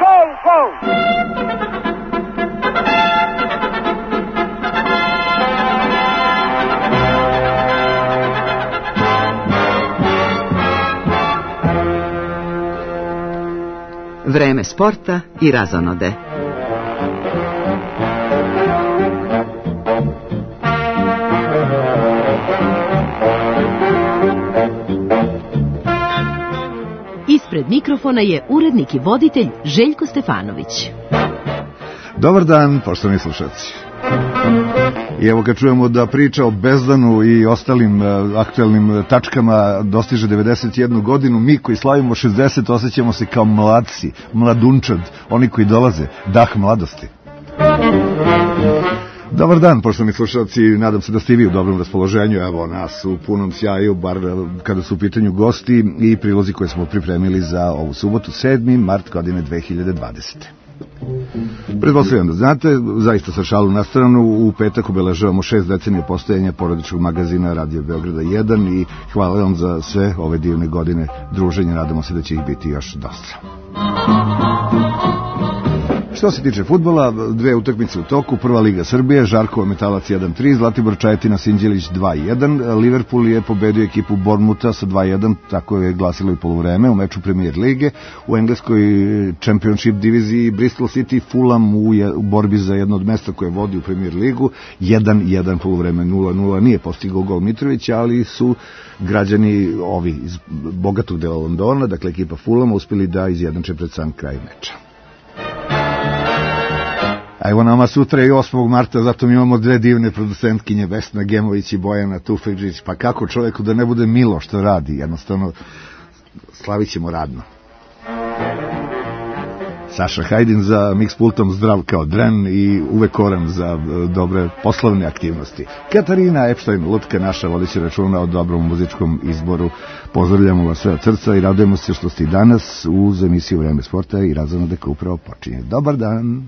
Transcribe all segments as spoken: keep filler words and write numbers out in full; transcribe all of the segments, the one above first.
go, go! Vreme sporta i razonode. Ispred mikrofona je urednik i voditelj Željko Stefanović. Dobar dan, poštovani slušalci. I evo kad čujemo da priča o Bezdanu i ostalim uh, aktuelnim tačkama dostiže devedeset jednu godinu, mi koji slavimo šezdeset osjećamo se kao mladci, mladunčad, oni koji dolaze, dah mladosti. Dobar dan, poštovani slušalci, nadam se da ste vi u dobrom raspoloženju, evo nas u punom sjaju, bar kada su u pitanju gosti i prilozi koje smo pripremili za ovu subotu, sedmi mart godine dve hiljade dvadesete. Pretpostavljam da znate, zaista sa šalu na stranu, u petak obeležavamo šest decenija postojanja porodičnog magazina Radio Beograda jedan i hvala vam za sve ove divne godine druženja, nadamo se da će ih biti još dosta. Što se tiče fudbala, dve utakmice u toku, prva Liga Srbije, Žarkova Metalac jedan tri, Zlatibor Čajetina Sinđelić dva jedan, Liverpool je pobedio ekipu Bournemoutha sa dva jedan, tako je glasilo i poluvreme u meču Premier Lige, u engleskoj Championship diviziji Bristol City Fulham u, u borbi za jedno od mesta koje vodi u Premier Ligu, jedan jedan poluvreme nula nula, nije postigao gol Mitrovića, ali su građani ovi iz bogatog dela Londona, dakle ekipa Fulhama, uspeli da izjednače pred sam kraj meča. A evo nama sutra i osmog marta, zato mi imamo dve divne producentkinje, Vesna Gemović i Bojana Tufekđić, pa kako čovjeku da ne bude milo što radi, jednostavno slavit ćemo radno. Saša Hajdin za mix pultom, zdrav kao dren i uvek oran za dobre poslovne aktivnosti. Katarina Epstein Lutka, naša vodeća računa o dobrom muzičkom izboru. Pozdravljamo vas sve od srca i radujemo se što ste i danas uz emisiju Vreme sporta i razonode koja upravo počinje. Dobar dan!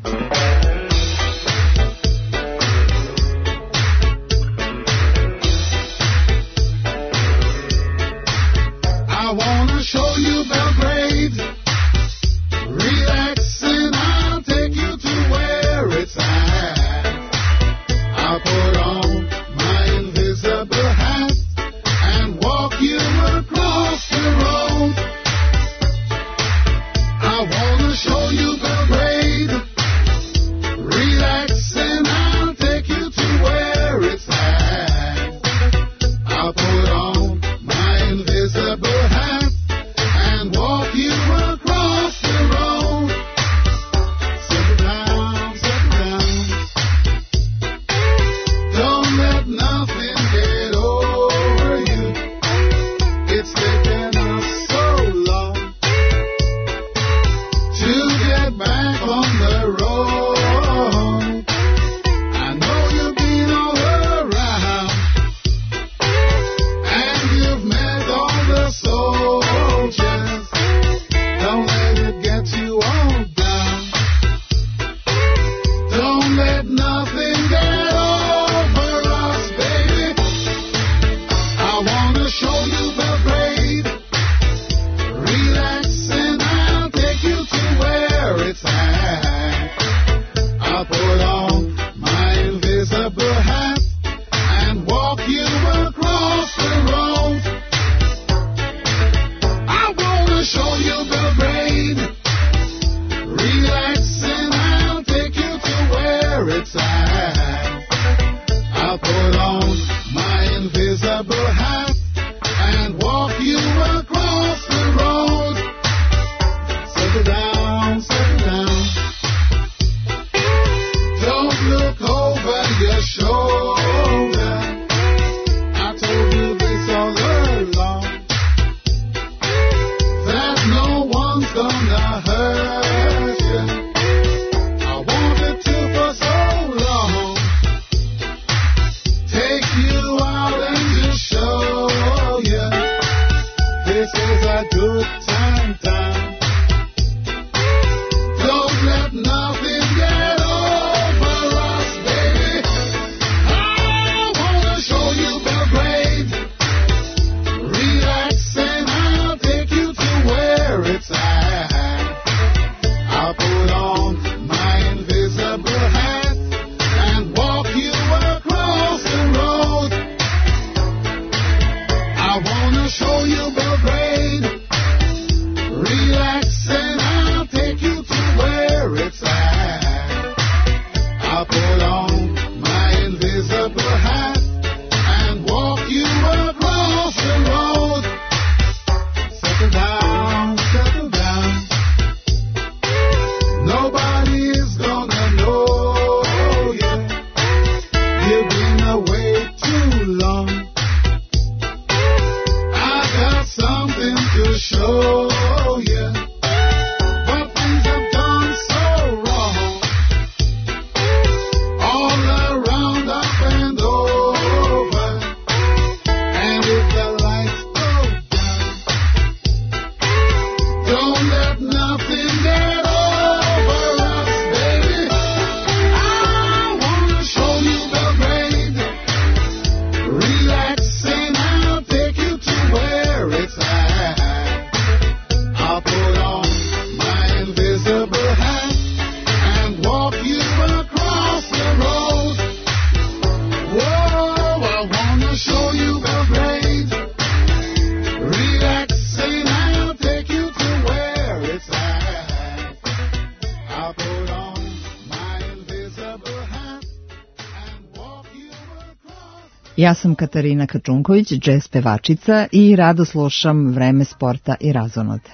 Ja sam Katarina Kačunković, džez pevačica i rado slušam Vreme sporta i razonode.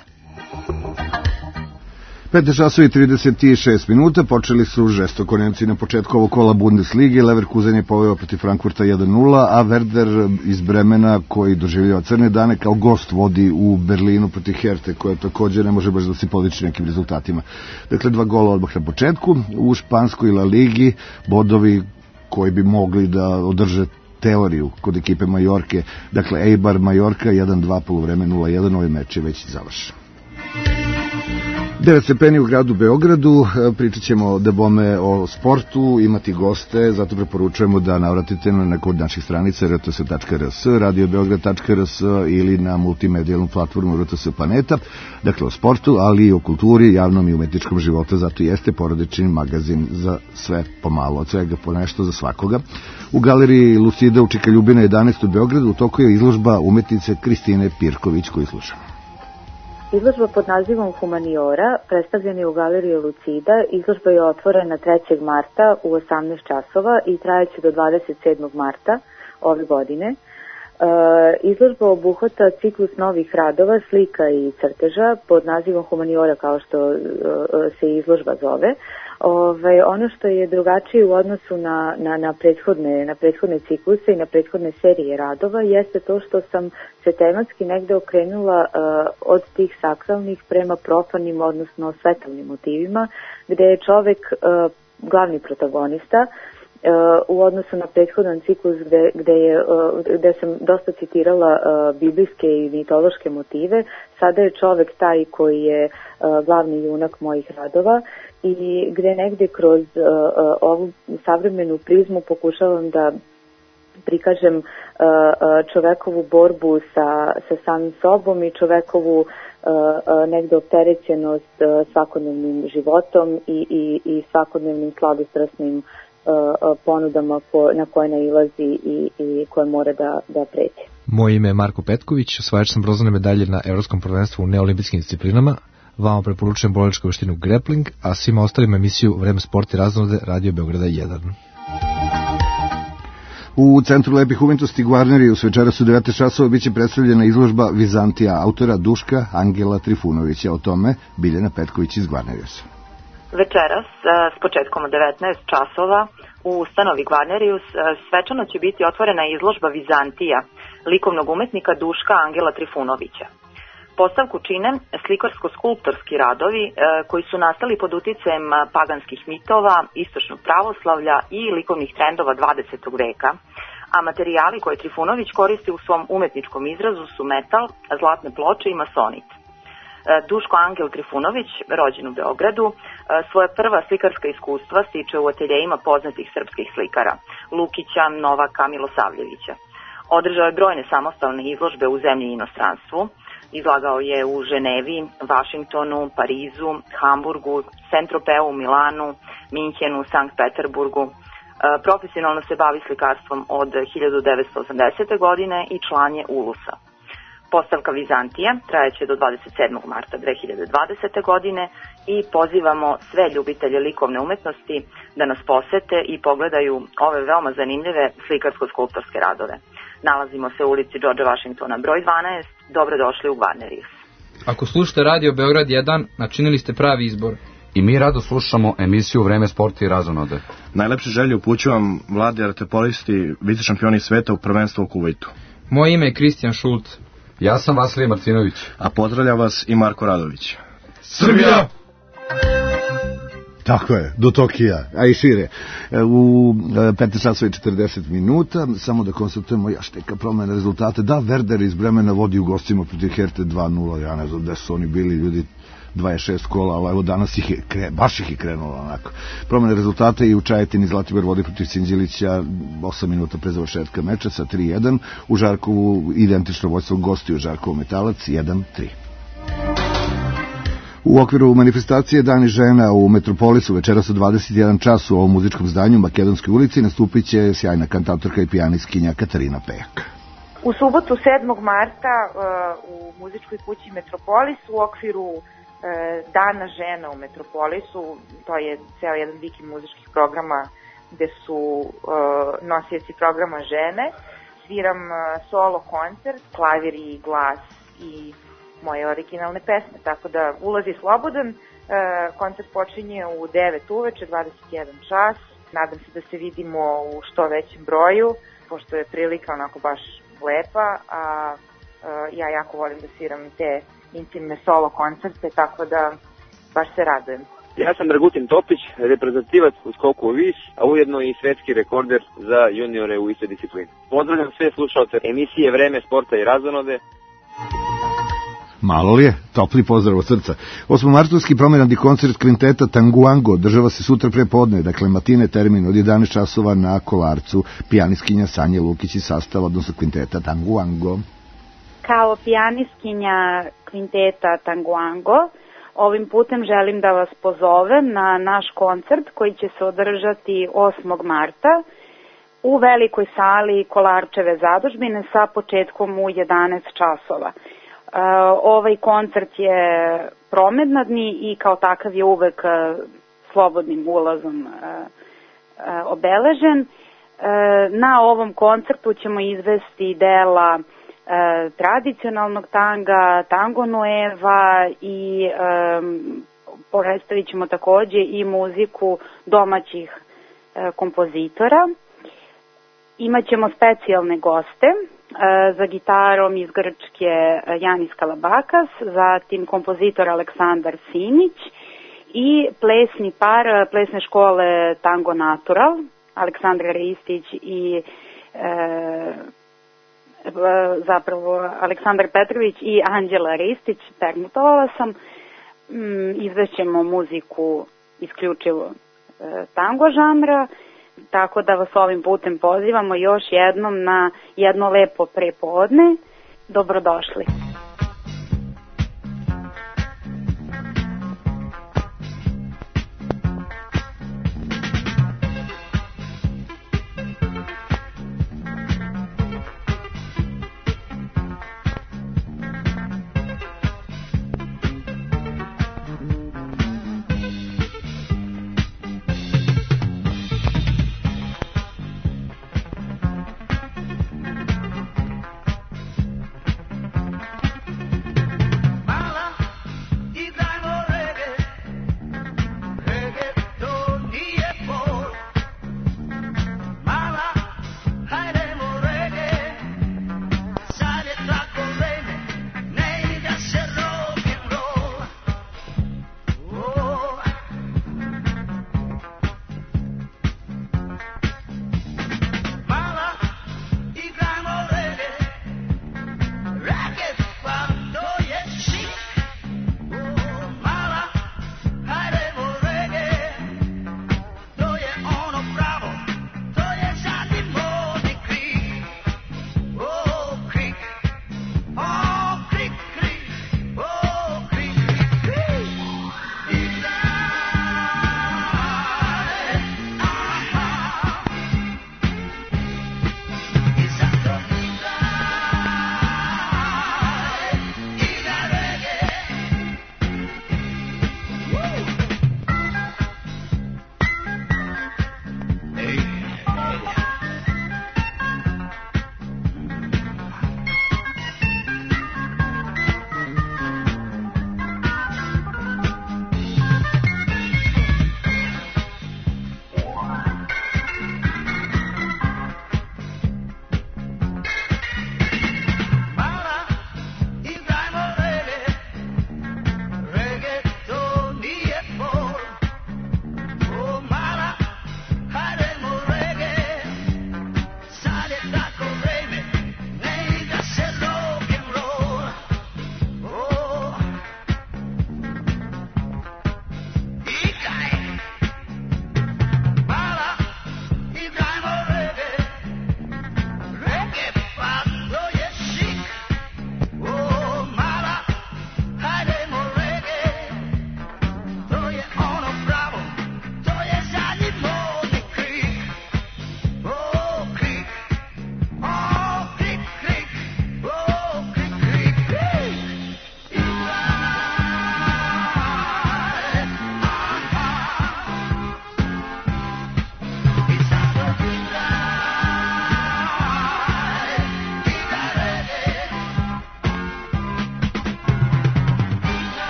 petnaest časova i trideset šest minuta, počeli su žestoko Nemci na početku ovog kola Bundeslige. Leverkusen je poveo protiv Frankfurta jedan nula, a Werder iz Bremena, koji doživljava crne dane, kao gost vodi u Berlinu protiv Herte, koja također ne može baš da se podiči nekim rezultatima. Dakle, dva gola odmah na početku. U španskoj La Ligi bodovi koji bi mogli da održe teoriju kod ekipe Majorke. Dakle, Eibar Majorka jedan dva, poluvreme nula jedan, ovaj meč je već završen. devet stepeni u gradu Beogradu, pričat ćemo da bome o sportu, imati goste, zato preporučujemo da navratite na neku od naših stranica er te es tačka er es, radio beograd tačka er es ili na multimedijalnu platformu er te es Planeta, dakle o sportu, ali i o kulturi, javnom i umetničkom životu, zato jeste porodični magazin za sve pomalo, od svega po nešto za svakoga. U galeriji Lucida u Čika Ljubina jedanaest u Beogradu u toku je izložba umetnice Kristine Pirković, koju slušamo. Izložba pod nazivom Humaniora predstavljena je u galeriji Lucida. Izložba je otvorena trećeg marta u osamnaest časova i trajaće do dvadeset sedmog marta ove godine. E, izložba obuhvata ciklus novih radova, slika i crteža pod nazivom Humaniora, kao što e, se izložba zove. Ove, ono što je drugačije u odnosu na, na, na, prethodne, na prethodne cikluse i na prethodne serije radova jeste to što sam se tematski negde okrenula uh, od tih sakralnih prema profanim, odnosno svetovnim motivima, gde je čovek uh, glavni protagonista. Uh, u odnosu na prethodan ciklus gde, gde, je, uh, gde sam dosta citirala uh, biblijske i mitološke motive, sada je čovek taj koji je uh, glavni junak mojih radova i gde negde kroz uh, uh, ovu savremenu prizmu pokušavam da prikažem uh, uh, čovekovu borbu sa, sa samim sobom i čovekovu uh, uh, negde opterećenost uh, svakodnevnim životom i, i, i svakodnevnim slabostrasnim ponudama ko, na koje nailazi i, i koje mora da, da pređe. Moje ime je Marko Petković, osvajač sam bronzane medalje na Evropskom prvenstvu u neolimpijskim disciplinama. Vama preporučujem borilačku veštinu grappling, a svima ostalim emisiju Vreme sporta i razonode Radio Beograda jedan. U Centru lepih umetnosti Gvarneri u večeras u devetnaest časova biće predstavljena izložba Vizantija autora Duška Angela Trifunovića. O tome Biljana Petković iz Gvarneriusa. Večeras s početkom od devetnaest časova u ustanovi Gvarnerius svečano će biti otvorena izložba Vizantija likovnog umetnika Duška Angela Trifunovića. Postavku čine slikarsko-skulptorski radovi koji su nastali pod uticajem paganskih mitova, istočnog pravoslavlja i likovnih trendova dvadesetog veka, a materijali koje Trifunović koristi u svom umetničkom izrazu su metal, zlatne ploče i masonit. Duško Angel Trifunović, rođen u Beogradu, svoja prva slikarska iskustva stiče u ateljejima poznatih srpskih slikara Lukića, Novaka, Milosavljevića. Održao je brojne samostalne izložbe u zemlji i inostranstvu. Izlagao je u Ženevi, Vašingtonu, Parizu, Hamburgu, Saint-Tropeu u Milanu, Minhenu, Sankt Peterburgu. Profesionalno se bavi slikarstvom od hiljadu devetsto osamdesete. godine i član je Ulusa. Postavka Vizantija trajaće do dvadeset sedmog marta dve hiljade dvadesete. godine i pozivamo sve ljubitelje likovne umetnosti da nas posete i pogledaju ove veoma zanimljive slikarsko-skulptorske radove. Nalazimo se u ulici Georgea Washingtona broj dvanaest. Dobrodošli u Gvarnerius. Ako slušate Radio Beograd jedan, načinili ste pravi izbor. I mi rado slušamo emisiju Vreme sporta i razonode. Najlepše želje upućujem Vladi artepolisti, vice šampioni sveta u prvenstvu u Kuvajtu. Moje ime je Kristijan Šulc. Ja sam Vasilij Martinović. A pozdravlja vas i Marko Radović. Srbija! Tako je, do Tokija, a i šire. U petnaest časova i četrdeset minuta, samo da konstatujemo još neka promena rezultate. Da, Werder iz Bremena vodi u gostima protiv Herte dva nula, ja ne znam gde su oni bili ljudi, dvadeset šest kola, ali evo danas ih je, kre, baš ih je krenulo onako. Promene rezultata i u Čajetini Zlatibor vodi protiv Sinđelića osam minuta pre završetka meča sa tri jedan, u Žarkovu identično vođstvo gostiju Žarkovu Metalac jedan tri. U okviru manifestacije Dani žena u Metropolisu večeras u dvadeset jedan čas u ovom muzičkom zdanju Makedonskoj ulici nastupit će sjajna kantatorka i pijanistkinja Katarina Pejak. U subotu sedmog marta u muzičkoj kući Metropolis u okviru Dana žena u Metropolisu, to je ceo jedan vikend muzičkih programa gde su nosioci programa žene, sviram solo koncert, klavir i glas i moje originalne pesme, tako da ulaz je slobodan, koncert počinje u devet uveče, dvadeset jedan čas, nadam se da se vidimo u što većem broju, pošto je prilika onako baš lepa, a ja jako volim da sviram te intimne solo koncerte, tako da baš se radujem. Ja sam Dragutin Topić, reprezentativac u skoku u vis, a ujedno i svetski rekorder za juniore u istoj disciplini. Pozdravljam sve slušalce emisije Vreme sporta i razonode. Malo li je? Topli pozdrav od srca. Osmomartovski promenadni koncert kvinteta Tanguango održava se sutra pre podne, dakle matine termin od jedanaest časova na Kolarcu, pijanistkinja Sanja Lukić iz sastava, odnosno kvinteta Tanguango. Kao pijanistkinja kvinteta Tanguango, ovim putem želim da vas pozovem na naš koncert koji će se održati osmog marta u velikoj sali Kolarčeve zadužbine sa početkom u jedanaest časova. Uh, ovaj koncert je promenadni i kao takav je uvek uh, slobodnim ulazom uh, uh, obeležen. Uh, na ovom koncertu ćemo izvesti dela uh, tradicionalnog tanga, tango nueva i um, predstavit ćemo takođe i muziku domaćih uh, kompozitora. Imaćemo specijalne goste. Za gitarom iz Grčke Janis Kalabakas, zatim kompozitor Aleksandar Sinić i plesni par plesne škole Tango Natural, Aleksandra Ristić i e, zapravo Aleksandar Petrović i Anđela Ristić, permutovala sam. Mm, izvešćemo muziku isključivo e, tango žanra, tako da vas ovim putem pozivamo još jednom na jedno lepo prepodne. Dobrodošli.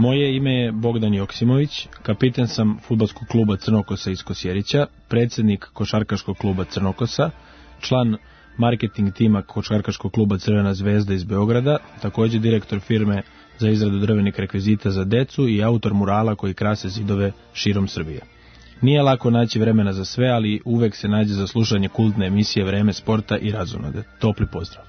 Moje ime je Bogdan Joksimović, kapiten sam fudbalskog kluba Crnokosa iz Kosjerića, predsjednik košarkaškog kluba Crnokosa, član marketing tima košarkaškog kluba Crvena zvezda iz Beograda, također direktor firme za izradu drvenih rekvizita za decu i autor murala koji krase zidove širom Srbije. Nije lako naći vremena za sve, ali uvek se nađe za slušanje kultne emisije Vreme sporta i razonode. Topli pozdrav.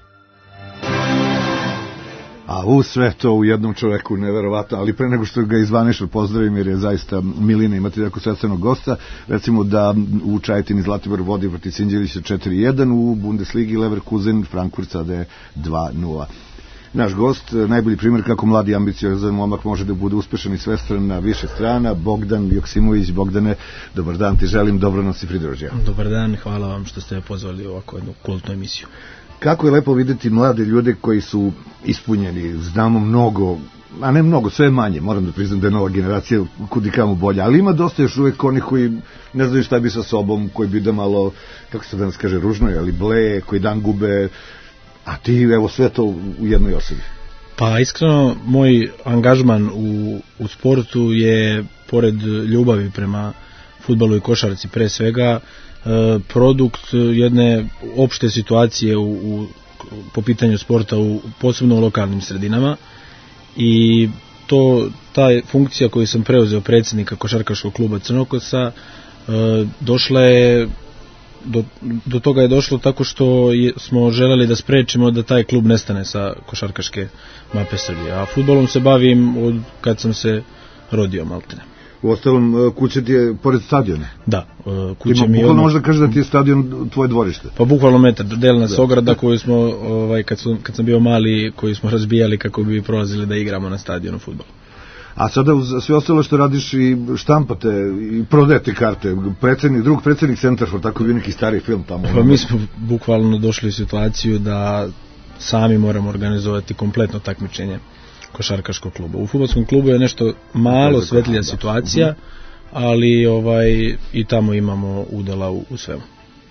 A u sve to u jednom čoveku, neverovatno, ali pre nego što ga izvanično pozdravim, jer je zaista milina imati tako sredstvenog gosta, recimo da u Čajetini Zlatibor vodi protiv Sinđelića četiri jedan, u Bundesligi Leverkusen Frankfurt sada je dva nula. Naš gost, najbolji primjer kako mladi ambiciozan momak može da bude uspešan i svestran na više strana, Bogdan Joksimović. Bogdane, dobar dan ti želim, dobro nam si pridružio. Dobar dan, hvala vam što ste me pozvali u ovakvu jednu kultnu emisiju. Kako je lepo vidjeti mlade ljude koji su ispunjeni, znamo mnogo, a ne mnogo, sve manje, moram da priznam da je nova generacija kudikamo bolja, ali ima dosta još uvek onih koji ne znaju šta bi sa sobom, koji bi da malo, kako se danas kaže, ružno, ali bleje, koji dan gube, a ti evo sve to u jednoj osobi. Pa iskreno, moj angažman u, u sportu je, pored ljubavi prema fudbalu i košarci pre svega, produkt jedne opšte situacije u, u, po pitanju sporta, u, posebno u lokalnim sredinama, i to, ta funkcija koju sam preuzeo predsjednika košarkaškog kluba Crnokosa, došla je do, do toga je došlo tako što je, smo želeli da sprečimo da taj klub nestane sa košarkaške mape Srbije, a fudbalom se bavim od kad sam se rodio, maltene. U ostalom, kuća ti je pored stadiona? Da, kuća mi je... Bukvalno možda kaže da ti je stadion tvoje dvorište? Pa bukvalno metar, delna da. Ograda koju smo, ovaj, kad, su, kad sam bio mali, koju smo razbijali kako bi prolazili da igramo na stadionu fudbal. A sada uz sve ostalo što radiš i štampate i prodajete karte, predsjednik, drug predsjednik Centarfor, tako bi neki stari film tamo. Pa mi smo bukvalno došli u situaciju da sami moramo organizovati kompletno takmičenje košarkaškog kluba. U fudbalskom klubu je nešto malo svetlija situacija, ali ovaj i tamo imamo udela u, u svemu.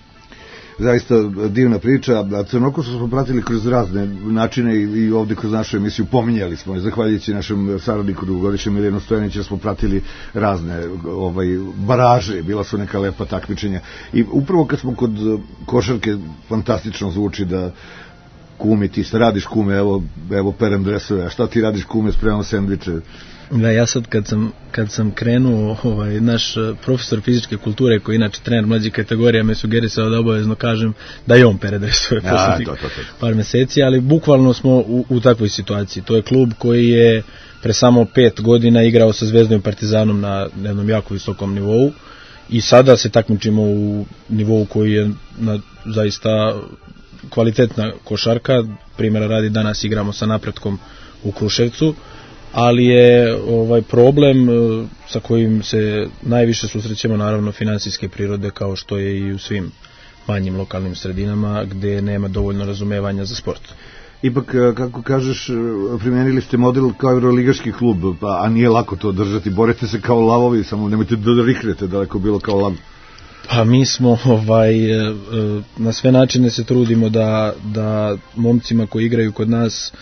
Zaista divna priča. Crnokosu smo pratili kroz razne načine i ovdje kroz našu emisiju pominjali smo, zahvaljujući našem saradniku dugogodišnjem Milijanu Stojaniću, smo pratili razne ovaj, baraže, bila su neka lepa takmičenja. I upravo kad smo kod košarke, fantastično zvuči da kume, ti šta radiš kume, evo, evo perem dresove, a šta ti radiš kume, spremam sendviče? Da, ja sad kad sam, kad sam krenuo, ovaj, naš profesor fizičke kulture, koji inače trener mlađih kategorija, me sugerisao da obavezno kažem da i on pere dresove posle ja, par meseci, ali bukvalno smo u, u takvoj situaciji. To je klub koji je pre samo pet godina igrao sa Zvezdom i Partizanom na jednom jako visokom nivou i sada se takmičimo u nivou koji je na zaista kvalitetna košarka. Primjera radi, danas igramo sa Napretkom u Kruševcu, ali je ovaj problem sa kojim se najviše susrećemo naravno finansijske prirode, kao što je i u svim manjim lokalnim sredinama gdje nema dovoljno razumevanja za sport. Ipak, kako kažeš, primijenili ste model kao euroligaški klub, pa, a nije lako to držati, borite se kao lavovi, samo nemojte da rikrete daleko bilo kao lav. Pa mi smo ovaj, na sve načine se trudimo da, da momcima koji igraju kod nas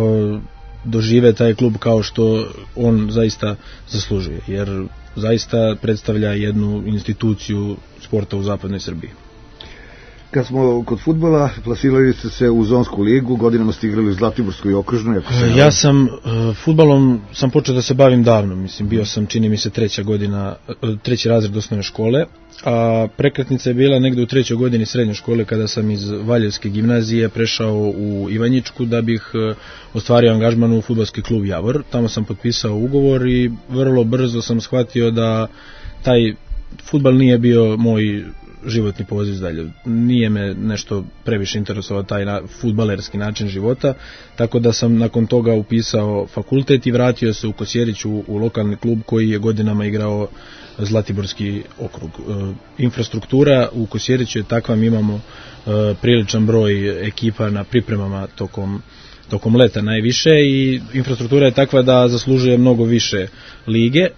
dožive taj klub kao što on zaista zaslužuje, jer zaista predstavlja jednu instituciju sporta u zapadnoj Srbiji. Kad smo kod fudbala, plasirali ste se u Zonsku ligu, godinama ste igrali u Zlatiborskoj okružnoj. Ja sam, uh, fudbalom sam počeo da se bavim davno, mislim, bio sam, čini mi se, treća godina, treći razred osnovne škole, a prekretnica je bila negde u trećoj godini srednje škole kada sam iz Valjevske gimnazije prešao u Ivanjičku da bih ostvario angažman u fudbalski klub Javor. Tamo sam potpisao ugovor i vrlo brzo sam shvatio da taj fudbal nije bio moj životni poziv dalje. Nije me nešto previše interesovao taj na, fudbalerski način života, tako da sam nakon toga upisao fakultet i vratio se u Kosjerić u, u lokalni klub koji je godinama igrao Zlatiborski okrug. E, infrastruktura u Kosjeriću je takva, mi imamo e, priličan broj ekipa na pripremama tokom tokom leta najviše i infrastruktura je takva da zaslužuje mnogo više lige,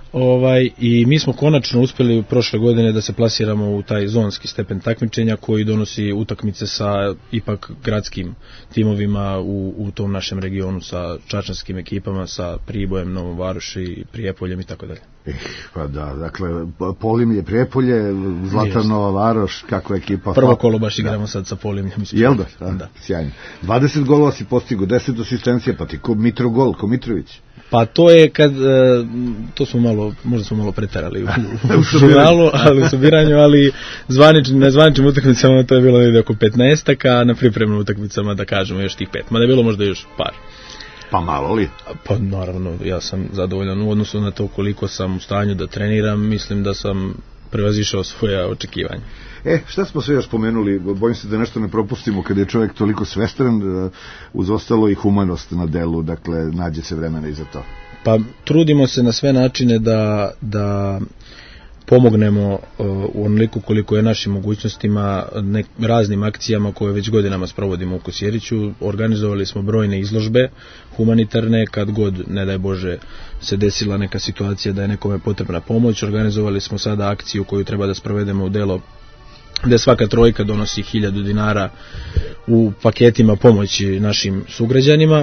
Ovaj, i mi smo konačno uspjeli prošle godine da se plasiramo u taj zonski stepen takmičenja koji donosi utakmice sa ipak gradskim timovima u, u tom našem regionu, sa čačanskim ekipama, sa Pribojem, Novom Varoši, Prijepoljem i tako dalje. Eh, pa da, dakle, Polimlje, Prijepolje, Zlatar, Nova Varoš, kakva ekipa? Prvo kolo baš igramo da. sad sa Polimljem. Jel da? Da, da? Sjajno. dvadeset golova si postigo, deset asistencija, pa ti ko Mitrogol, ko Mitrović. Pa to je kad, to smo malo, možda smo malo pretarali u, u finalu, ali u subiranju, ali zvaničnim, na zvaničnim utakmicama to je bilo negdje oko petnaestak, a na pripremnim utakmicama da kažemo još tih pet, mada je bilo možda još par. Pa malo li? Pa naravno, ja sam zadovoljan u odnosu na to koliko sam u stanju da treniram, mislim da sam prevazišao svoja očekivanja. E, šta smo sve još spomenuli, bojim se da nešto ne propustimo kada je čovjek toliko svestran, uz ostalo i humanost na delu, dakle, nađe se vremena i za to. Pa trudimo se na sve načine da, da pomognemo uh, u onoliko koliko je našim mogućnostima nek, raznim akcijama koje već godinama sprovodimo u Kosjeriću. Organizovali smo brojne izložbe humanitarne, kad god, ne daj Bože, se desila neka situacija da je nekome potrebna pomoć. Organizovali smo sada akciju koju treba da sprovedemo u delo, gde svaka trojka donosi hiljadu dinara u paketima pomoći našim sugrađanima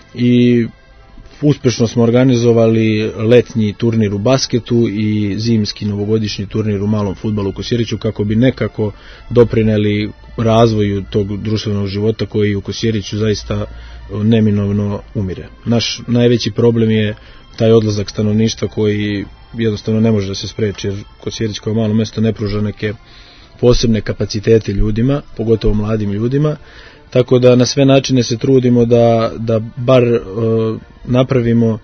i uspešno smo organizovali letnji turnir u basketu i zimski novogodišnji turnir u malom fudbalu u Kosjeriću kako bi nekako doprineli razvoju tog društvenog života koji u Kosjeriću zaista neminovno umire. Naš najveći problem je taj odlazak stanovništva koji jednostavno ne može da se spreči, jer Kosjerić kao malo mesto ne pruža neke posebne kapacitete ljudima, pogotovo mladim ljudima, tako da na sve načine se trudimo da, da bar uh, napravimo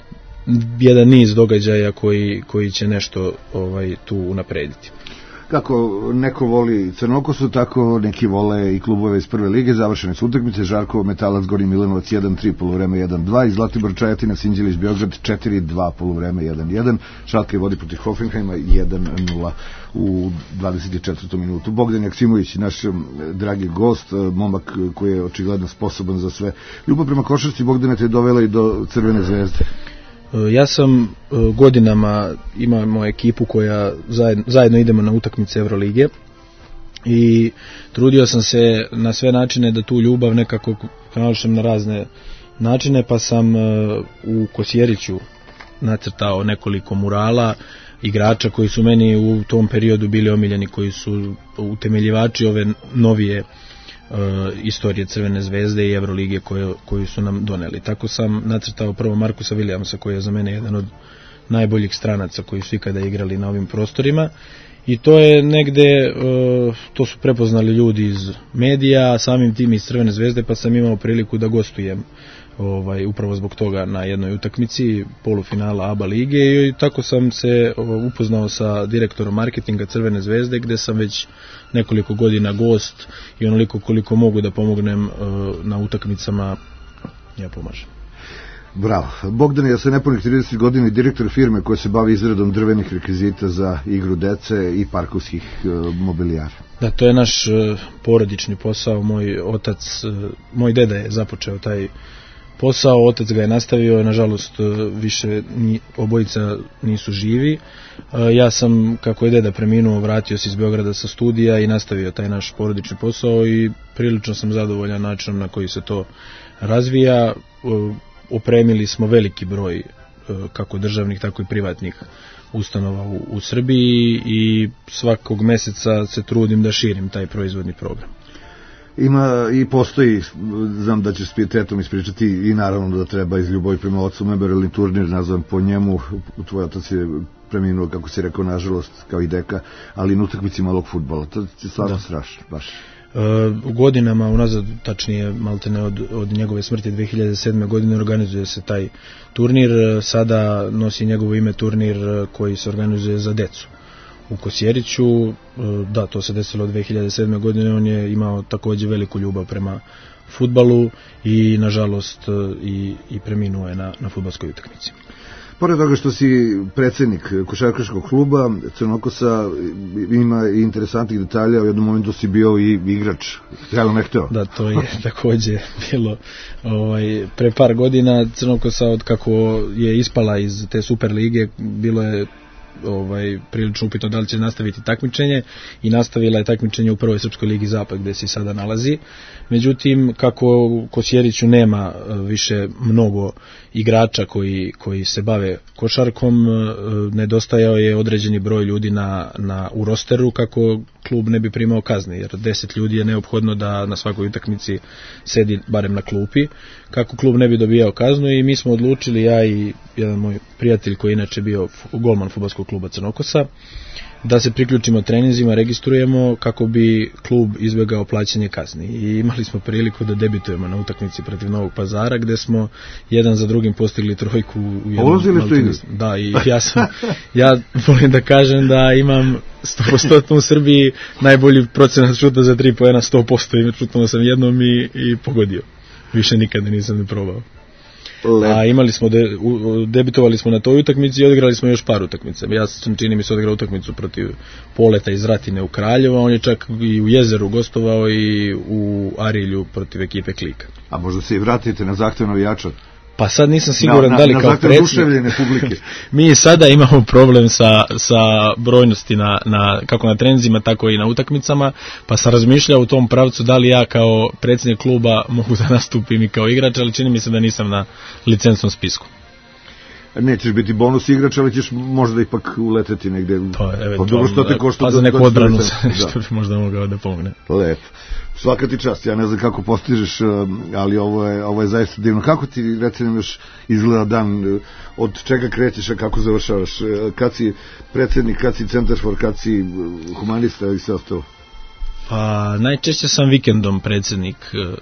jedan niz događaja koji, koji će nešto ovaj, tu unaprediti. Kako neko voli Crnokosu, tako neki vole i klubove iz prve lige. Završene su utakmice: Žarkovo Metalac Gornji Milanovac jedan tri, poluvreme jedan dva, i Zlatibor Čajetina Sinđelić Beograd četiri dva, poluvreme jedan jedan. Schalke vodi protiv Hoffenheima jedan nula u dvadeset četvrtoj minutu. Bogdan Jaksimović, naš dragi gost, momak koji je očigledno sposoban za sve. Ljubav prema košarci, Bogdane, te je dovela i do Crvene zvezde. Ja sam godinama, imamo ekipu koja zajedno, zajedno idemo na utakmice Evrolige i trudio sam se na sve načine da tu ljubav nekako kanališem na razne načine, pa sam u Kosjeriću nacrtao nekoliko murala igrača koji su meni u tom periodu bili omiljeni, koji su utemeljivači ove novije Uh, istorije Crvene zvezde i Evrolige koje, koju su nam doneli. Tako sam nacrtao prvo Markusa Williamsa, koji je za mene jedan od najboljih stranaca koji su ikada igrali na ovim prostorima, i to je negde, uh, to su prepoznali ljudi iz medija, samim tim iz Crvene zvezde, pa sam imao priliku da gostujem ovaj, upravo zbog toga na jednoj utakmici polufinala A B A lige, i tako sam se uh, upoznao sa direktorom marketinga Crvene zvezde, gde sam već nekoliko godina gost i onoliko koliko mogu da pomognem uh, na utakmicama, ja pomažem. Bravo. Bogdan je sa nepunih trideset godina direktor firme koja se bavi izradom drvenih rekvizita za igru dece i parkovskih uh, mobilijara. Da, to je naš uh, porodični posao. Moj otac, uh, moj deda je započeo taj posao, otac ga je nastavio, nažalost više ni, obojica nisu živi. Ja sam, kako je deda preminuo, vratio se iz Beograda sa studija i nastavio taj naš porodični posao i prilično sam zadovoljan načinom na koji se to razvija. Opremili smo veliki broj kako državnih, tako i privatnih ustanova u, u Srbiji i svakog meseca se trudim da širim taj proizvodni program. Ima i postoji, znam da će s pijetetom ispričati, i naravno da treba, iz ljubavi prema ocu, memorialni turnir nazvan po njemu. Tvoj otac je preminuo, kako si rekao, nažalost, kao i deka, ali na utakmici malog fudbala. To je stvarno strašno, baš. U godinama unazad, tačnije maltene od, od njegove smrti dve hiljade sedme. godine, organizuje se taj turnir. Sada nosi njegovo ime turnir koji se organizuje za decu u Kosjeriću. Da, to se desilo dve hiljade sedme. godine, on je imao takođe veliku ljubav prema fudbalu i nažalost i, i preminuo je na, na fudbalskoj utakmici. Pored toga što si predsednik košarkaškog kluba Crnokosa, ima i interesantnih detalja, u jednom momentu si bio i igrač, htjelo ne hteo. Da, to je takođe bilo ovaj, pre par godina Crnokosa, od kako je ispala iz te Super lige, bilo je ovaj prilično upitno da li će nastaviti takmičenje, i nastavila je takmičenje u prvoj srpskoj ligi Zapad gde se sada nalazi. Međutim, kako Kosjeriću nema više mnogo igrača koji, koji se bave košarkom, nedostajao je određeni broj ljudi na, na, u rosteru kako klub ne bi primao kazne, jer deset ljudi je neophodno da na svakoj utakmici sedi barem na klupi, kako klub ne bi dobijao kaznu, i mi smo odlučili, ja i jedan moj prijatelj koji inače bio golman fudbalskog kluba Crnokosa, da se priključimo treninzima, registrujemo kako bi klub izbegao plaćanje kazni. I imali smo priliku da debitujemo na utakmici protiv Novog Pazara, gde smo jedan za drugim postigli trojku u jednom. Ulazili ste igri? Da, i ja sam, ja volim da kažem da imam sto posto u Srbiji najbolji procenat šuta za tri poena, sto posto, i šutnuo sam jednom i, i pogodio. Više nikada nisam ne probao. Lep. A imali smo de, u, debitovali smo na toj utakmici i odigrali smo još par utakmica. Ja sam, čini mi se, odigrao utakmicu protiv Poleta iz Ratine u Kraljevo, on je čak i u Jezeru gostovao i u Arilju protiv ekipe Klika. A možda se i vratite na zahtev navijača? Pa sad nisam siguran na, da li na, kao na predsjednik. Mi sada imamo problem sa, sa brojnosti na, na, kako na trenzima, tako i na utakmicama, pa sam razmišljao u tom pravcu da li ja kao predsjednik kluba mogu da nastupim i kao igrač, ali čini mi se da nisam na licencnom spisku. Nećeš biti bonus igrač, ali ćeš možda ipak uleteti negde. To je eventualno, dobro što te košta, pa za neku odbranu što bi možda mogao da pomogne. Lepo. Svaka ti čast, ja ne znam kako postižeš, ali ovo je, ovo je zaista divno. Kako ti, recimo, još izgleda dan, od čega krećeš, a kako završavaš? Kad si predsjednik, kad si centarfor, kad si humanista i sve ostalo? Pa najčešće sam vikendom predsjednik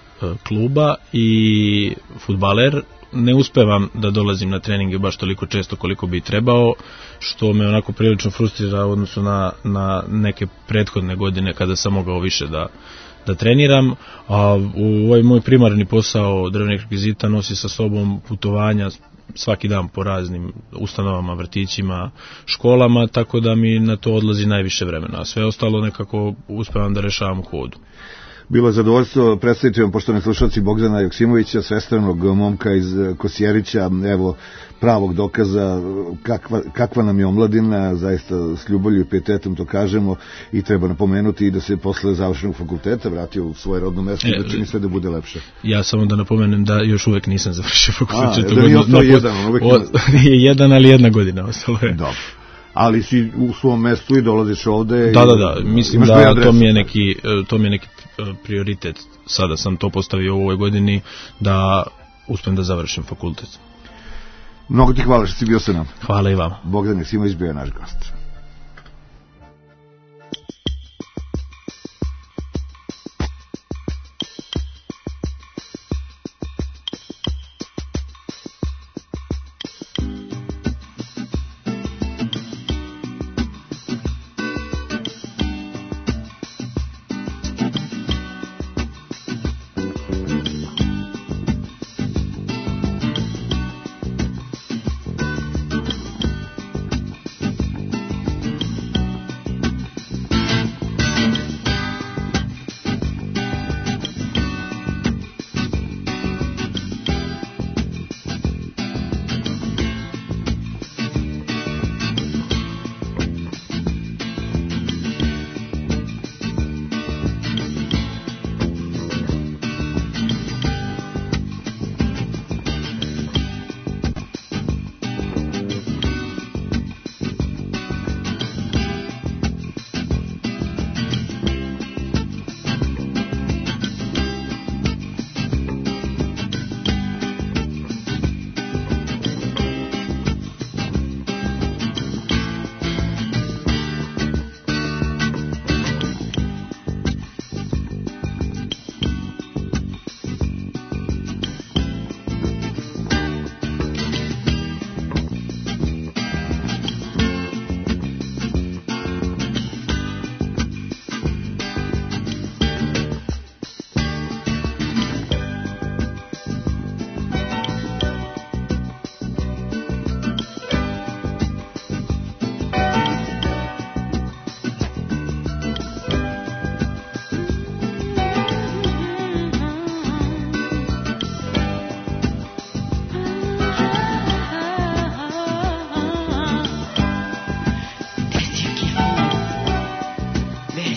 kluba i fudbaler. Ne uspevam da dolazim na treninge baš toliko često koliko bi trebao, što me onako prilično frustrira u odnosu na, na neke prethodne godine kada sam mogao više da, da treniram. A u ovaj moj primarni posao drvenih rekvizita nosi sa sobom putovanja svaki dan po raznim ustanovama, vrtićima, školama, tako da mi na to odlazi najviše vremena, a sve ostalo nekako uspevam da rešavam u hodu. Bilo je zadovoljstvo predstaviti vam, poštovani slušalci, Bogdana Joksimovića, svestranog momka iz Kosjerića, evo pravog dokaza kakva, kakva nam je omladina, zaista s ljubavlju i pijetetom to kažemo, i treba napomenuti i da se posle završenog fakulteta vratio u svoje rodno mesto i da čini sve da bude lepše. Ja samo da napomenem da još uvek nisam završio fakultet. A, da nije ostao jedan, uvek nije jedan, ali jedna godina ostalo je. Dobro. Ali si u svom mestu i dolaziš ovde. Da, da, da, mislim da to mi je neki, to mi je neki prioritet. Sada sam to postavio u ovoj godini da uspijem da završim fakultet. Mnogo ti hvala što si bio sa nam. Hvala i vama. Bogdan Joksimović bio je naš gost.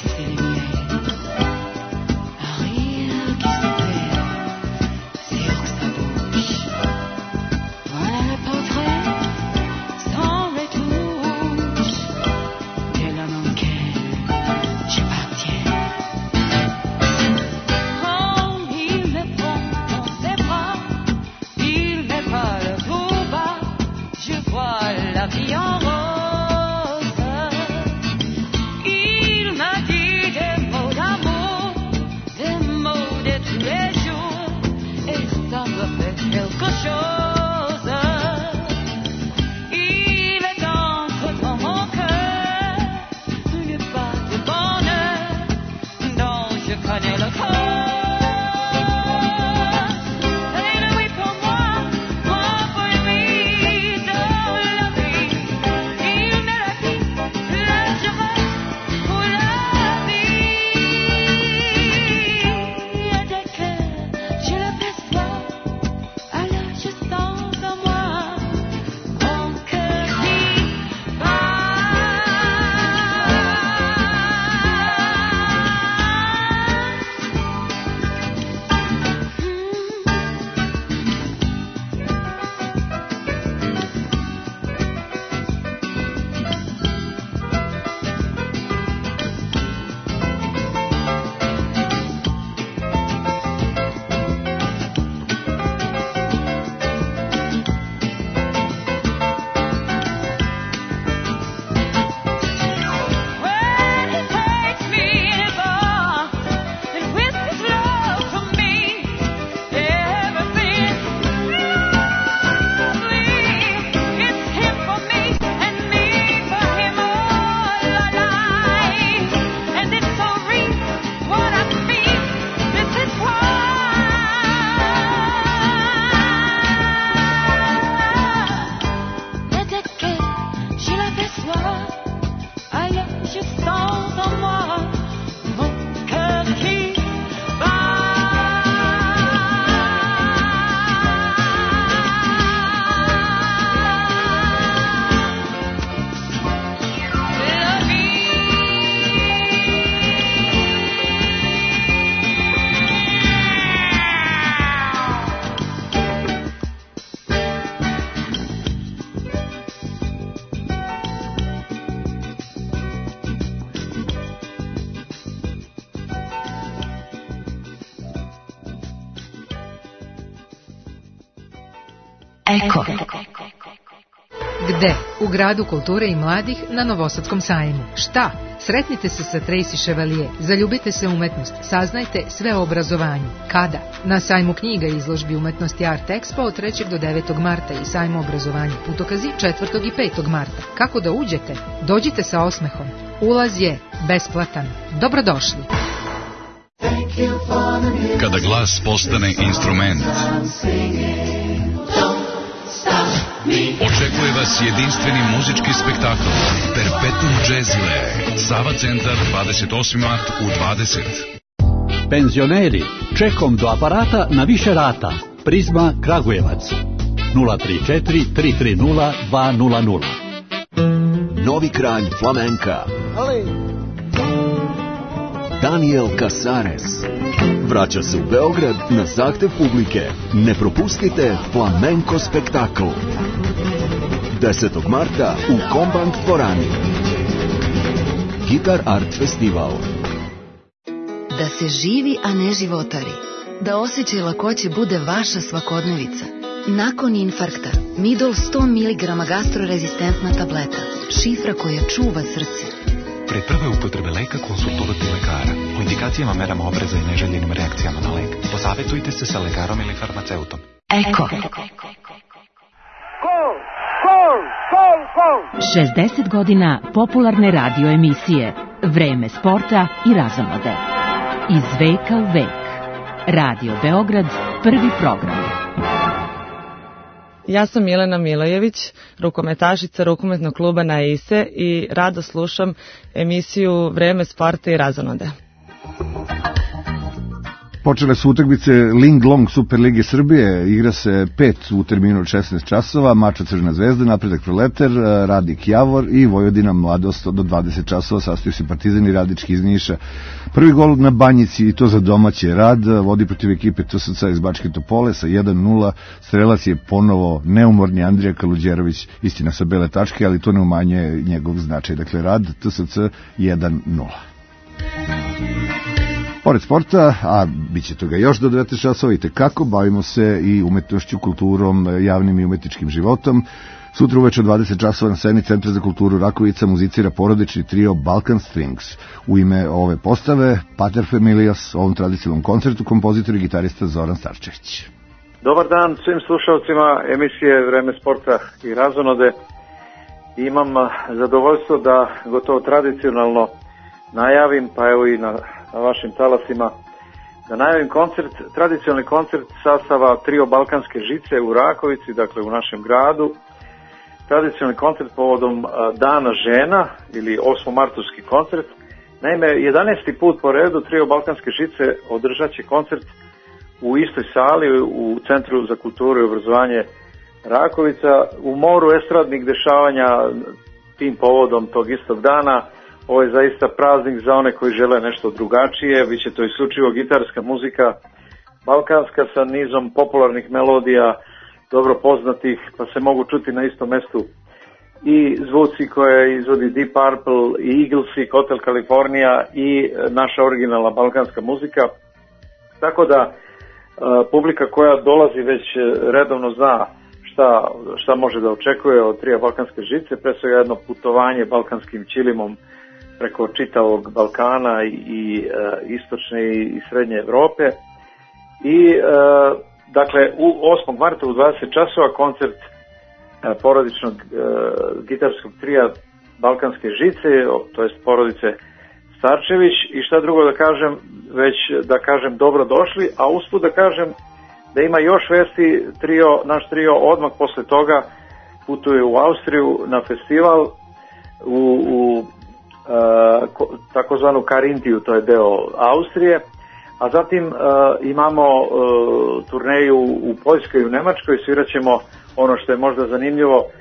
Eko. Gde? U gradu kulture i mladih na Novosadskom sajmu. Šta? Sretnite se sa Tracy Chevalier, zaljubite se u umetnost, saznajte sve o obrazovanju. Kada? Na sajmu knjiga i izložbi umetnosti Art Expo od trećeg do devetog marta i sajmu obrazovanja Putokazi četvrtog i petog marta. Kako da uđete? Dođite sa osmehom. Ulaz je besplatan. Dobrodošli. Kada glas postane instrument, očekuje vas jedinstveni muzički spektakl Perpetuum Jazzile, Sava centar, dvadeset osmi mart u dvadeset. Penzioneri, čekom do aparata na više rata. Prizma Kragujevac nula tri četiri tri tri nula dva nula nula. Novi kralj flamenka Daniel Casares vraća se u Beograd na zahtev publike. Ne propustite flamenko spektakl desetog marta u Kombank dvorani. Gitar Art Festival. Da se živi, a ne životari. Da osjećaj lakoće bude vaša svakodnevica. Nakon infarkta, Midol sto miligrama gastrorezistentna tableta. Šifra koja čuva srce. Pre prve upotrebe leka konsultovati lekara. O indikacijama, merama opreza i neželjenim reakcijama na lek. Posavetujte se sa lekarom ili farmaceutom. Eko. šezdeset godina popularne radio emisije. Vreme sporta i razonode. Iz veka u vek. Radio Beograd, prvi program. Ja sam Milena Milojević, rukometašica rukometnog kluba Naise i rado slušam emisiju Vreme sporta i razonode. Počele su utakmice Ling Long Super Lige Srbije, igra se pet u terminu od šesnaest časova, Mača Crvena zvezda, Napredak Proleter, Radnik Javor i Vojvodina Mladost do dvadeset časova, sastaju se Partizan i Radnički iz Niša. Prvi gol na Banjici i to za domaći rad, vodi protiv ekipe T S C iz Bačke Topole sa jedan nula, strelac je ponovo neumorni Andrija Kaluđerović, istina sa bele tačke, ali to ne umanjuje njegov značaj, dakle rad T S C jedan nula. Pored sporta, a bit će toga još do devetnaest časova i tekako, bavimo se i umetnošću, kulturom, javnim i umetničkim životom. Sutra uveče dvadeset časova na sceni Centra za kulturu Rakovica muzicira porodični trio Balkan Strings. U ime ove postave, Pater Familias, ovom tradicionalnom koncertu, kompozitor i gitarista Zoran Starčević. Dobar dan svim slušalcima emisije Vreme sporta i razonode. Imam zadovoljstvo da gotovo tradicionalno najavim, pa evo i na na vašim talasima, da najavim koncert, tradicionalni koncert sastava trio Balkanske žice u Rakovici, dakle u našem gradu. Tradicionalni koncert povodom Dana žena ili osmomartovski koncert. Naime, jedanaesti put po redu trio Balkanske žice održat će koncert u istoj sali u Centru za kulturu i obrazovanje Rakovica u moru estradnih dešavanja tim povodom tog istog dana. Ovo je zaista praznik za one koji žele nešto drugačije, biće to isključivo gitarska muzika, balkanska sa nizom popularnih melodija, dobro poznatih, pa se mogu čuti na istom mestu i zvuci koje izvodi Deep Purple i Eagles i Hotel California i naša originalna balkanska muzika. Tako da publika koja dolazi već redovno zna šta, šta može da očekuje od tria Balkanske žice, pre svega jedno putovanje balkanskim ćilimom preko čitavog Balkana i, i e, istočne i srednje Evrope. I e, dakle u osmog marta u dvadeset časova koncert e, porodičnog e, gitarskog trija Balkanske žice, to jest porodice Starčević, i šta drugo da kažem, već da kažem dobro došli, a usput da kažem da ima još vesti, trio, naš trio odmah posle toga putuje u Austriju na festival u, u Uh, takozvanu Karintiju, to je deo Austrije, a zatim uh, imamo uh, turneju u Poljskoj i u Nemačkoj, svirat ćemo ono što je možda zanimljivo uh,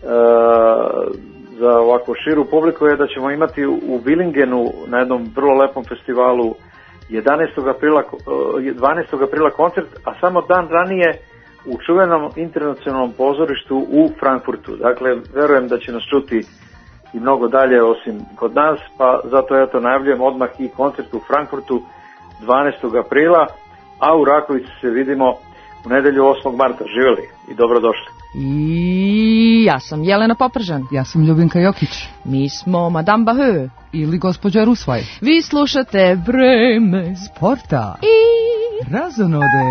za ovako širu publiku je da ćemo imati u Billingenu na jednom vrlo lepom festivalu jedanaestog aprila, uh, dvanaestog aprila koncert, a samo dan ranije u čuvenom internacionalnom pozorištu u Frankfurtu. Dakle, verujem da će nas čuti i mnogo dalje osim kod nas, pa zato ja to najavljujem odmah i koncert u Frankfurtu dvanaestog aprila, a u Rakovici se vidimo u nedelju osmog marta. Živjeli i dobrodošli. I ja sam Jelena Popržan. Ja sam Ljubinka Jokić. Mi smo Madame Bahö. Ili gospođa Rusvaj. Vi slušate Vreme sporta i razonode.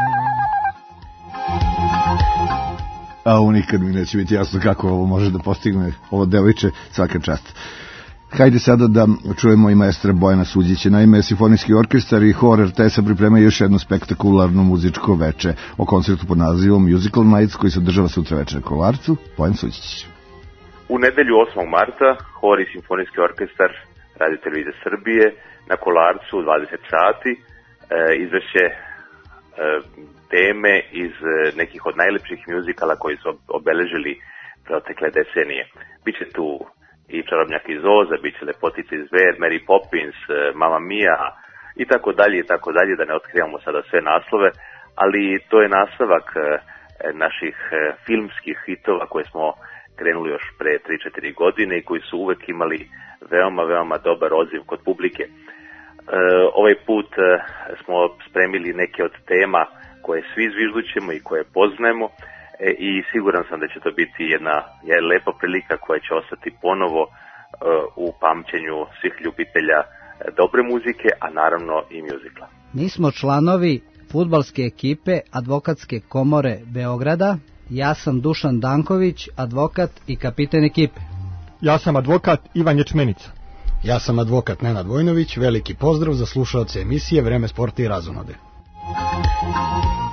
A u nikad mi neće biti jasno kako ovo može da postigne ovo devojče, svaka čast. Hajde sada da čujemo i maestra Bojana Suđića. Naime, Simfonijski orkestar i hor R T S-a pripremaju još jedno spektakularno muzičko veče o koncertu pod nazivom Musical Nights koji se održava sutra večer na Kolarcu. Bojan Suđić. U nedelju osmog marta hor i Simfonijski orkestar Radio Televizije Srbije na Kolarcu u dvadeset sati e, izvešće e, teme iz nekih od najlepših muzikala koji su obeležili protekle decenije. Biće tu i Čarobnjak iz Oza, biće Lepotica i zver, Mary Poppins, Mamma Mia i tako dalje i tako dalje, da ne otkrivamo sada sve naslove, ali to je nastavak naših filmskih hitova koje smo krenuli još pre tri četiri godine i koji su uvek imali veoma, veoma dobar odziv kod publike. Ovaj put smo spremili neke od tema koje svi zviždućemo i koje poznajemo e, i siguran sam da će to biti jedna, jedna lepa prilika koja će ostati ponovo e, u pamćenju svih ljubitelja dobre muzike, a naravno i muzikla. Mi smo članovi fudbalske ekipe Advokatske komore Beograda. Ja sam Dušan Danković, advokat i kapiten ekipe. Ja sam advokat Ivan Ječmenica. Ja sam advokat Nenad Vojnović. Veliki pozdrav za slušaoce emisije Vreme sporta i razonode.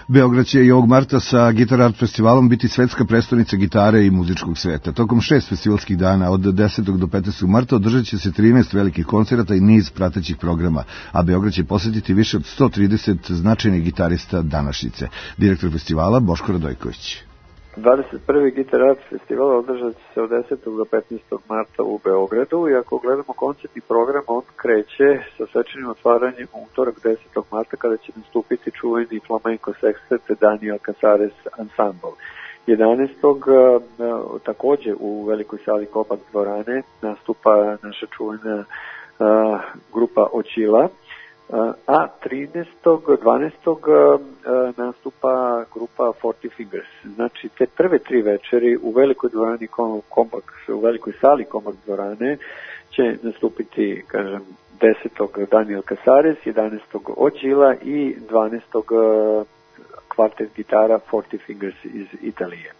Beograd će i ovog marta sa Guitar Art festivalom biti svetska prestonica gitare i muzičkog sveta. Tokom šest festivalskih dana od desetog do petnaestog marta održat će se trinaest velikih koncerata i niz pratećih programa, a Beograd će posjetiti više od sto trideset značajnih gitarista današnjice. Direktor festivala Boško Radojković. dvadeset prvi Guitar Art festival održat će se od desetog do petnaestog marta u Beogradu i ako gledamo koncertni program, on kreće sa svečanim otvaranjem u utorak desetog marta kada će nastupiti čuveni flamenco sextet Daniel Casares Ensemble. jedanaestog takođe u velikoj sali Kopak dvorane nastupa naša čuvena uh, grupa Očila, a trinaestog dvanaestog nastupa grupa Forty Fingers. Znači, te prve tri večeri u velikoj dvorani Kombak, u velikoj sali Kombak dvorane će nastupiti, kažem, desetog Daniel Casares, jedanaestog Očila i dvanaestog kvartet gitara Forty Fingers iz Italije.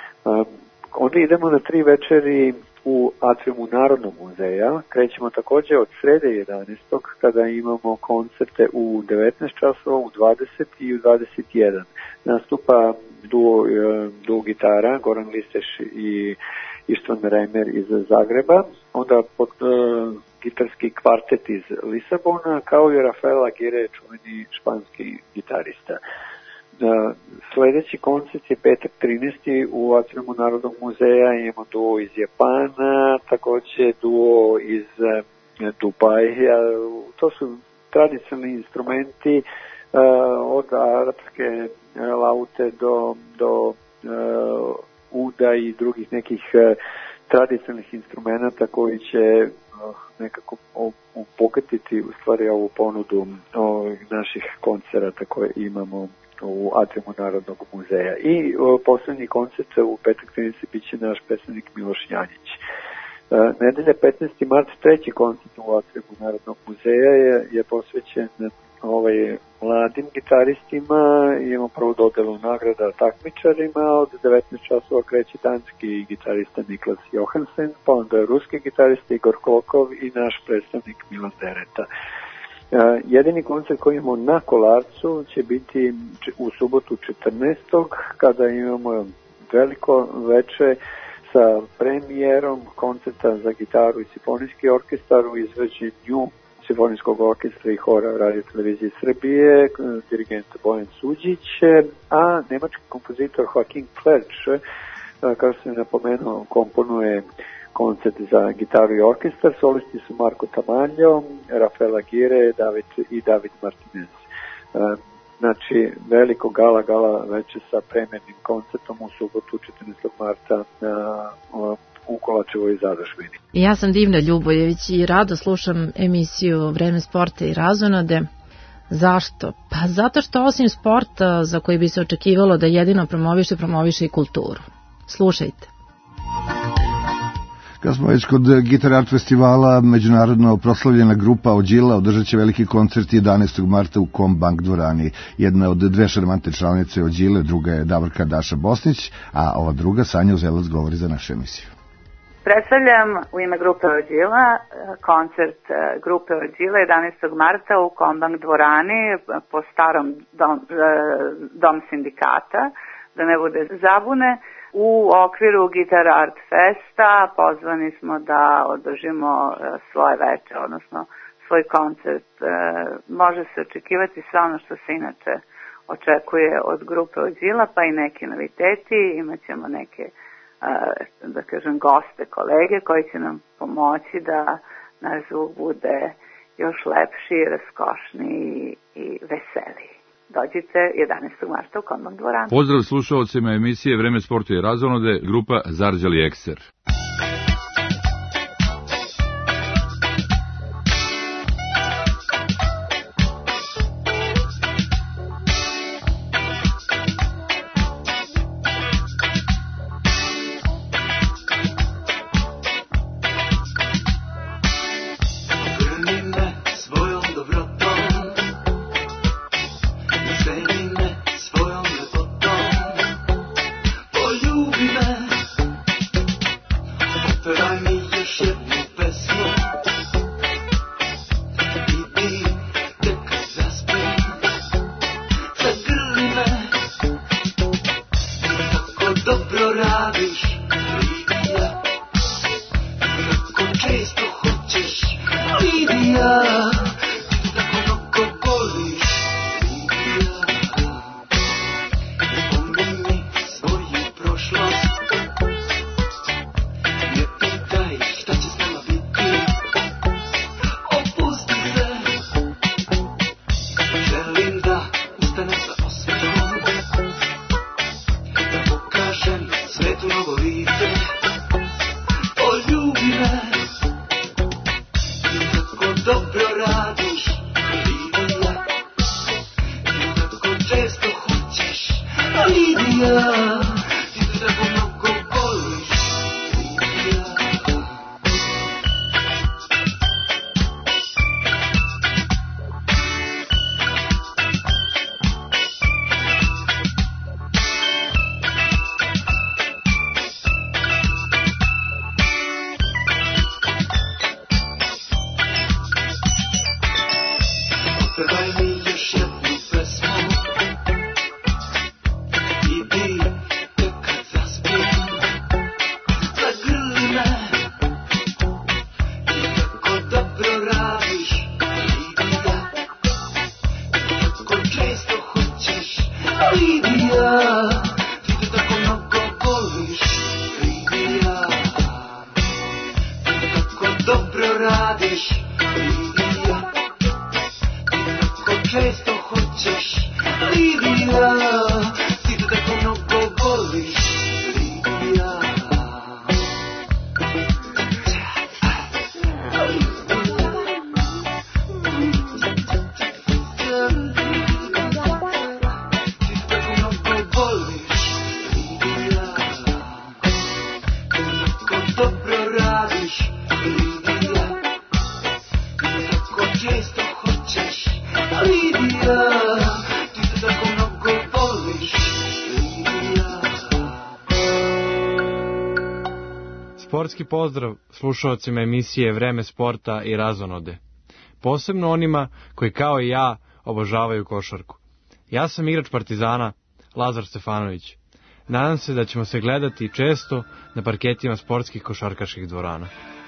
Onda idemo na tri večeri u atriumu Narodnog muzeja. Krećemo takođe od srede jedanaestog kada imamo koncerte u devetnaest časova, u dvadeset i u dvadeset jedan. Nastupa duo, duo gitara, Goran Listeš i Istvan Reimer iz Zagreba, onda pod, uh, gitarski kvartet iz Lisabona, kao i Rafael Aguirre, čuveni španski gitarista. Uh, sledeći koncert je petak trinaesti u atriumu Narodnog muzeja, imamo duo iz Japana, takođe duo iz uh, Dubaja. To su tradicionalni instrumenti uh, od arapske uh, laute do, do uh, uda i drugih nekih uh, tradicionalnih instrumenta koji će uh, nekako obogatiti u stvari ovu ponudu uh, naših koncerata koje imamo u atriumu Narodnog muzeja. I o, poslednji koncert u petak trinaesti biće naš pesnik Miloš Janjić. E, nedelja petnaesti mart, treći koncert u atriumu Narodnog muzeja je, je posvećen ovaj, mladim gitaristima. Imamo prvo dodelu nagrada takmičarima, od devetnaest časova kreće danski gitarista Niklas Johansen, pa onda ruski gitarista Igor Klokov i naš predstavnik Milan Dereta. Uh, jedini koncert koji imamo na Kolarcu će biti u subotu četrnaestog kada imamo veliko veče sa premijerom koncerta za gitaru i simfonijski orkestar u izvođenju simfonijskog orkestra i hora Radio Televizije Srbije, dirigent Bojan Suđić, a nemački kompozitor Joachim Klerč, uh, kao što se napomenuo, komponuje koncert za gitaru i orkestar. Solisti su Marko Tamanjo, Rafael Aguirre David i David Martinez. Znači, veliko gala, gala veče sa premijernim koncertom u subotu četrnaestog marta u Kolačevoj zadužbini. Ja sam Divna Ljubojević i rado slušam emisiju Vreme sporta i razonode. Zašto? Pa zato što osim sporta za koji bi se očekivalo da jedino promoviše, promoviše i kulturu. Slušajte. Kad smo već kod Guitar Art festivala, međunarodno proslavljena grupa Ođila održat će veliki koncert jedanaestog marta u Kombank dvorani. Jedna od dve šarmante članice Ođile, druga je Davorka Daša Bosnić, a ova druga, Sanja Uzelac, govori za našu emisiju. Predstavljam u ime grupe Ođila koncert grupe Ođila jedanaestog marta u Kombank dvorani po starom dom, dom sindikata, da ne bude zabune. U okviru Guitar Art Festa pozvani smo da održimo svoje veče, odnosno svoj koncert. Može se očekivati sve ono što se inače očekuje od grupe Ođila, pa i neki noviteti. Imaćemo neke, da kažem, goste, kolege koji će nam pomoći da naš zvuk bude još lepši, raskošniji i veseliji. Dođite jedanaestog marta u Kombank dvoranu. Pozdrav slušalcima emisije Vreme sporta i razonode, grupa Zarđali Ekser. sportski pozdrav slušaocima emisije Vreme sporta i razonode. Posebno onima koji kao i ja obožavaju košarku. Ja sam igrač Partizana, Lazar Stefanović. Nadam se da ćemo se gledati često na parketima sportskih košarkaških dvorana.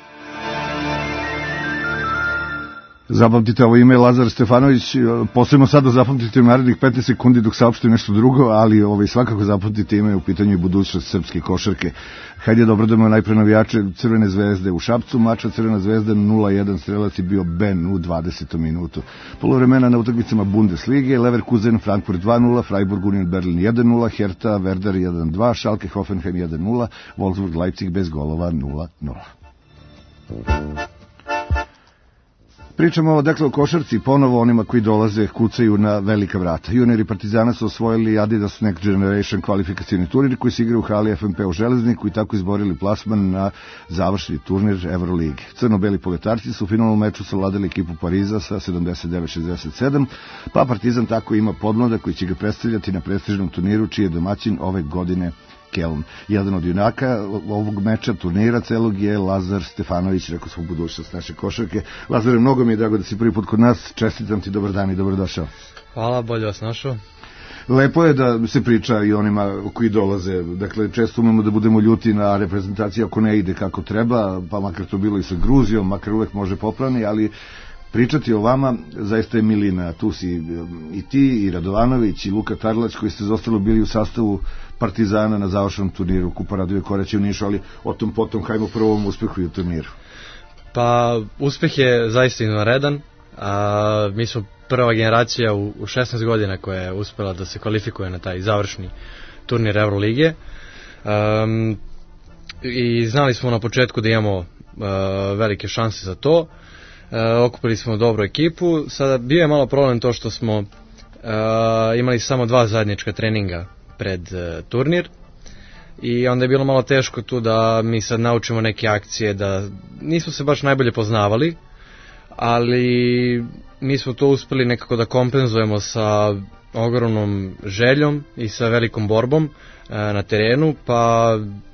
Zapamtite ovo ime, Lazar Stefanović, posebno sada zapamtite u narednih petnaest sekundi dok saopštim nešto drugo, ali ovaj, svakako zapamtite ime u pitanju i budućnost srpske košarke. Hajde da obradujemo najpre navijače Crvene zvezde u Šapcu, mača Crvena zvezda nula jedan, strelac je bio Ben u dvadesetom minutu. Poluvremena na utakmicama Bundeslige, Leverkusen, Frankfurt dva nula, Freiburg Union Berlin jedan nula, Hertha, Werder jedan dva, Schalke Hoffenheim jedan nula, Wolfsburg Leipzig bez golova nula nula. Pričamo o, dakle, o košarci, ponovo onima koji dolaze kucaju na velika vrata. Juniori Partizana su osvojili Adidas Next Generation kvalifikacijni turnir koji se igra u hali F M P u Železniku i tako izborili plasman na završni turnir Evrolige. Crno-beli poletarci su u finalnom meču savladali ekipu Pariza sa sedamdeset devet šezdeset sedam, pa Partizan tako ima podmlada koji će ga predstavljati na prestižnom turniru čiji je domaćin ove godine Kelm. Jedan od junaka ovog meča turnira celog je Lazar Stefanović, rekao smo budućnost naše košarke. Lazare, mnogo mi je drago da si prvi put kod nas, čestitam ti, dobar dan i dobrodošao. Hvala, bolje vas našao. Lepo je da se priča i onima koji dolaze, dakle često umemo da budemo ljuti na reprezentaciji ako ne ide kako treba, pa makar to bilo i sa Gruzijom, makar uvek može popravni, ali pričati o vama zaista je milina. Tu si i ti, i Radovanović, i Luka Tarlać koji ste zostalo bili u sastavu Partizana na završenom turniru Kupa Radoje Koraća u Nišu, ali o tom potom hajmo prvom uspehu i u turniru. Pa uspeh je zaista izvanredan. A, mi smo prva generacija u, u šesnaest godina koja je uspela da se kvalifikuje na taj završni turnir Evrolige. Um, I znali smo na početku da imamo uh, velike šanse za to. Uh, okupili smo dobru ekipu. Sada bio je malo problem to što smo uh, imali samo dva zajednička treninga pred uh, turnir i onda je bilo malo teško tu da mi sad naučimo neke akcije, da nismo se baš najbolje poznavali, ali mi smo to uspeli nekako da kompenzujemo sa ogromnom željom i sa velikom borbom uh, na terenu, pa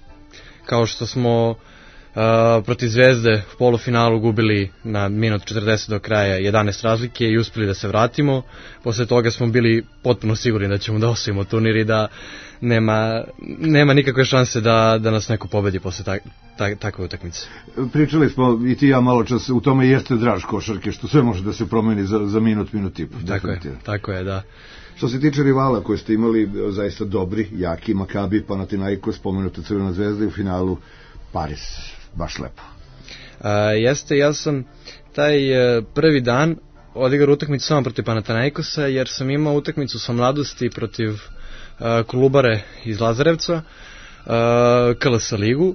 kao što smo Uh, protiv Zvezde u polufinalu gubili na minut četrdeset do kraja jedanaest razlike i uspeli da se vratimo. Posle toga smo bili potpuno sigurni da ćemo da osvojimo turnir i da nema, nema nikakve šanse da, da nas neko pobedi posle tak, tak, takve utakmice. Pričali smo i ti ja malo čas, u tome jeste draž košarke, što sve može da se promeni za, za minut, minut i po. Tako je, tako je, da. Što se tiče rivala koje ste imali zaista dobri, jaki, Makabi, Panathinaikos, spomenuta Crvena zvezda i u finalu Paris. Baš lepo. Uh, jeste, ja sam taj uh, prvi dan odigrao utakmicu samo protiv Panathinaikosa, jer sam imao utakmicu sa mladosti protiv uh, Kolubare iz Lazarevca, uh, K L S ligu,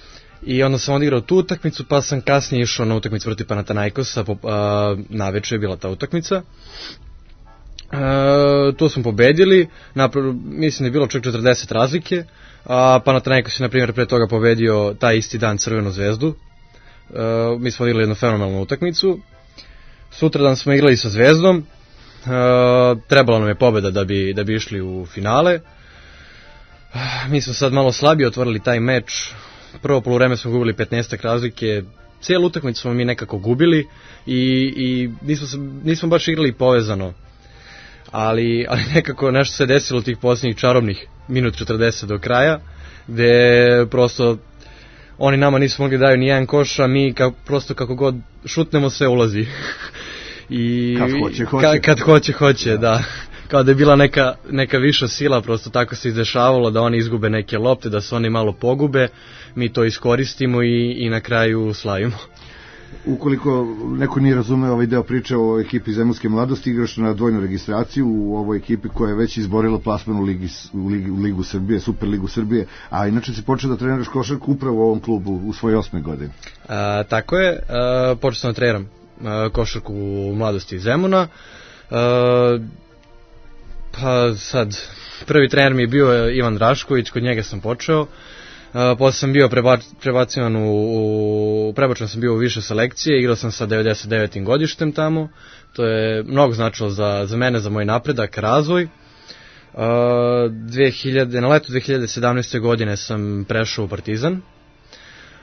i onda sam odigrao tu utakmicu, pa sam kasnije išao na utakmicu protiv Panathinaikosa, uh, naveče je bila ta utakmica. Uh, to smo pobedili, napr- mislim da je bilo čak četrdeset razlike, a Panathinaikos je na primjer pre toga pobedio taj isti dan Crvenu zvezdu. Uh, mi smo igrali jednu fenomenalnu utakmicu. Sutradan smo igrali sa Zvezdom, uh, trebala nam je pobeda da bi, da bi išli u finale. Uh, mi smo sad malo slabije otvorili taj meč, prvo poluvreme smo gubili petnaest razlike, cijelu utakmicu smo mi nekako gubili i, i nismo, nismo baš igrali povezano. Ali, ali nekako nešto se desilo tih posljednjih čarobnih minut četrdeset do kraja, gde prosto oni nama nisu mogli daju ni jedan koš, a mi ka, prosto kako god šutnemo sve ulazi. I kad hoće, hoće. Ka, kad hoće, hoće, da. da. Kao da je bila neka, neka viša sila, prosto tako se izdešavalo da oni izgube neke lopte, da se oni malo pogube, mi to iskoristimo i, i na kraju slavimo. Ukoliko neko nije razumeo ovaj deo priče o ekipi Zemunske mladosti, igraš na dvojnu registraciju u ovoj ekipi koja je već izborila plasman u, ligi, u, ligi, u Ligu Srbije, Super Ligu Srbije, a inače si počeo da treniraš košarku upravo u ovom klubu u svoje osme godine. A, tako je, a, počeo sam da treniram a, košarku u mladosti iz Zemuna. A, pa sad, prvi trener mi je bio Ivan Drašković, kod njega sam počeo. Uh, posle sam bio prebac, prebacivan u, u prebačen sam bio u više selekcije, igrao sam sa devedeset devetim godištem tamo, to je mnogo značilo za, za mene, za moj napredak, razvoj. Uh, dve hiljade, na leto dve hiljade sedamnaeste godine sam prešao u Partizan,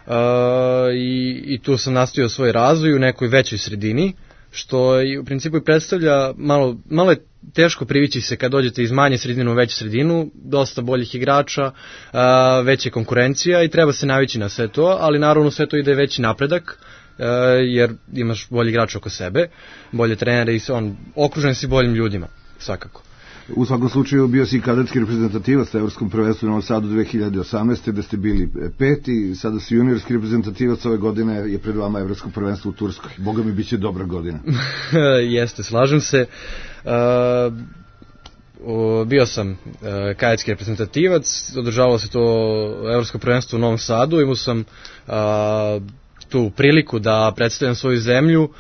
i, i tu sam nastavio svoj razvoj u nekoj većoj sredini, što i u principu predstavlja malo, malo je teško privići se kad dođete iz manje sredine u veću sredinu, dosta boljih igrača, veća konkurencija i treba se navići na sve to, ali naravno sve to ide veći napredak, jer imaš bolji igrač oko sebe, bolje trenere i on, okružen si boljim ljudima, svakako. U svakom slučaju bio si kadetski reprezentativac na Evropskom prvenstvu u Novom Sadu dve hiljade osamnaeste. da ste bili peti, sada si juniorski reprezentativac, ove godine je pred vama Evropsko prvenstvo u Turskoj. Boga mi biće dobra godina. Jeste, slažem se. Uh, bio sam uh, kadetski reprezentativac, održavalo se to Evropsko prvenstvo u Novom Sadu, imao sam uh, tu priliku da predstavljam svoju zemlju uh,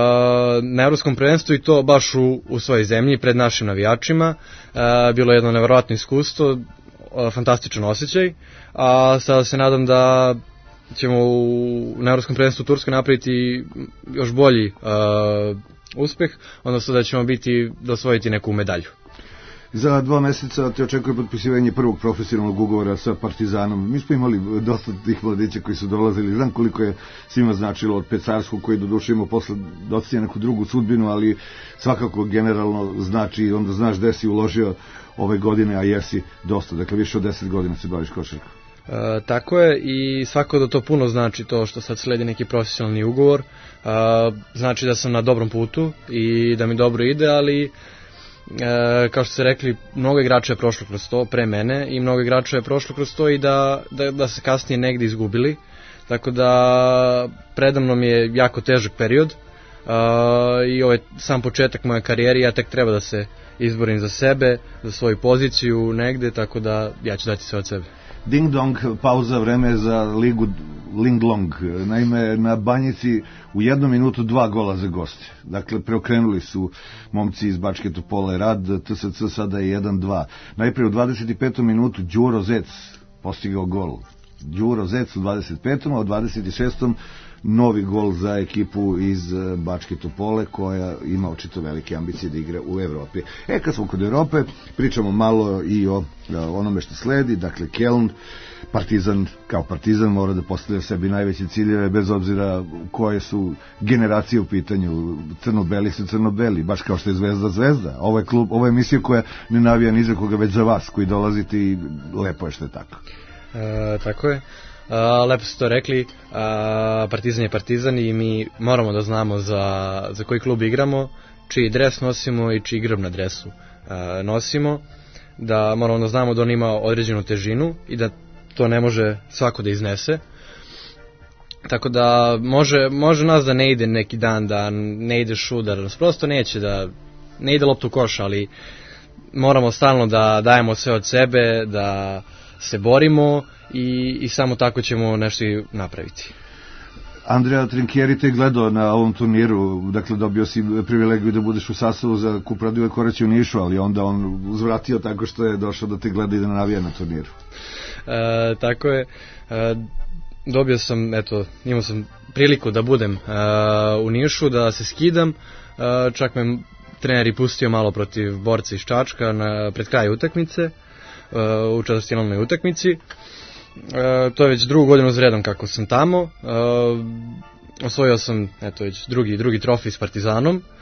na Evropskom prvenstvu i to baš u, u svojoj zemlji pred našim navijačima. Uh, bilo je jedno neverovatno iskustvo, uh, fantastičan osjećaj, a sada se nadam da ćemo u, na Evropskom prvenstvu u Turskoj napraviti još bolji uh, uspeh, odnosno da ćemo biti, da osvojiti neku medalju. Za dva meseca te očekuje potpisivanje prvog profesionalnog ugovora sa Partizanom. Mi smo imali dosta tih mladića koji su dolazili. Znam koliko je svima značilo od Pecarskog, koji doduše imao posle docija neku drugu sudbinu, ali svakako generalno znači, onda znaš gde si uložio ove godine, a jesi dosta. Dakle, više od deset godina se baviš košarkom. E, tako je i svako da to puno znači to što sad sledi neki profesionalni ugovor. E, znači da sam na dobrom putu i da mi dobro ide, ali E, kao što ste rekli, mnogo igrača je prošlo kroz to pre mene i mnogo igrača je prošlo kroz to i da, da, da se kasnije negde izgubili, tako da predamnom je jako težak period e, i ovo je sam početak moje karijere, ja tek treba da se izborim za sebe, za svoju poziciju negde, tako da ja ću dati sve od sebe. Ding dong, pauza, vreme za ligu Ling Long. Naime, na Banjici u jednu minutu dva gola za goste. Dakle, preokrenuli su momci iz Bačke Topole rad, T S C sada je jedan dva. Najprej u dvadeset petom minutu Đuro Zec postigao gol. Đuro Zec u dvadeset petom, a u dvadeset šestom novi gol za ekipu iz Bačke Topole, koja ima očito velike ambicije da igra u Evropi. E, kad smo kod Evrope, pričamo malo i o onome što sledi, dakle Keln, Partizan, kao Partizan mora da postavlja sebi najveće ciljeve, bez obzira koje su generacije u pitanju. Crno-beli su crno-beli, baš kao što je Zvezda Zvezda. Ovo je klub, ovo je emisija koja ne navija ni za koga, već za vas koji dolazite i lepo je što je tako. E, tako je. Uh, lepo ste to rekli, uh, Partizan je Partizan i mi moramo da znamo za, za koji klub igramo, čiji dres nosimo i čiji grb na dresu uh, nosimo, da moramo da znamo da on ima određenu težinu i da to ne može svako da iznese. Tako da može, može nas da ne ide neki dan, da ne ide šudar, nas prosto neće da ne ide loptu u koš, ali moramo stalno da dajemo sve od sebe, da se borimo i, i samo tako ćemo nešto i napraviti. Andrea Trinkieri te gledao na ovom turniru, dakle dobio si privilegiju da budeš u sastavu za kup Raduje Korać u Nišu, ali onda on uzvratio tako što je došao da te gleda i da navija na turniru. E, tako je, e, dobio sam, eto, imao sam priliku da budem e, u Nišu, da se skidam, e, čak me trener i pustio malo protiv borca iz Čačka na, pred kraj utakmice, u četvrtfinalnoj utakmici. E, to je već drugu godinu za redom kako sam tamo. E, osvojio sam eto već drugi drugi trofej s Partizanom. E,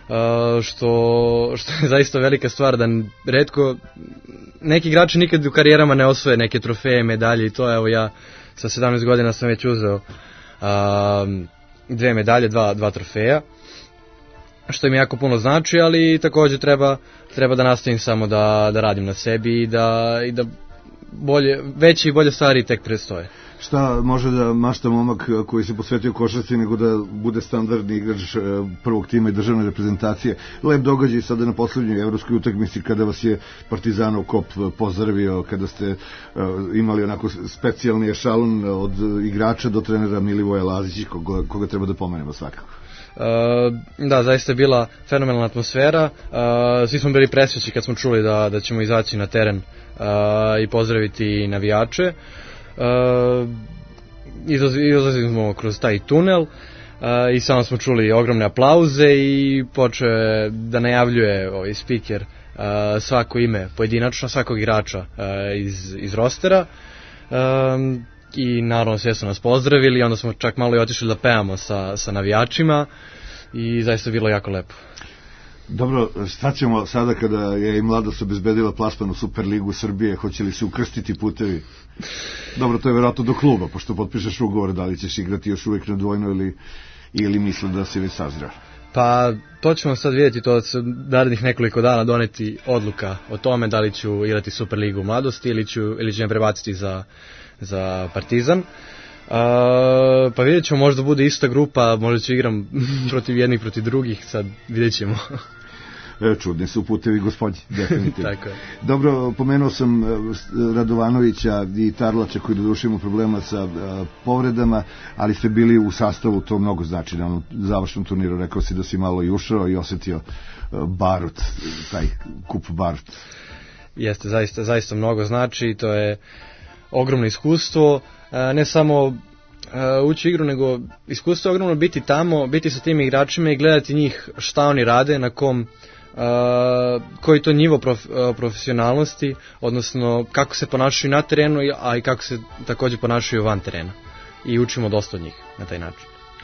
što što je zaista velika stvar, da retko neki igrači nikad u karijerama ne osvoje neke trofeje, medalje i to. Evo ja sa sedamnaest godina sam već uzeo a, dve medalje, dva dva trofeja, što mi jako puno znači, ali takođe treba treba da nastavim samo da da radim na sebi i da i da bolje veće i bolje stvari tek predstoje. Šta može da mašta momak koji se posvetio košarci nego da bude standardni igrač prvog tima i državne reprezentacije? Lep događaj sada na poslednjoj evropskoj utakmici kada vas je Partizanov kop pozdravio, kada ste uh, imali onako specijalni ešalon od igrača do trenera Milivoja Lazića, koga, koga treba da pomenemo svakako. Uh, da, zaista je bila fenomenalna atmosfera, uh, svi smo bili presrećni kad smo čuli da, da ćemo izaći na teren uh, i pozdraviti navijače. Uh, izlazili smo kroz taj tunel uh, i samo smo čuli ogromne aplauze i počeo je da najavljuje ovaj speaker uh, svako ime pojedinačno, svakog igrača uh, iz, iz rostera. Um, i naravno sve su nas pozdravili, onda smo čak malo i otišli da pevamo sa, sa navijačima i zaista bilo jako lepo. Dobro, šta ćemo sada kada je i Mladost obezbedila plasman u Superligu Srbije, hoće li se ukrstiti putevi? Dobro, to je verovatno do kluba, pošto potpišeš ugovor, da li ćeš igrati još uvijek na dvojno ili, ili misle da si već sazreo? Pa, to ćemo sad vidjeti, to se narednih nekoliko dana doneti odluka o tome da li ću igrati Superligu Mladosti ili ću, ili ću me prebaciti za, za Partizan. Uh, pa vidjet ćemo, možda bude ista grupa, možda ću igram protiv jednih, protiv drugih, sad vidjet ćemo. Čudni su putevi gospodi, definitivno. Tako je. Dobro, pomenuo sam Radovanovića i Tarlača koji doduše imaju problema sa povredama, ali ste bili u sastavu, to mnogo znači na onom završnom turniru. Rekao si da si malo i ušao i osjetio barut, taj kup barut. Jeste, zaista, zaista mnogo znači, to je ogromno iskustvo, ne samo ući igru, nego iskustvo je ogromno biti tamo, biti sa tim igračima i gledati njih šta oni rade, na kom Uh, koji to nivo prof, uh, profesionalnosti, odnosno kako se ponašaju na terenu, a i kako se također ponašaju van terena, i učimo dosta od njih na taj način.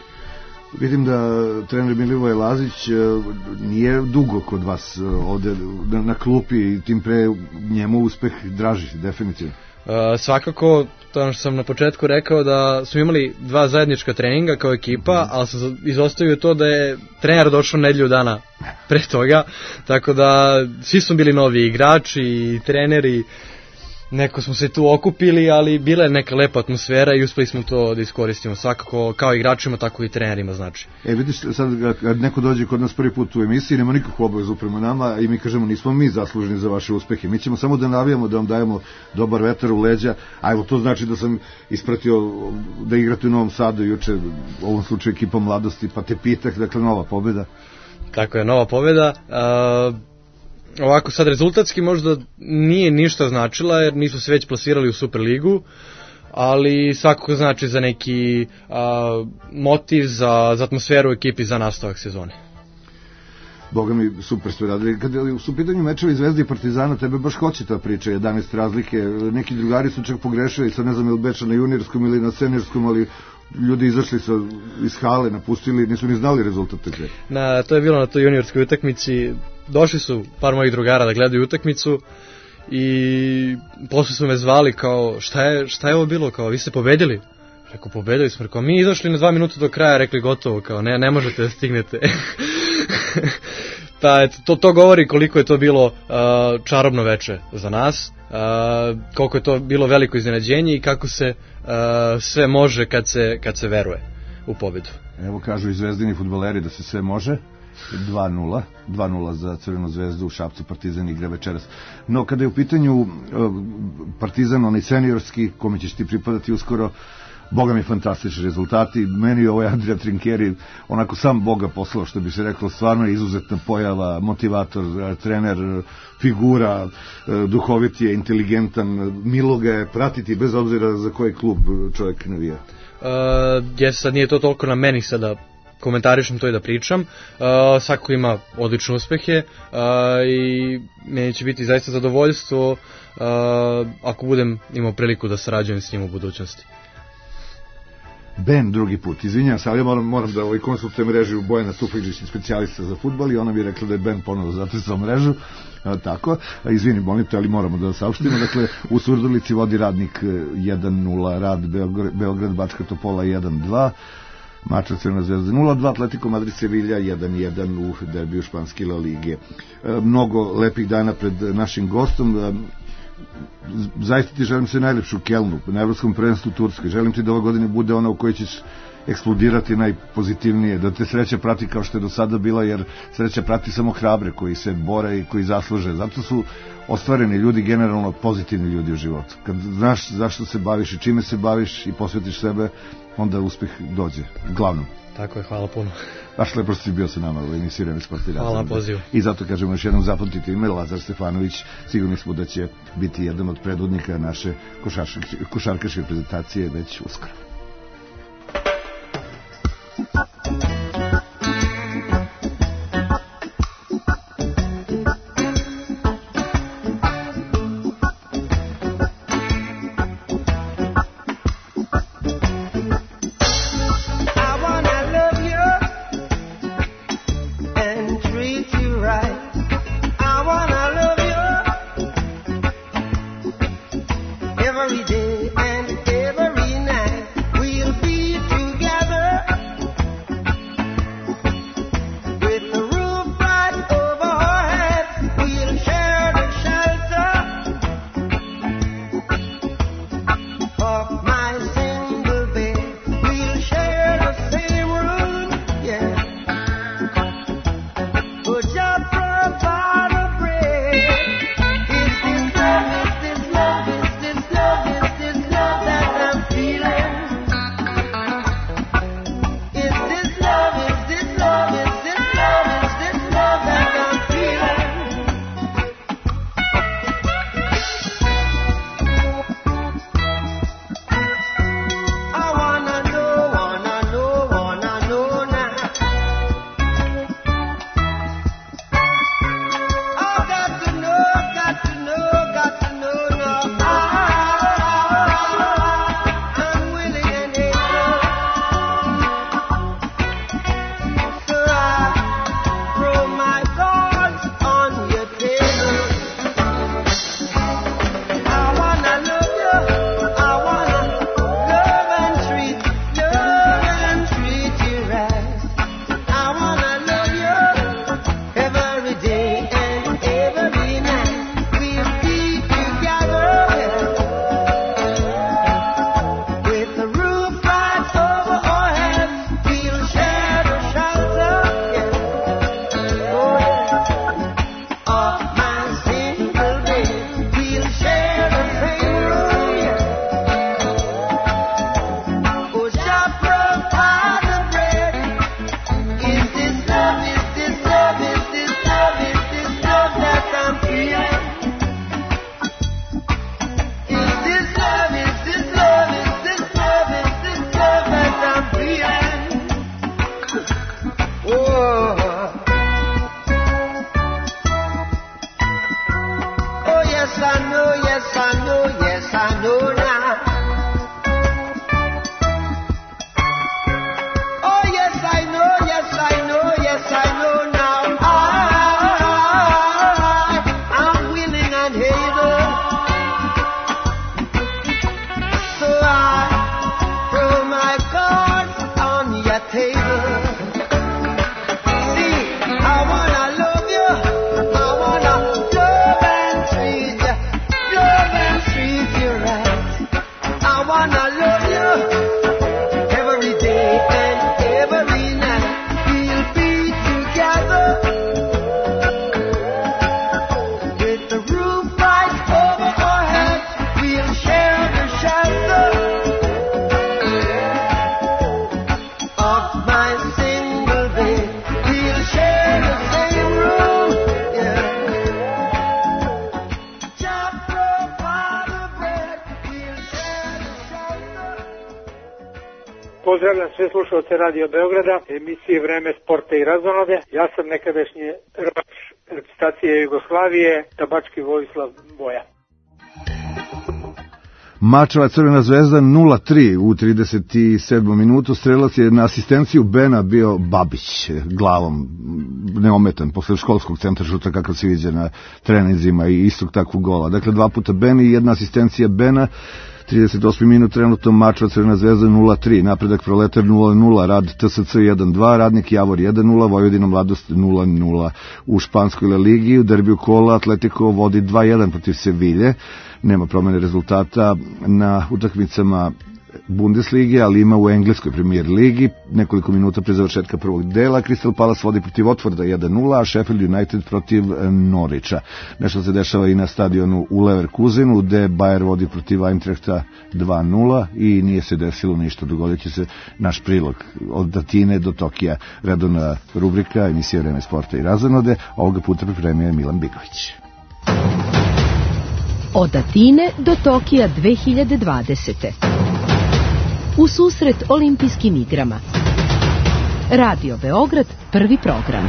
Vidim da trener Milivoje Lazić uh, nije dugo kod vas uh, ovde na, na klupi i tim pre njemu uspeh draži, definitivno. Uh, svakako, to ono što sam na početku rekao, da smo imali dva zajednička treninga kao ekipa, mm. ali sam izostavio to da je trener došao nedelju dana pre toga, tako da svi smo bili novi igrači i treneri, neko smo se tu okupili, ali bila je neka lepa atmosfera i uspeli smo to da iskoristimo, svakako kao igračima, tako i trenerima, znači. E, vidiš, sad kad neko dođe kod nas prvi put u emisiji, nema nikakvu obavezu prema nama i mi kažemo nismo mi zasluženi za vaše uspehe, mi ćemo samo da navijamo, da vam dajemo dobar vetar u leđa, a evo to znači da sam ispratio da igrate u Novom Sadu juče, u ovom slučaju ekipa Mladosti, pa te pitak, dakle nova pobjeda. Tako je, nova pobjeda. Uh... Ovako sad rezultatski možda nije ništa značila jer nisu se već plasirali u Superligu, ali svakako znači za neki a, motiv, za, za atmosferu u ekipi za nastavak sezone. Boga mi, super ste radili. Kada su u pitanju mečevi Zvezde i Partizana, tebe baš hoće ta priča, jedanaest razlike. Neki drugari su čak pogrešili, sad ne znam ili beča na juniorskom ili na seniorskom, ali ljudi izašli sa, iz hale, napustili, nisu ni znali rezultat tekve. Na, to je bilo na toj juniorskoj utakmici. Došli su par mojih drugara da gledaju utakmicu i posle su me zvali kao šta je, šta je ovo bilo, kao vi ste pobedili. Rekao pobedili smo, rekao mi izašli na dva minuta do kraja, rekli gotovo, kao ne, ne možete da stignete. Pa eto, to, to govori koliko je to bilo uh, čarobno veče za nas, uh, koliko je to bilo veliko iznenađenje i kako se uh, sve može kad se, kad se veruje u pobedu. Evo kažu i zvezdini fudbaleri da se sve može. dva nula, dva nula za Crvenu zvezdu, u Šapcu Partizan igra večeras. No, kada je u pitanju Partizan, onaj seniorski, kome ćeš ti pripadati uskoro, Boga mi fantastični rezultati. Meni ovo je Andrija Trinkeri, onako sam Boga poslao, što bi se reklo, stvarno je izuzetna pojava, motivator, trener, figura, duhovit je, inteligentan, milo ga je pratiti bez obzira za koji klub čovjek navija. Uh, jes, sad nije to toliko na meni sada komentarišem to i da pričam. Uh, svako ima odlične uspehe uh, i meni će biti zaista zadovoljstvo uh, ako budem imao priliku da sarađujem s njim u budućnosti. Ben drugi put, izvinjam se, ali ja moram, moram da ovaj konsultujem mrežu Bojana Stupajđić, specijalista za fudbal, i ona mi je rekla da je Ben ponovo zato za mrežu, a, tako, a, izvini, molim te, ali moramo da saopštimo, dakle, u Surdulici vodi Radnik jedan nula, Rad Beograd, Beograd Bačka Topola jedan dva, Mača Crvena zvezda nula dva, Atletico Madrid Sevilla jedan jedan u derbiju Španske La Lige. E, mnogo lepih dana pred našim gostom. E, zaista ti želim se najlepšu Kelnu na Evropskom prvenstvu Turskoj. Želim ti da ova godina bude ona u kojoj ćeš eksplodirati najpozitivnije, da te sreća prati kao što je do sada bila, jer sreća prati samo hrabre koji se bore i koji zasluže. Zato su ostvareni ljudi generalno pozitivni ljudi u životu. Kad znaš zašto se baviš i čime se baviš i posvetiš sebe, onda uspeh dođe, glavnom. Tako je, hvala puno. Baš lepo si bio sa nama u emisiji Vreme sporta i razvoja. Hvala na pozivu. I zato kažemo još jednom, zapamtite ime Lazar Stefanović, sigurni smo da će biti jedan od predvodnika naše košarkaške prezentacije već uskoro. Pozdravljam sve slušalce Radio Beograda, emisije Vreme sporta i razonode. Ja sam nekadašnji rvač reprezentacije Jugoslavije, Tabački Vojislav Boja. Mačeva Crvena zvezda nula tri u trideset sedmom minutu. Strelac je na asistenciju Bena bio Babić, glavom neometan posle školskog centra šuta kakav se viđa na treninzima i istog takvog gola. Dakle, dva puta Ben i jedna asistencija Bena. trideset osmi minut, trenutno Mačeva Crvena zvezda nula tri, Napredak Proletar nula nula, Rad T S C jedan dva, Radnik Javor jedan nula, Vojvodina Mladost nula nula. U španskoj La Ligi, u derbiju kola Atletico vodi dva jedan protiv Sevilje. Nema promene rezultata na utakmicama Bundeslige, ali ima u engleskoj Premier ligi. Nekoliko minuta pre završetka prvog dela Crystal Palace vodi protiv Watforda jedan nula, a Sheffield United protiv Norwicha. Nešto se dešava i na stadionu u Leverkusenu, gde Bayer vodi protiv Eintrachta dva nula i nije se desilo ništa. Dogodit će se naš prilog od Atine do Tokija. Redovna rubrika emisija Vreme sporta i razonode. Ovoga puta pripremio je Milan Bigović. Od Atine do Tokija dve hiljade dvadesete. U susret olimpijskim igrama. Radio Beograd, prvi program.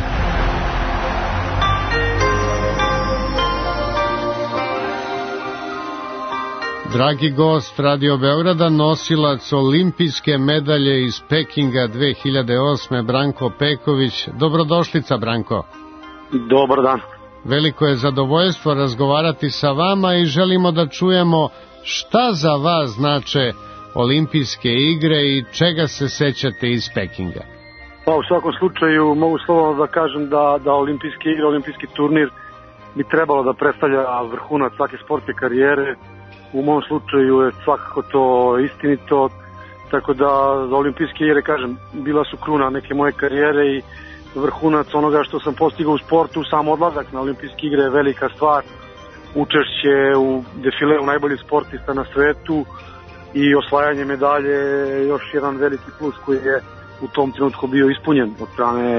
Dragi gost Radio Beograda, nosilac olimpijske medalje iz Pekinga dve hiljade osme, Branko Peković. Dobrodošlica, Branko. Dobar dan. Veliko je zadovoljstvo razgovarati sa vama i želimo da čujemo šta za vas znače olimpijske igre i čega se sećate iz Pekinga. Pa u svakom slučaju mogu slobodno da kažem da, da olimpijske igre, olimpijski turnir bi trebalo da predstavlja vrhunac svake sportske karijere. U mom slučaju je svakako to istinito, tako da za olimpijske igre, kažem, bila su kruna neke moje karijere i vrhunac onoga što sam postigao u sportu. Sam odlazak na olimpijske igre je velika stvar, učešće u defileu najboljih sportista na svetu i osvajanje medalje je još jedan veliki plus koji je u tom trenutku bio ispunjen od strane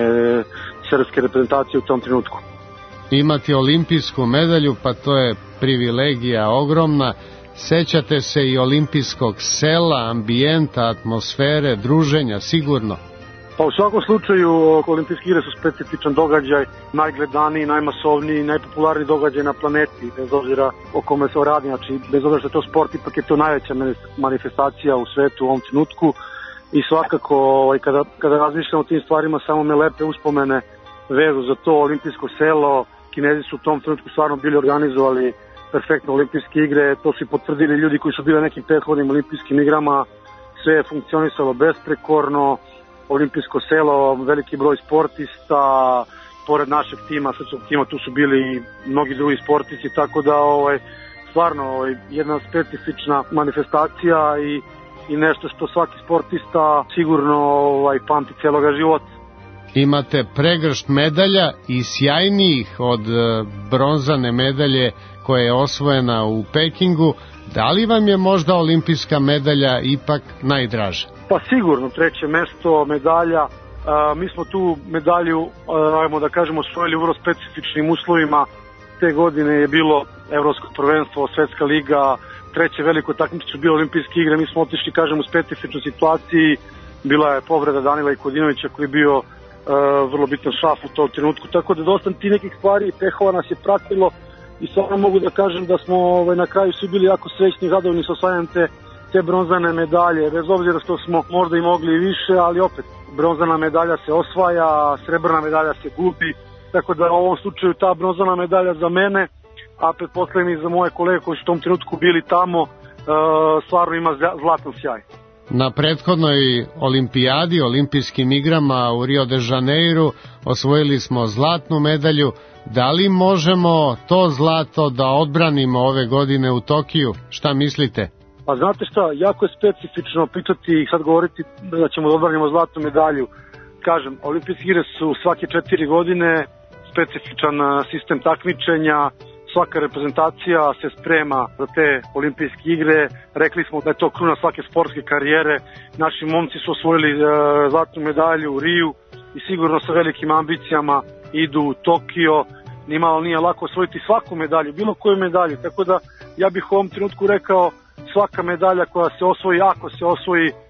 srpske reprezentacije u tom trenutku. Imati olimpijsku medalju, pa to je privilegija ogromna. Sećate se i olimpijskog sela, ambijenta, atmosfere, druženja, sigurno? Pa u svakom slučaju olimpijske igre su specifičan događaj, najgledaniji, najmasovniji, najpopularniji događaj na planeti, bez obzira o kome se radi, znači bez obzira što je to sport, ipak je to najveća manifestacija u svetu u ovom trenutku i svakako ovaj, kada, kada razmišljam o tim stvarima samo me lepe uspomene vezu za to olimpijsko selo. Kinezi su u tom trenutku stvarno bili organizovali perfektno olimpijske igre, to su i potvrdili ljudi koji su bili na nekim prethodnim olimpijskim igrama, sve je funkcionisalo besprekorno. Olimpijsko selo, veliki broj sportista, pored našeg tima, srpskog tima, tu su bili i mnogi drugi sportisti, tako da ovaj, stvarno ovaj, jedna specifična manifestacija i, i nešto što svaki sportista sigurno ovaj, pamti celoga života. Imate pregršt medalja i sjajnijih od bronzane medalje koja je osvojena u Pekingu. Da li vam je možda olimpijska medalja ipak najdraža? Pa sigurno, treće mesto, medalja. E, mi smo tu medalju, ajmo da kažemo, osvojili u vrlo specifičnim uslovima. Te godine je bilo Evropsko prvenstvo, Svetska liga, treće veliko takmičenje su bile olimpijske igre. Mi smo otišli, kažem, u specifičnoj situaciji. Bila je povreda Danila Ikodinovića koji je bio e, vrlo bitan šaf u tom trenutku. Tako da dosta ti nekih stvari i pehova nas je pratilo i stvarno mogu da kažem da smo ovaj, na kraju svi bili jako srećni i zadovoljni sa osvajanjem te te bronzane medalje, bez obzira što smo možda i mogli i više, ali opet bronzana medalja se osvaja, srebrna medalja se gubi, tako da u ovom slučaju ta bronzana medalja za mene, a pretpostavljam i za moje kolege koji su u tom trenutku bili tamo, stvarno ima zlatan sjaj. Na prethodnoj olimpijadi, olimpijskim igrama u Rio de Janeiro osvojili smo zlatnu medalju. Da li možemo to zlato da odbranimo ove godine u Tokiju? Šta mislite? Pa znate šta, jako je specifično pitati i sad govoriti da ćemo da odbranimo zlatnu medalju. Kažem, olimpijske igre su svake četiri godine, specifičan sistem takmičenja, svaka reprezentacija se sprema za te olimpijske igre. Rekli smo da je to kruna svake sportske karijere. Naši momci su osvojili e, zlatnu medalju u Riju i sigurno sa velikim ambicijama idu u Tokio. Nimalo nije lako osvojiti svaku medalju, bilo koju medalju, tako da ja bih u ovom trenutku rekao svaka medalja koja se osvoji, ako se osvoji,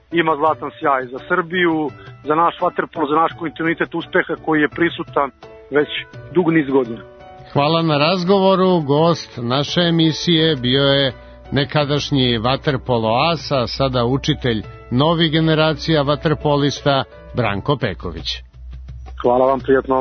ima zlatan sjaj za Srbiju, za naš vaterpolo, za naš kontinuitet uspeha koji je prisutan već dug niz godina. Hvala na razgovoru. Gost naše emisije bio je nekadašnji vaterpolo as, a sada učitelj novih generacija vaterpolista Branko Peković. Hvala vam, prijatno.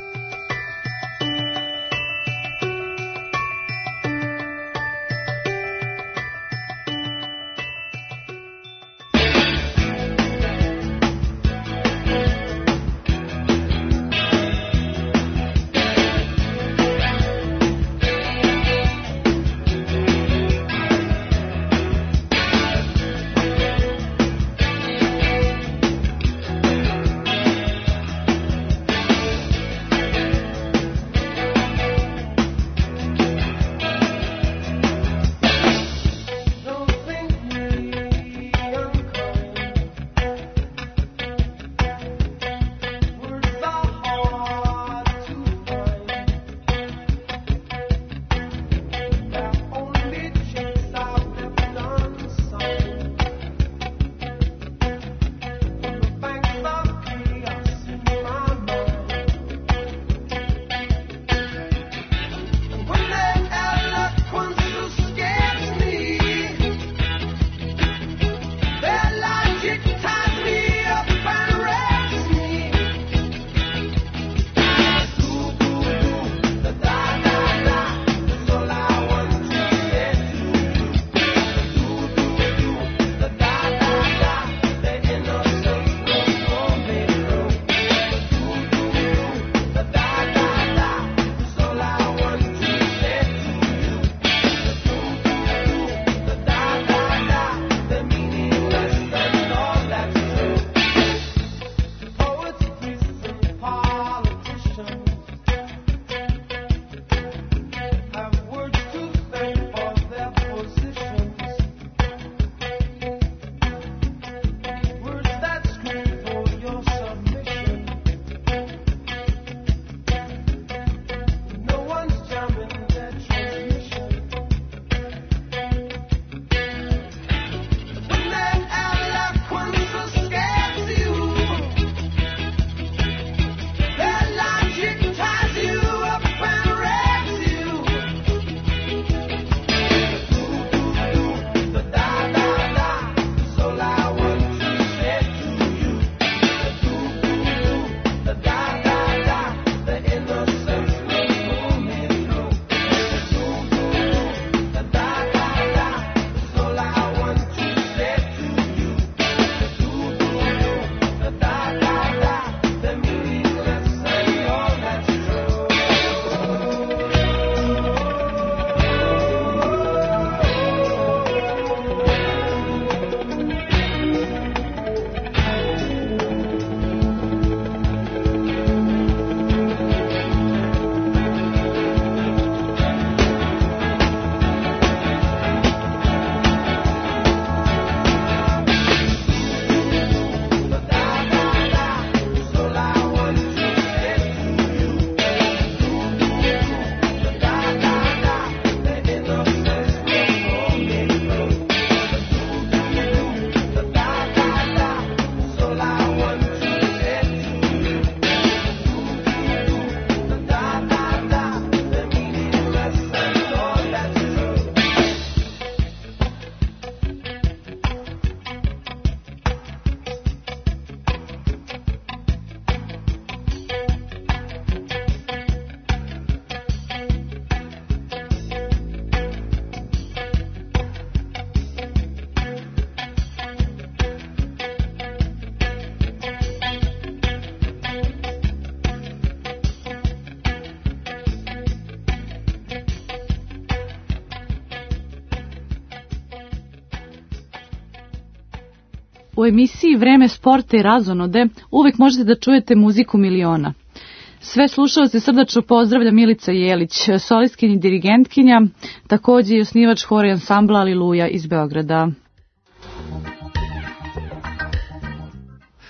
U emisiji Vreme sporta i razonode uvek možete da čujete muziku miliona. Sve slušalce srdačno pozdravlja Milica Jelić, solistkinja i dirigentkinja, takođe i osnivač hora i ansambla Aliluja iz Beograda.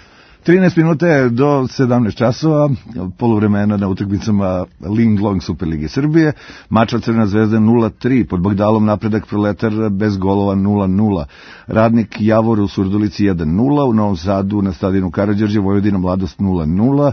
trinaest minuta je do sedamnaest časova, poluvremena na utakmicama Linglong Superlige Srbije. Mačva Crvena zvezda nula tri, pod Bagdalom napredak Proletar bez golova nula nula. Radnik Javor u Surdulici jedan nula, u Novom Sadu na stadionu Karađorđe Vojvodina Mladost nula nula.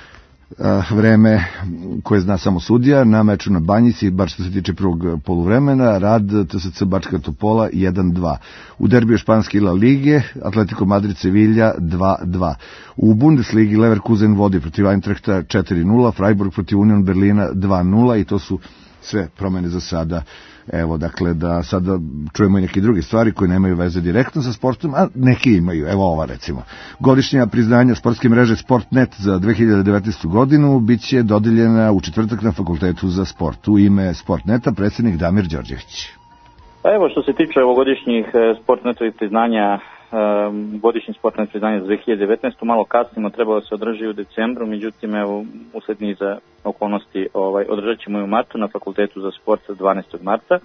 Vreme koje zna samo sudija na meču na Banjici, bar što se tiče prvog poluvremena, Rad T S C Bačka Topola jedan dva. U derbiju španske La Lige Atletico Madrid Sevilla dva dva. U Bundesligi Leverkusen vodi protiv Eintrachta četiri nula, Freiburg protiv Union Berlina dva nula i to su sve promene za sada. Evo, dakle, da sada čujemo i neke druge stvari koje nemaju veze direktno sa sportom, a neki imaju. Evo ova, recimo. Godišnja priznanja sportske mreže Sportnet za dve hiljade devetnaestu godinu biće dodeljena u četvrtak na Fakultetu za sport. U ime Sportneta predsjednik Damir Đorđević. Pa evo, što se tiče ovogodišnjih Sportnetovih priznanja, godišnji Sportnet priznanja za dve hiljade devetnaestu malo kasnimo, trebalo se održi u decembru, međutim evo usled niza okolnosti ovaj, održat ćemo i u martu na Fakultetu za sport dvanaestog marta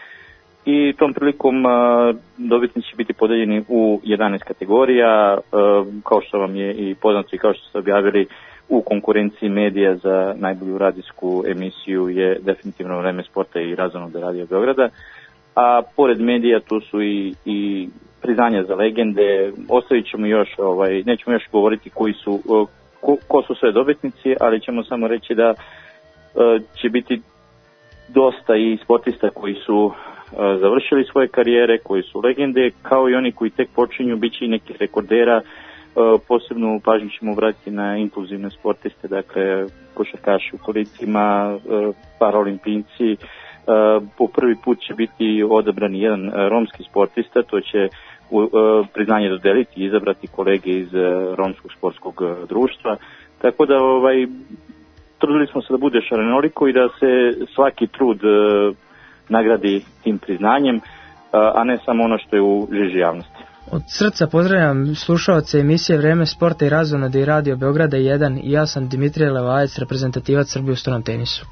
i tom prilikom dobitnici će biti podeljeni u jedanaest kategorija, kao što vam je i poznato i kao što ste objavili u konkurenciji medija za najbolju radijsku emisiju je definitivno Vreme sporta i Razonode Radio Beograda, a pored medija tu su i, i priznanja za legende. Ostavit ćemo još, ovaj, nećemo još govoriti koji su, ko, ko su sve dobitnici, ali ćemo samo reći da će biti dosta i sportista koji su završili svoje karijere, koji su legende, kao i oni koji tek počinju, bit će i nekih rekordera. Posebnu pažnju ćemo vratiti na inkluzivne sportiste, dakle košarkaši u kolicima, paraolimpijci. Po prvi put će biti odabran jedan romski sportista, to će priznanje dodeliti i izabrati kolege iz romskog sportskog društva. Tako da ovaj, trudili smo se da bude šarenoliko i da se svaki trud nagradi tim priznanjem, a ne samo ono što je u žiži javnosti. Od srca pozdravljam slušaoce emisije Vreme sporta i Razonode i Radio Beograda jedan i ja sam Dimitrije Levajac, reprezentativac Srbije u stonom tenisu.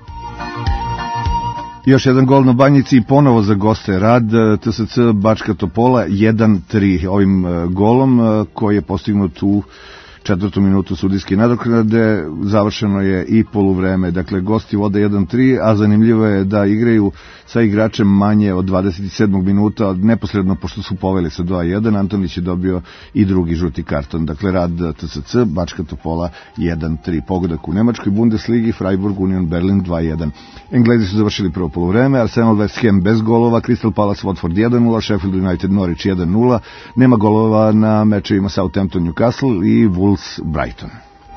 Još jedan gol na Banjici i ponovo za goste Rad T S C Bačka Topola jedan tri. Ovim golom koji je postignut u četvrtu minutu sudijske nadoknade završeno je i poluvreme. Dakle, gosti vode jedan tri, a zanimljivo je da igraju sa igračem manje od dvadeset sedmog minuta, neposredno pošto su poveli sa dva jedan. Antonić je dobio i drugi žuti karton. Dakle, Rad T S C Bačka Topola jedan tri. Pogodak u Nemačkoj Bundesligi, Freiburg Union Berlin dva jedan. Englezi su završili prvo poluvreme, Arsenal West Ham bez golova, Crystal Palace Watford jedan nula, Sheffield United Norwich jedan nula. Nema golova na mečevima Southampton Newcastle i Wolves Brighton.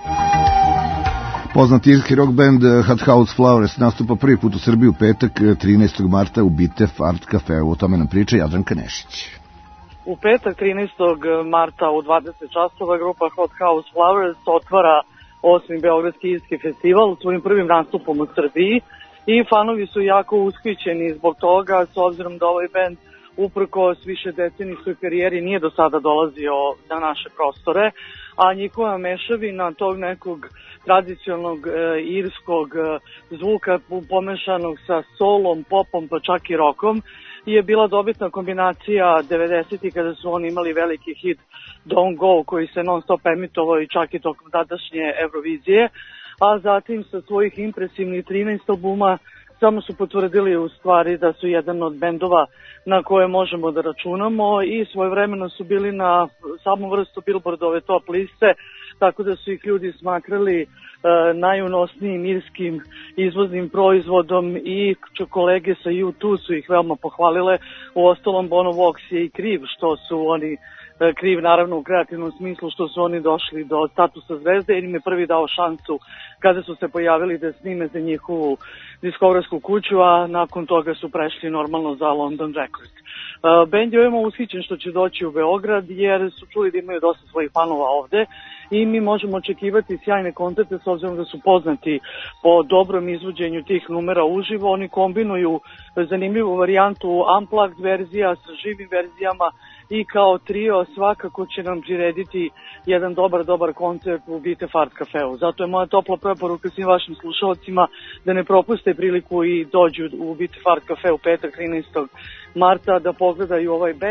Poznati irski rock band Hot House Flowers nastupa prvi put u Srbiji u petak trinaestog marta u Bitef Art Cafeu. O tome nam priča Jadranka Nešić. U petak trinaestog marta u dvadeset časova grupa Hot House Flowers otvara osmi Beogradski irski festival svojim prvim nastupom u Srbiji i fanovi su jako ushićeni zbog toga, s obzirom da ovaj band uprkos više decenijskoj karijeri nije do sada dolazio na naše prostore, a njihova mešavina tog nekog tradicionalnog e, irskog e, zvuka pomešanog sa solom, popom pa čak i rokom je bila dobitna kombinacija devedesetih kada su oni imali veliki hit Don't Go koji se non stop emitovao i čak i tokom tadašnje Eurovizije, a zatim sa svojih impresivnih trinaest albuma samo su potvrdili u stvari da su jedan od bendova na koje možemo da računamo i svojevremeno su bili na samom vrstu Billboardove top liste, tako da su ih ljudi smatrali e, najunosnijim irskim izvoznim proizvodom i kolege sa U dva su ih veoma pohvalile. U ostalom Bono Vox je i kriv što su oni kriv naravno u kreativnom smislu što su oni došli do statusa zvezde jer im je prvi dao šansu kada su se pojavili da snime za njihovu diskografsku kuću, a nakon toga su prešli normalno za London Records. Uh, band je veoma ushićen što će doći u Beograd jer su čuli da imaju dosta svojih fanova ovde i mi možemo očekivati sjajne koncerte s obzirom da su poznati po dobrom izvođenju tih numera uživo. Oni kombinuju zanimljivu varijantu unplugged verzija sa živim verzijama i kao trio svakako će nam prirediti jedan dobar, dobar koncert u Bitef Art Cafeu. Zato je moja topla preporuka svim vašim slušalcima da ne propuste priliku i dođu u Bitef Art Cafe u petak trinaestog marta da pogledaju ovaj band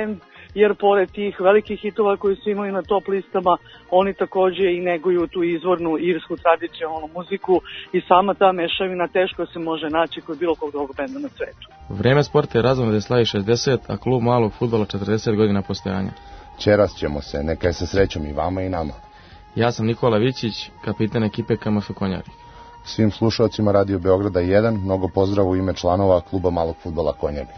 jer pored tih velikih hitova koji su imali na top listama, oni takođe i neguju tu izvornu irsku tradicionalnu muziku i sama ta mešavina teško se može naći kod bilo kog drugog benda na svetu. Vreme sporta je razonode slavi šezdeset, a klub malog fudbala četrdeset godina postojanja. Čeras ćemo se, neka je sa srećom i vama i nama. Ja sam Nikola Vićić, kapitan ekipe K M F Konjari. Svim slušalcima Radio Beograda jedan, mnogo pozdrav u ime članova kluba malog fudbala Konjarnik.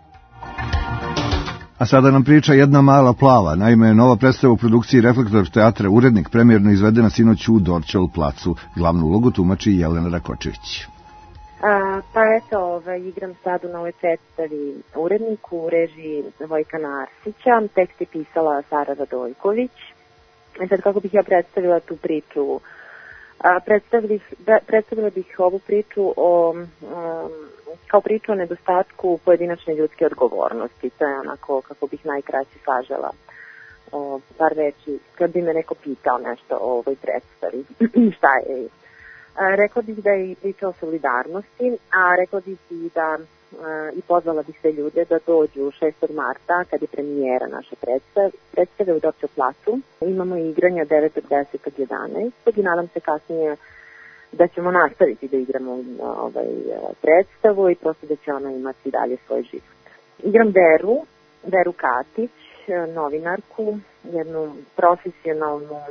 A sada nam priča jedna mala plava. Naime, nova predstava u produkciji Reflektor teatra Urednik premijerno izvedena sinoć u Dorćol placu. Glavnu ulogu tumači Jelena Rakočević. A, pa eto, ovaj, igram sad u novoj predstavi Uredniku u režiji Vojkana Arsića. Tekst je pisala Sara Radojković. I sad kako bih ja predstavila tu priču? A, predstavila bih ovu priču o, um, kao priču o nedostatku pojedinačne ljudske odgovornosti. To je onako kako bih najkraće sažela o, par reći. Kad bi me neko pitao nešto o ovoj predstavi, šta je? A, rekla bih da je i priča o solidarnosti, a rekla bih i da a, i pozvala bih sve ljude da dođu šestog marta kad je premijera naše predstave, predstave u Dorćol placu. Imamo igranja devetog, desetog, jedanaestog i nadam se kasnije da ćemo nastaviti da igramo ovaj, predstavu i prosto da će ona imati dalje svoj život. Igram Veru, Veru Katić, novinarku, jednu profesionalnu,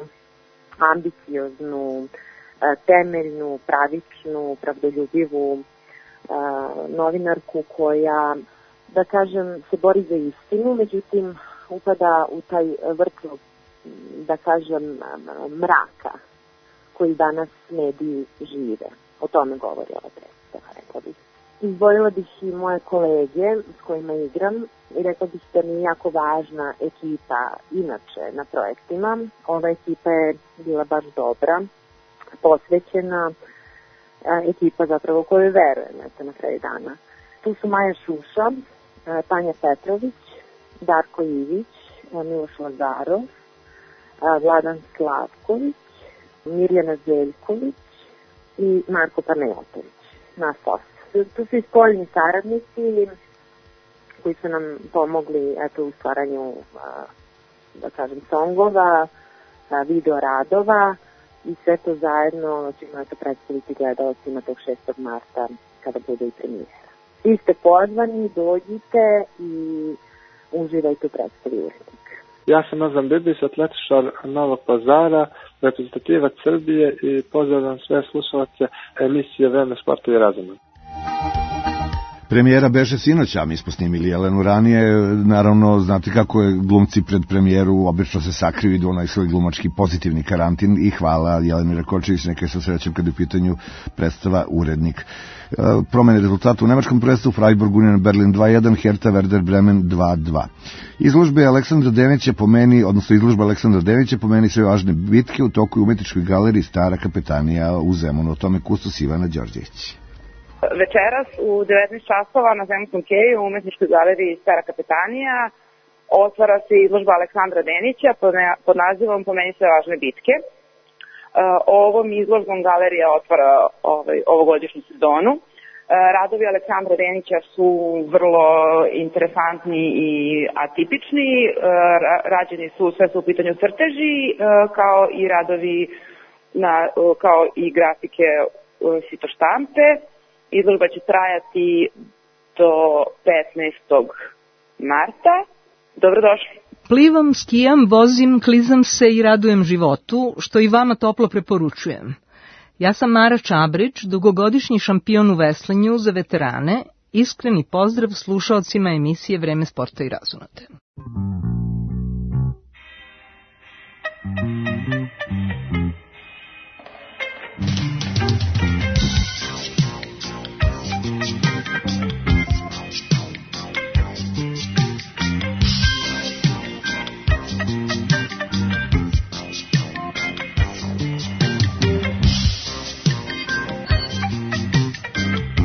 ambicioznu, temeljnu, pravičnu, pravdoljubivu novinarku koja, da kažem, se bori za istinu, međutim upada u taj vrtlog, da kažem, mraka koji danas mediji žive. O tome govori ova predstava, rekla bih. Izborila bih i moje kolege s kojima igram i rekla bih da mi je jako važna ekipa inače na projektima. Ova ekipa je bila baš dobra, posvećena, ekipa zapravo koju verujem, eto, na kraju dana. Tu su Maja Šuša, Tanja Petrović, Darko Ivić, Miloš Lazarov, Vladan Slavković, Mirjana Zeljković i Marko Panajotović, nas osam. Tu su i spoljni saradnici koji su nam pomogli, eto, u stvaranju, da kažem, songova, video radova i sve to zajedno ćemo eto predstaviti gledalcima tog šestog marta kada bude i premijera. Vi ste pozvani, dođite i uživajte u predstavi Urednik. Ja sam Nazan Bibis, atletičar Novog Pazara, reprezentativac Srbije i pozdravljam sve slušalce emisije Vreme sporta i razuma. Premijera beše sinoć, a mi smo snimili Jelenu ranije, naravno znate kako je glumci pred premijeru obično se sakriju, idu onaj svoj glumački pozitivni karantin i hvala Jeleni Rakočević, neka je sa srećem kad je u pitanju predstava Urednik. Promene rezultata u nemačkom prvenstvu, Freiburg Union Berlin dva jedan, Hertha Werder Bremen dva dva. Izložbe Aleksandra Denića po meni, odnosno izložba Aleksandra Denića po meni sve važne bitke u toku umetničkoj galeriji Stara kapetanija u Zemunu. O tome kustos Ivana Đorđević. Večeras u devetnaest časova na Zemunskom keju u umetničkoj galeriji Stara kapetanija otvara se izložba Aleksandra Denića pod nazivom Po meni sve važne bitke. Ovom izložbom galerija otvara ovaj, ovogodišnju sezonu. Radovi Aleksandra Denića su vrlo interesantni i atipični. Rađeni su, sve su u pitanju crteži, kao i radovi, na, kao i grafike sitoštampe. Izložba će trajati do petnaestog marta. Dobrodošli. Plivam, skijam, vozim, klizam se i radujem životu, što i vama toplo preporučujem. Ja sam Mara Čabrić, dugogodišnji šampion u veslanju za veterane. Iskreni pozdrav slušaocima emisije Vreme sporta i razonode.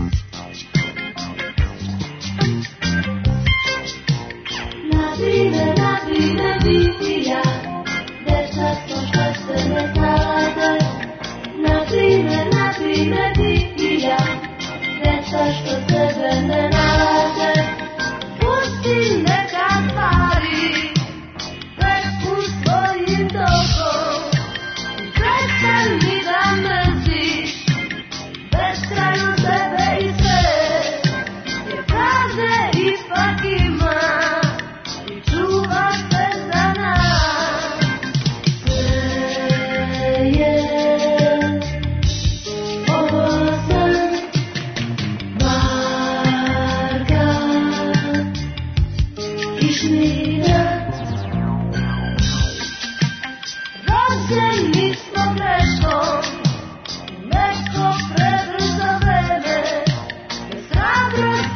Dreamer.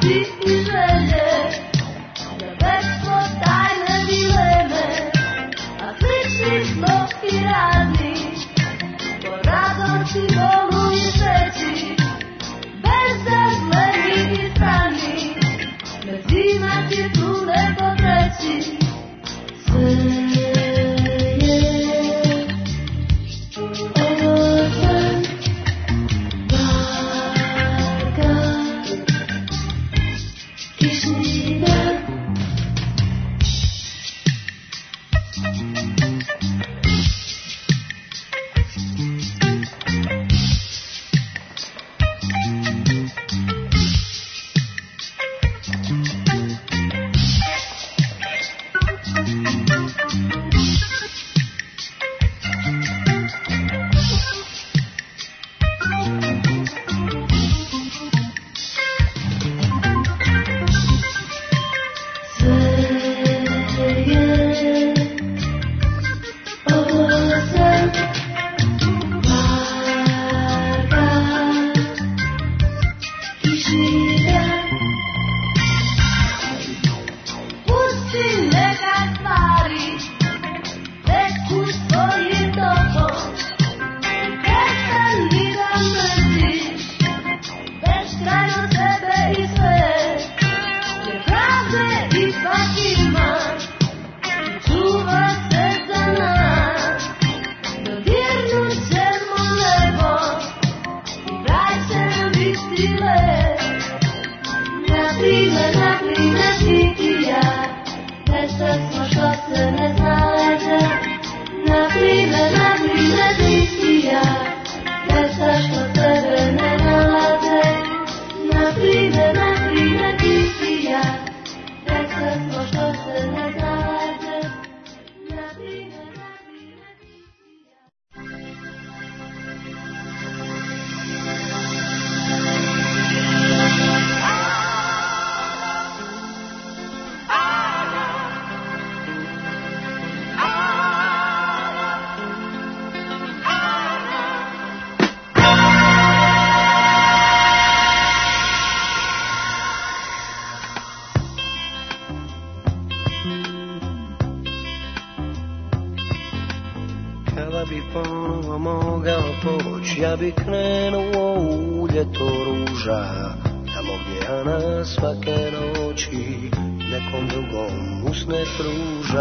Ja bi krenuo u ljeto ruža, tamo gdje Ana svake noći nekom drugom usne pruža.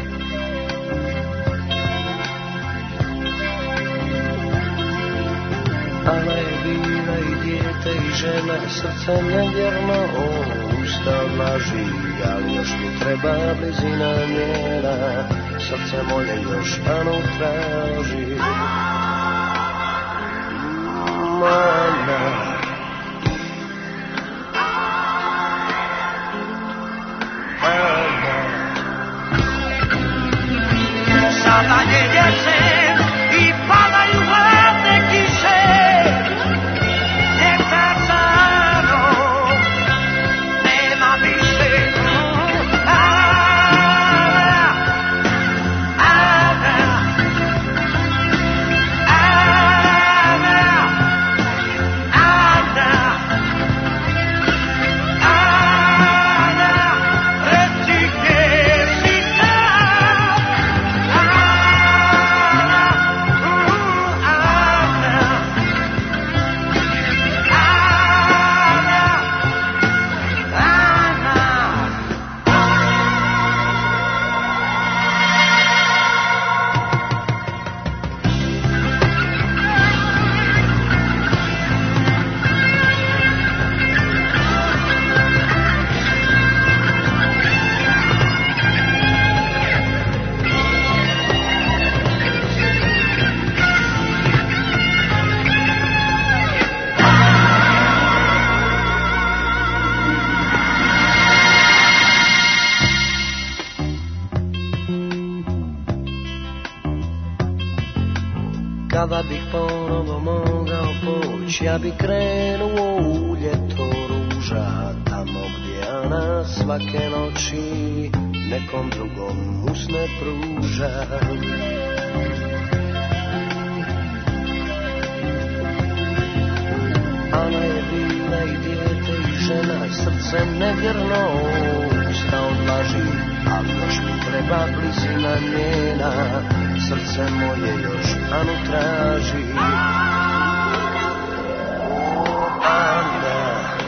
Ana je bila i dijete i žena, srce nevjerno usta laži, ali još mi treba blizina njena, srce moje još Anu traži. Ana, Ana, sada je jesen i padaju hladne kiše, ljeta staro nema više. Ana, Ana, Kada bih ponovo mogao poći, ja bih krenuo u ljeto ruža, tamo gdje Ana svake noći nekom drugom usne pruža. Ana je bila i dijete i žena, srce srce nevjerno usta odlaži, ali još mi treba blizina njena, srce moje još Anu traži. Ana,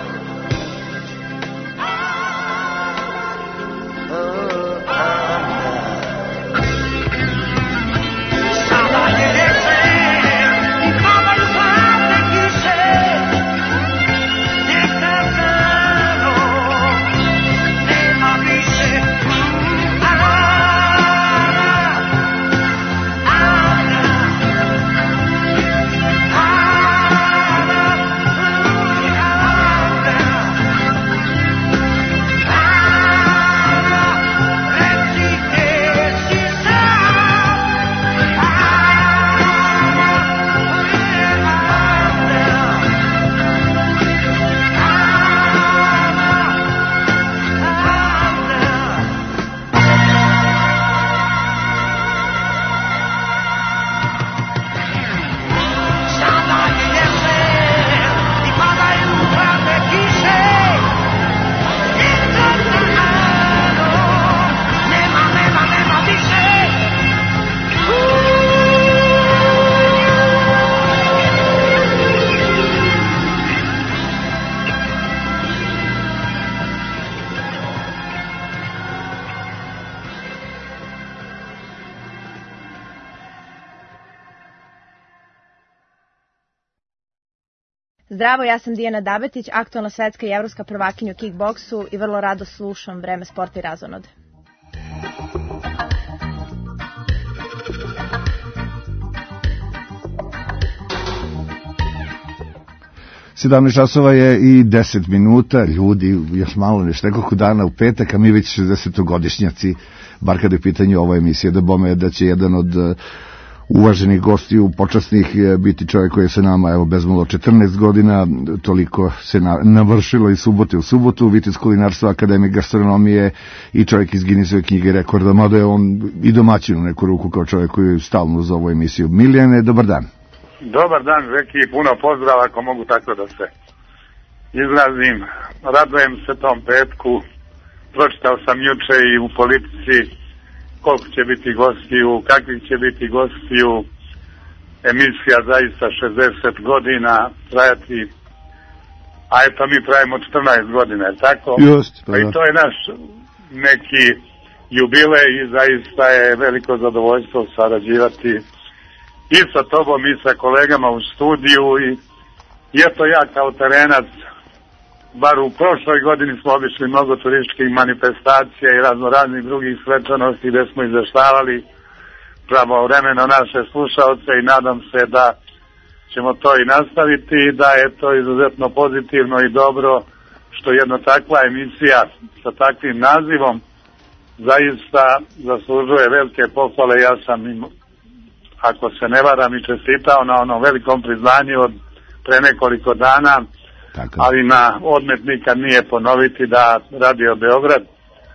Zdravo, ja sam Dijana Dabetić, aktualna svetska i evropska prvakinja u kickboksu i vrlo rado slušam Vreme sporta i razonode. sedamnaest časova je i deset minuta, ljudi, još malo nešto nekoliko dana u petak, a mi već šezdesetogodišnjaci, bar kada je pitanje ovo emisije, da bome da će jedan od uvaženih gostiju, počasnih, biti čovjek koji je sa nama, evo, bezmalo četrnaest godina, toliko se navršilo i subote u subotu, vitic kulinarstva, akademik gastronomije i čovjek iz Guinnessove knjige rekorda, mada je on i domaćin u neku ruku kao čovjek koji je stalno za ovu emisiju. Milijane, dobar dan. Dobar dan, Žeki, puno pozdrava, ako mogu tako da se izrazim. Radujem se tom petku, pročitao sam juče i u Politici koliko će biti gostiju, kakvih će biti gostiju, emisija zaista šezdeset godina trajati, a eto mi trajimo četrnaest godina, je tako? Just, pa I to je naš neki jubilej i zaista je veliko zadovoljstvo sarađivati i sa tobom i sa kolegama u studiju i, i eto ja kao terenac, bar u prošloj godini smo obišli mnogo turističkih manifestacija i razno raznih drugih svečanosti gde smo izveštavali pravovremeno naše slušaoce i nadam se da ćemo to i nastaviti i da je to izuzetno pozitivno i dobro što jedna takva emisija sa takvim nazivom zaista zaslužuje velike pohvale. Ja sam im, ako se ne varam, i čestitao na onom velikom priznanju od pre nekoliko dana. Tako. Ali na odmet nikad nije ponoviti da Radio Beograd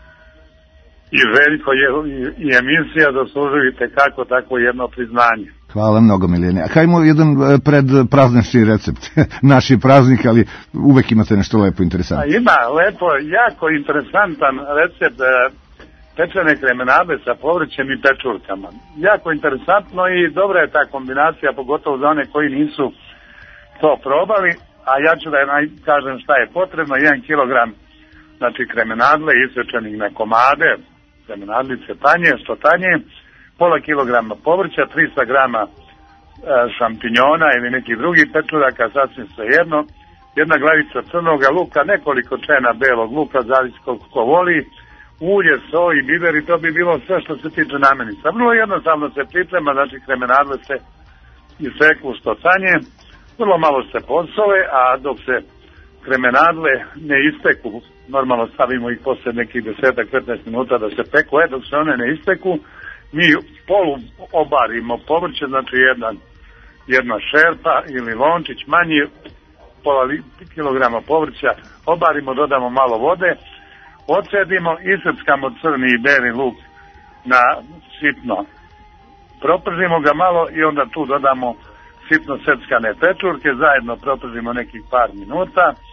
i Željko je, i, i emisija zaslužuju tekako tako jedno priznanje. Hvala mnogo, Milijane. A hajmo jedan predpraznični recept. Naš je praznik, ali uvek imate nešto lepo interesantno. A ima lepo, jako interesantan recept pečene kremenade sa povrćem i pečurkama. Jako interesantno i dobra je ta kombinacija, pogotovo za one koji nisu to probali. A ja ću da je, kažem šta je potrebno, jedan kilogram znači kremenadle isečenih na komade, kremenadlice tanje, što tanje, pola kilograma povrća, tristo grama e, šampinjona ili neki drugi pečuraka, sasvim svejedno, jedna glavica crnoga luka, nekoliko čena belog luka, zavisi koliko ko voli, ulje, so i biber i to bi bilo sve što se tiče namirnica. Vrlo jednostavno se priprema, znači kremenadle se iseku što tanje, vrlo malo se posole, a dok se kremenadle ne isteku, normalno stavimo ih posle nekih deset do petnaest minuta da se peku, e dok se one ne isteku, mi polu obarimo povrće, znači jedna, jedna šerpa ili lončić manji, pola kilograma povrća, obarimo, dodamo malo vode, ocedimo, iseckamo crni i beli luk na sitno, propržimo ga malo i onda tu dodamo sitno seckane pečurke, zajedno propržimo nekih par minuta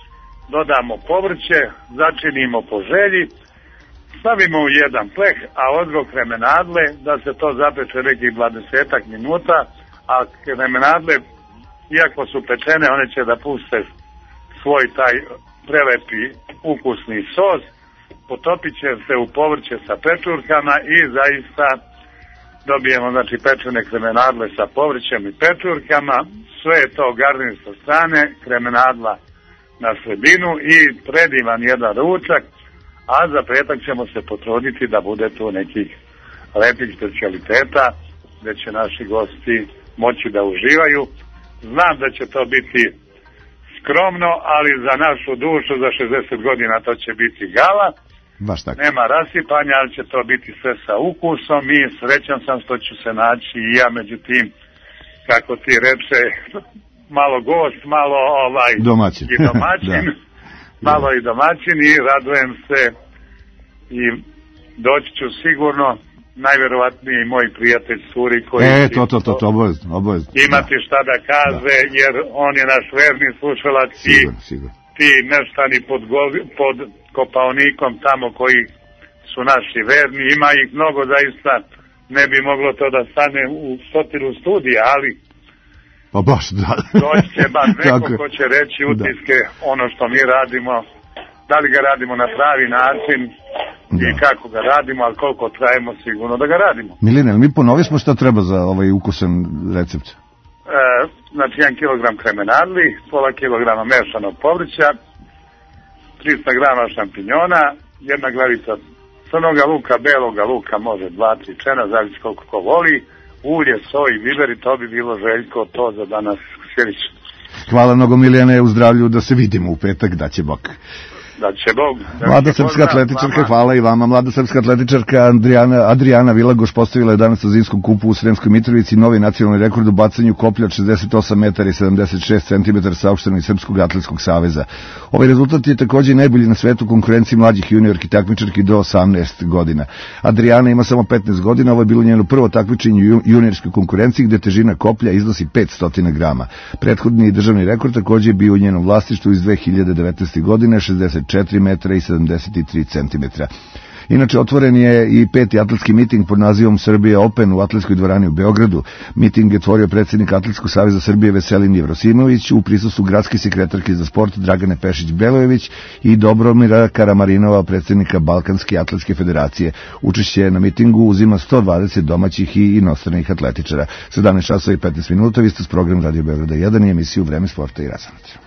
dodamo povrće, začinimo po želji, stavimo u jedan pleh, a odgo kremenadle da se to zapeče nekih dvadesetak minuta, a kremenadle, iako su pečene, one će da puste svoj taj prelepi ukusni sos, potopit će se u povrće sa pečurkama i zaista dobijemo znači pečene kremenadle sa povrćem i pečurkama, sve je to garnir sa strane, kremenadla na sredinu i predivan jedan ručak, a za petak ćemo se potruditi da bude tu nekih lepih specijaliteta gde će naši gosti moći da uživaju. Znam da će to biti skromno, ali za našu dušu za šezdeset godina to će biti gala. Baš tako. Nema rasipanja, ali će to biti sve sa ukusom i srećan sam što ću se naći i ja među tim, kako ti reče, malo gost, malo ovaj domaćin. i domaćin, malo i domaćin i radujem se i doći ću sigurno, najverovatniji moj prijatelj Suri koji e, to, to, to, to, obavezno, obavezno. imati šta da kaže, da. Jer on je naš verni slušalac i ti meštani pod, pod Kopaonikom tamo koji su naši verni, ima ih mnogo zaista, ne bi moglo to da stane u stotinu studija, ali pa baš, da. doći će baš neko ko će reći utiske da. Ono što mi radimo, da li ga radimo na pravi način da. I kako ga radimo, ali koliko trajemo sigurno da ga radimo. Milina, mi ponovismo šta treba za ovaj ukusan recept? E, znači jedan kilogram kremenadli, pola kilograma mešanog povrća, trista grama šampinjona, jedna glavica crnoga luka, beloga luka, može dva, tri čena, zavisi koliko ko voli, ulje, soj, biberi, to bi bilo Željko, to za danas sjelično. Hvala mnogo Milijane, u zdravlju, da se vidimo u petak, da će Bog. Da će Bog. Da mlada srpska atletičarka, vama. Hvala i vama. Mlada srpska atletičarka Adriana, Adriana Vilagoš postavila je danas na zimskom kupu u Sremskoj Mitrovici novi nacionalni rekord u bacanju koplja od šezdeset osam metara i sedamdeset šest centimetara saopšteno iz Srpskog atletskog saveza. Ovaj rezultat je takođe najbolji na svetu u konkurenciji mlađih juniorki takmičarki do osamnaest godina. Adriana ima samo petnaest godina, ovo je bilo njeno prvo takmičenje u juniorskoj konkurenciji gde težina koplja iznosi petsto grama. Prethodni državni rekord takođe je bio u njenom vlasništvu iz dve hiljade devetnaeste. godine, šezdeset četiri metra i sedamdeset tri centimetra. Inače, otvoren je i peti atletski miting pod nazivom Srbija Open u atletskoj dvorani u Beogradu. Miting je otvorio predsjednik Atletskog saveza Srbije Veselin Jevrosimović u prisustvu gradske sekretarke za sport Dragane Pešić-Belojević i Dobromira Karamarinova, predsjednika Balkanske atletske federacije. Učešće na mitingu uzima sto dvadeset domaćih i inostranih atletičara. sedamnaest časova i petnaest minuta, vi ste s program Radio Beograda jedan i emisiju Vreme sporta i razonođa.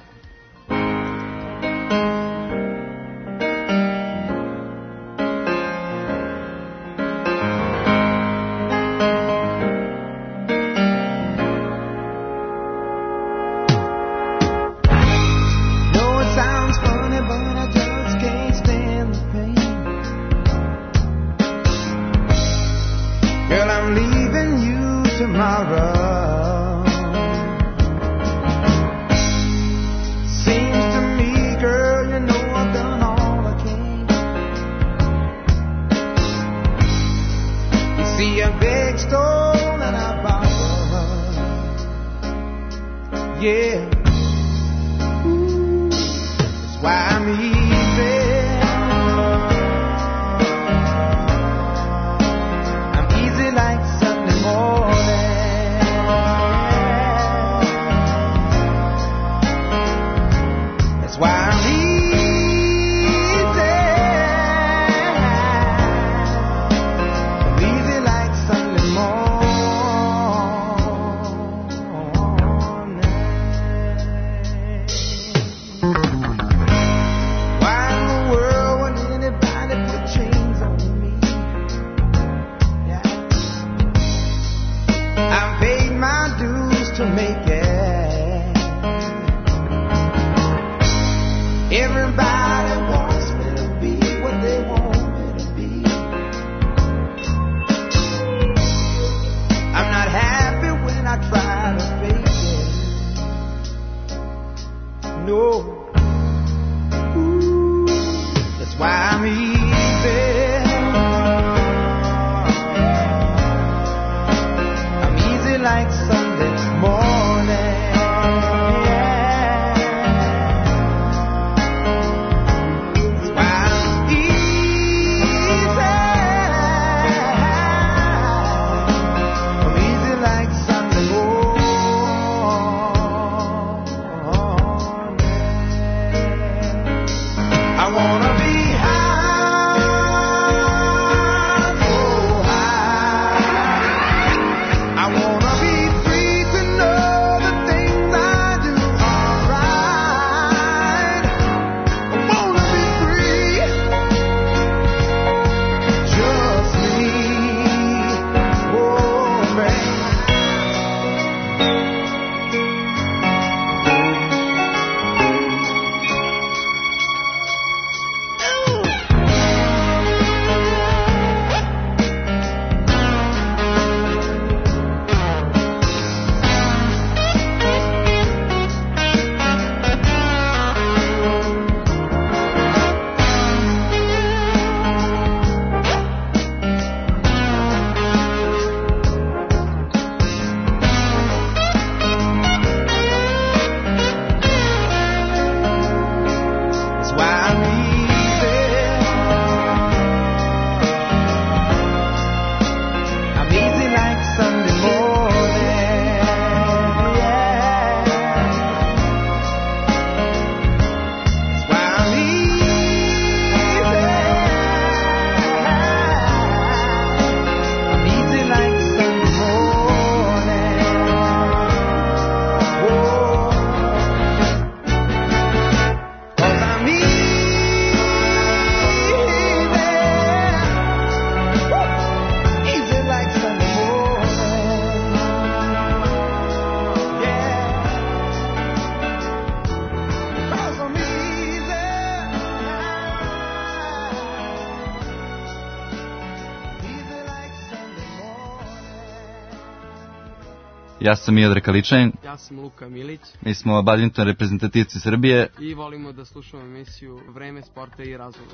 Ja sam Miodrag Kaličanin. Ja sam Luka Milić. Mi smo badminton reprezentativci Srbije. I volimo da slušamo emisiju Vreme sporta i razvoja.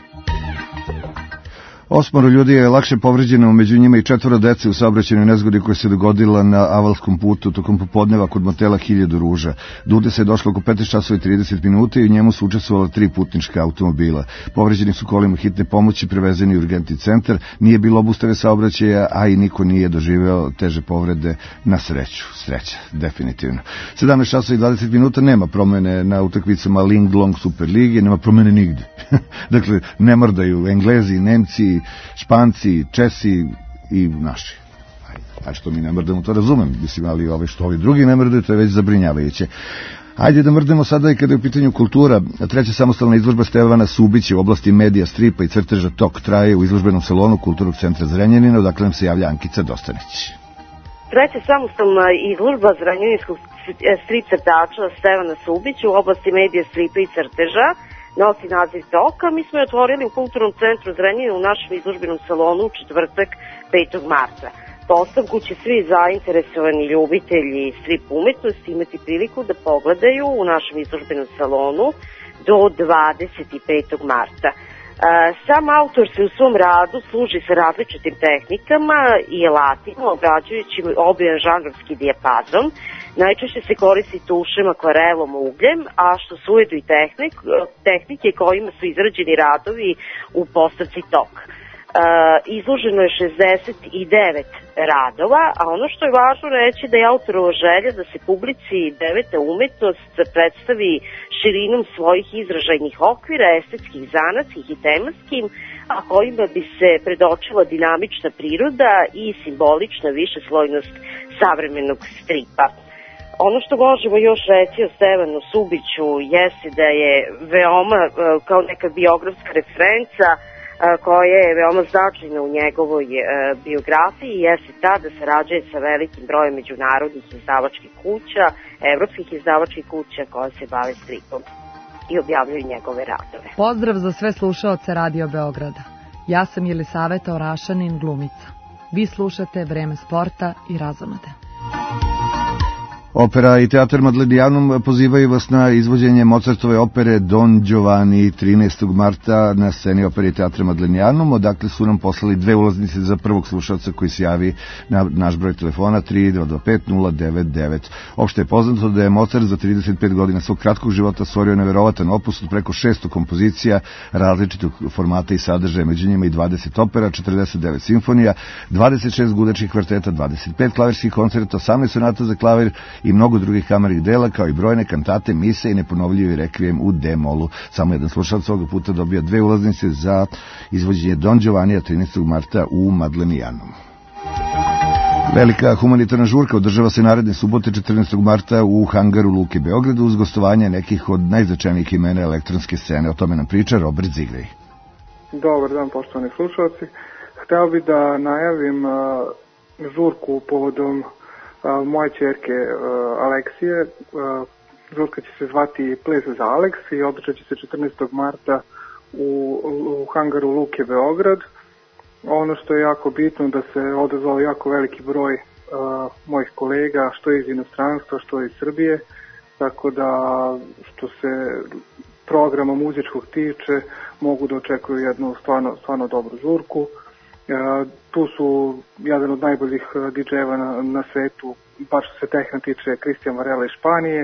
Osmoro ljudi je lakše povređeno, među njima i četvoro dece u saobraćajnoj nezgodi koja se dogodila na Avalskom putu tokom popodneva kod motela Hiljadu ruža. Do udesa je došlo oko petnaest časova i trideset minuta i u njemu su učestvovala tri putnička automobila. Povređeni su kolima hitne pomoći prevezeni u urgentni centar, nije bilo obustave saobraćaja, a i niko nije doživeo teže povrede na sreću. Sreća, definitivno. sedamnaest časova i dvadeset minuta, nema promene na utakmicama Ling Long Super Lige, nema promene nigde. Dakle, ne mrdaju Englezi, Nemci, Španci, Česi i naši. A što mi ne mrdamo, to razumem, mislim, ali ove što ovi drugi ne mrdaju, to je već zabrinjavajuće. Ajde da mrdemo sada i kada je u pitanju kultura. Treća samostalna izložba Stevana Subića u oblasti medija, stripa i crteža Tok traje u izložbenom salonu Kulturnog centra Zrenjanina, odakle nam se javlja Ankica Dostanić. Treća samostalna izložba zrenjaninskog strip crtača Stevana Subića u oblasti medija, stripa i crteža nosi naziv Toka. Mi smo je otvorili u Kulturnom centru Zrenjanina u našem izložbenom salonu u četvrtak petog marta. Postavku će svi zainteresovani ljubitelji strip umetnosti imati priliku da pogledaju u našem izložbenom salonu do dvadeset petog marta. Sam autor se u svom radu služi sa različitim tehnikama i alatima, obrađujući obijan žanrovski dijapazon. Najčešće se koristi tušem, akvarelom, ugljem, a što su ujedno i tehnik, tehnike kojima su izrađeni radovi u postavci Tok. E, izloženo je šezdeset devet radova, a ono što je važno reći da je autorova želja da se publici deveta umetnost predstavi širinom svojih izražajnih okvira, estetskih, zanatskih i tematskim, a kojima bi se predočila dinamična priroda i simbolična višeslojnost savremenog stripa. Ono što možemo još reći o Stevanu Subiću jeste da je veoma, kao neka biografska referenca koja je veoma značajna u njegovoj biografiji, jeste ta da sarađuje sa velikim brojem međunarodnih izdavačkih kuća, evropskih izdavačkih kuća koje se bave stripom i objavljuju njegove radove. Pozdrav za sve slušaoce Radio Beograda. Ja sam Jelisaveta Orašanin, glumica. Vi slušate Vreme sporta i razonode. Opera i teatar Madlenijanum pozivaju vas na izvođenje Mozartove opere Don Giovanni trinaestog marta na sceni opere i teatra Madlenijanum, odakle su nam poslali dve ulaznice za prvog slušalca koji se javi na naš broj telefona tri dva dva pet nula devet devet. Opšte je poznato da je Mozart za trideset pet godina svog kratkog života stvorio neverovatan opus od preko šesto kompozicija različitog formata i sadržaja, među njima i dvadeset opera, četrdeset devet simfonija, dvadeset šest gudačkih kvarteta, dvadeset pet klavirskih koncerta, osamnaest sonata za klavir i mnogo drugih kamernih dela, kao i brojne kantate, mise i neponovljivi rekvijem u D-molu. Samo jedan slušalac ovoga puta dobija dve ulaznice za izvođenje Don Giovannija trinaestog marta u Madlenijanum. Velika humanitarna žurka održava se naredne subote četrnaestog marta u hangaru Luke Beogradu uz gostovanje nekih od najznačajnijih imena elektronske scene. O tome nam priča Robert Zigrej. Dobar dan, poštovani slušalci. Hteo bih da najavim uh, žurku povodom Uh, moje ćerke uh, Aleksije. Uh, žurka će se zvati Ples za Aleks i održat će se četrnaestog marta u, u hangaru Luke Beograd. Ono što je jako bitno da se odazvao jako veliki broj uh, mojih kolega, što iz inostranstva, što iz Srbije, tako da što se programa muzičkog tiče mogu da očekuju jednu stvarno, stvarno dobru žurku. Uh, tu su jedan od najboljih uh, di džejeva na, na svetu, baš što se tehna tiče, Cristian Varela iz Španije,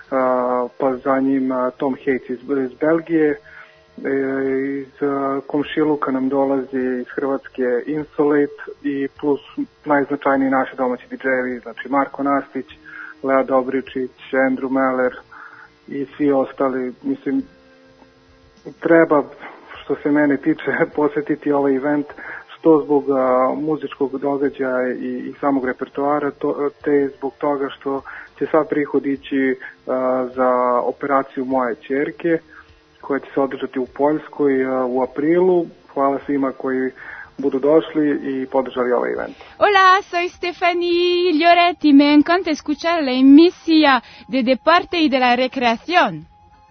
pa za njim Tom Hates iz, iz Belgije, iz komšiluka nam dolazi iz Hrvatske Insolate i plus najznačajniji naši domaći didžeji, znači Marko Nastić, Lea Dobričić, Andrew Meller i svi ostali. Mislim, treba, što se mene tiče, posjetiti ovaj event, što zbog a, muzičkog događaja i, i samog repertoara, to, te zbog toga što će sad prihod ići a, za operaciju moje ćerke, koja će se održati u Poljskoj a, u aprilu. Hvala svima koji budu došli i podržali ovaj event. Hola, soy Stephanie Lloretti. Me encanta escuchar la emisija de Deporte y de la Recreación.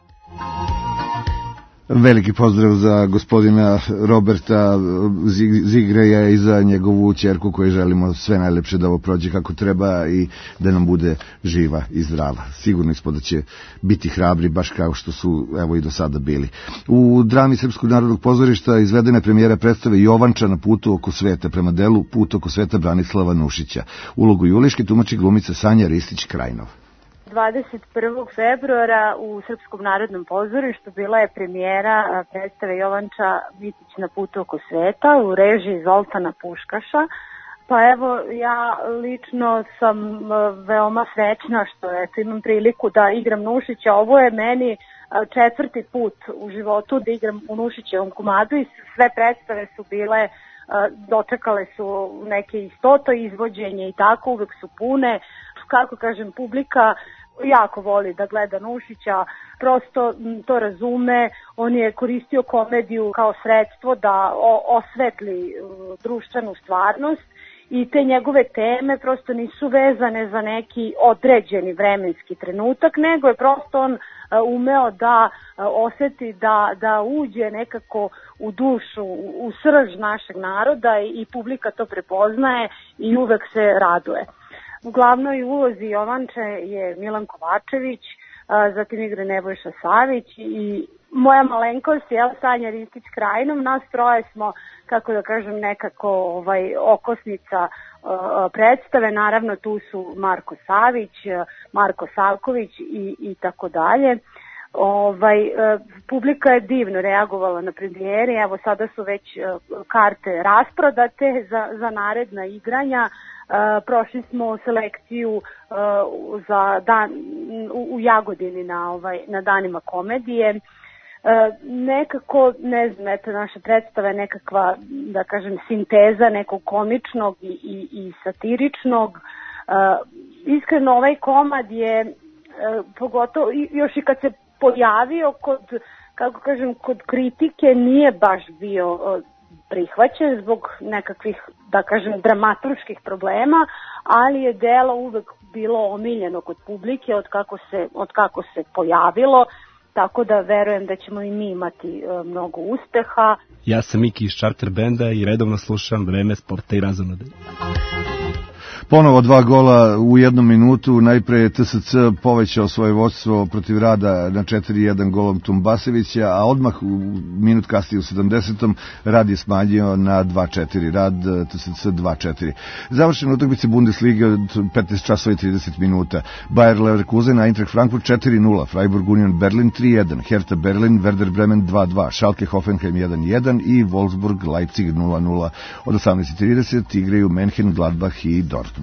Veliki pozdrav za gospodina Roberta Zigreja i za njegovu ćerku koju želimo sve najlepše da ovo prođe kako treba i da nam bude živa i zdrava. Sigurno smo da će biti hrabri baš kao što su evo i do sada bili. U drami Srpskog narodnog pozorišta izvedena je premijera predstave Jovanča na putu oko sveta prema delu Put oko sveta Branislava Nušića. Ulogu Juliške tumači glumica Sanja Ristić-Krajnov. dvadeset prvog februara u Srpskom narodnom pozorištu bila je premijera predstave Jovanča Mitić na putu oko sveta u režiji Zoltana Puškaša. Pa evo, ja lično sam veoma srećna što eto, imam priliku da igram Nušića. Ovo je meni četvrti put u životu da igram u Nušićevom komadu i sve predstave su bile, dočekale su neke istoto izvođenje i tako, uvek su pune. Kako kažem, publika jako voli da gleda Nušića, prosto to razume, on je koristio komediju kao sredstvo da osvetli društvenu stvarnost i te njegove teme prosto nisu vezane za neki određeni vremenski trenutak, nego je prosto on umeo da oseti, da, da uđe nekako u dušu, u srž našeg naroda i publika to prepoznaje i uvek se raduje. U glavnoj ulozi Jovanče je Milan Kovačević, zatim igra Nebojša Savić i moja malenkost je Sanja Ristić-Krajnov. Nas troje smo, kako da kažem, nekako ovaj, okosnica predstave. Naravno tu su Marko Savić, Marko Savković i, i tako dalje. Ovaj, publika je divno reagovala na premijeri, evo sada su već karte rasprodate za, za naredna igranja. Uh, prošli smo selekciju uh, za dan u, u Jagodini na, ovaj, na danima komedije. Uh, nekako, ne znam, eto, naša predstava je nekakva, da kažem, sinteza nekog komičnog i, i, i satiričnog. Uh, iskreno, ovaj komad je, uh, pogotovo, još i kad se pojavio kod, kako kažem, kod kritike nije baš bio uh, prihvaćen zbog nekakvih, da kažem, dramaturških problema, ali je delo uvek bilo omiljeno kod publike od kako se, od kako se pojavilo, tako da verujem da ćemo i mi imati e, mnogo uspeha. Ja sam Miki iz Charter Benda i redovno slušam Vreme sporta i razonode. Ponovo dva gola u jednom minutu, najpre T S C povećao svoje vodstvo protiv Rada na četiri jedan golom Tumbasevića, a odmah u minut kasnije u sedamdesetom Rad je smanjio na dva četiri, Rad T S C dva četiri. Završena utakmica Bundeslige od petnaest časova i trideset minuta. Bayer Leverkusen, Eintracht Frankfurt četiri nula, Freiburg Union Berlin tri jedan, Hertha Berlin, Werder Bremen dva dva, Schalke Hoffenheim jedan jedan i Wolfsburg Leipzig nula nula. Od osamnaest trideset igraju München, Gladbach i Dortmund.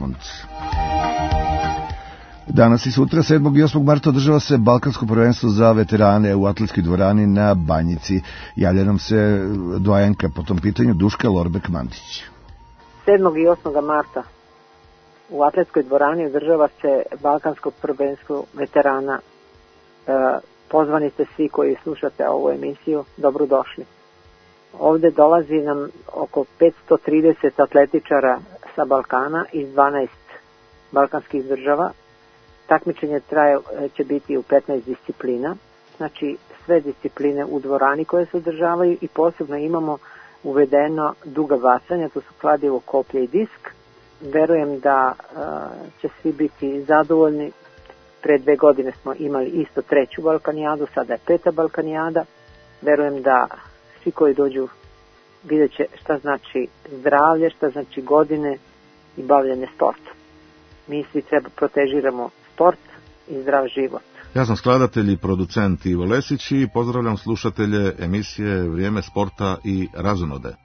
Danas i sutra, sedmog i osmog marta, održava se Balkansko prvenstvo za veterane u atletskoj dvorani na Banjici. Javlja nam se doajenka po tom pitanju Duška Lorbek-Mandić. sedmog i osmog marta u atletskoj dvorani održava se Balkansko prvenstvo veterana. E, pozvani ste svi koji slušate ovu emisiju, dobrodošli. Ovde dolazi nam oko petsto trideset atletičara sa Balkana iz dvanaest balkanskih država. Takmičenje traje, će biti u petnaest disciplina, znači sve discipline u dvorani koje se održavaju i posebno imamo uvedeno duga bacanja, to su kladivo, koplje i disk. Verujem da uh, će svi biti zadovoljni. Pre dve godine smo imali isto treću Balkanijadu, sada je peta Balkanijada. Verujem da svi koji dođu vidjet će šta znači zdravlje, šta znači godine i bavljanje sporta. Mi svi treba protežiramo sport i zdrav život. Ja sam skladatelj i producent Ivo Lesić i pozdravljam slušatelje emisije Vrijeme sporta i razonode.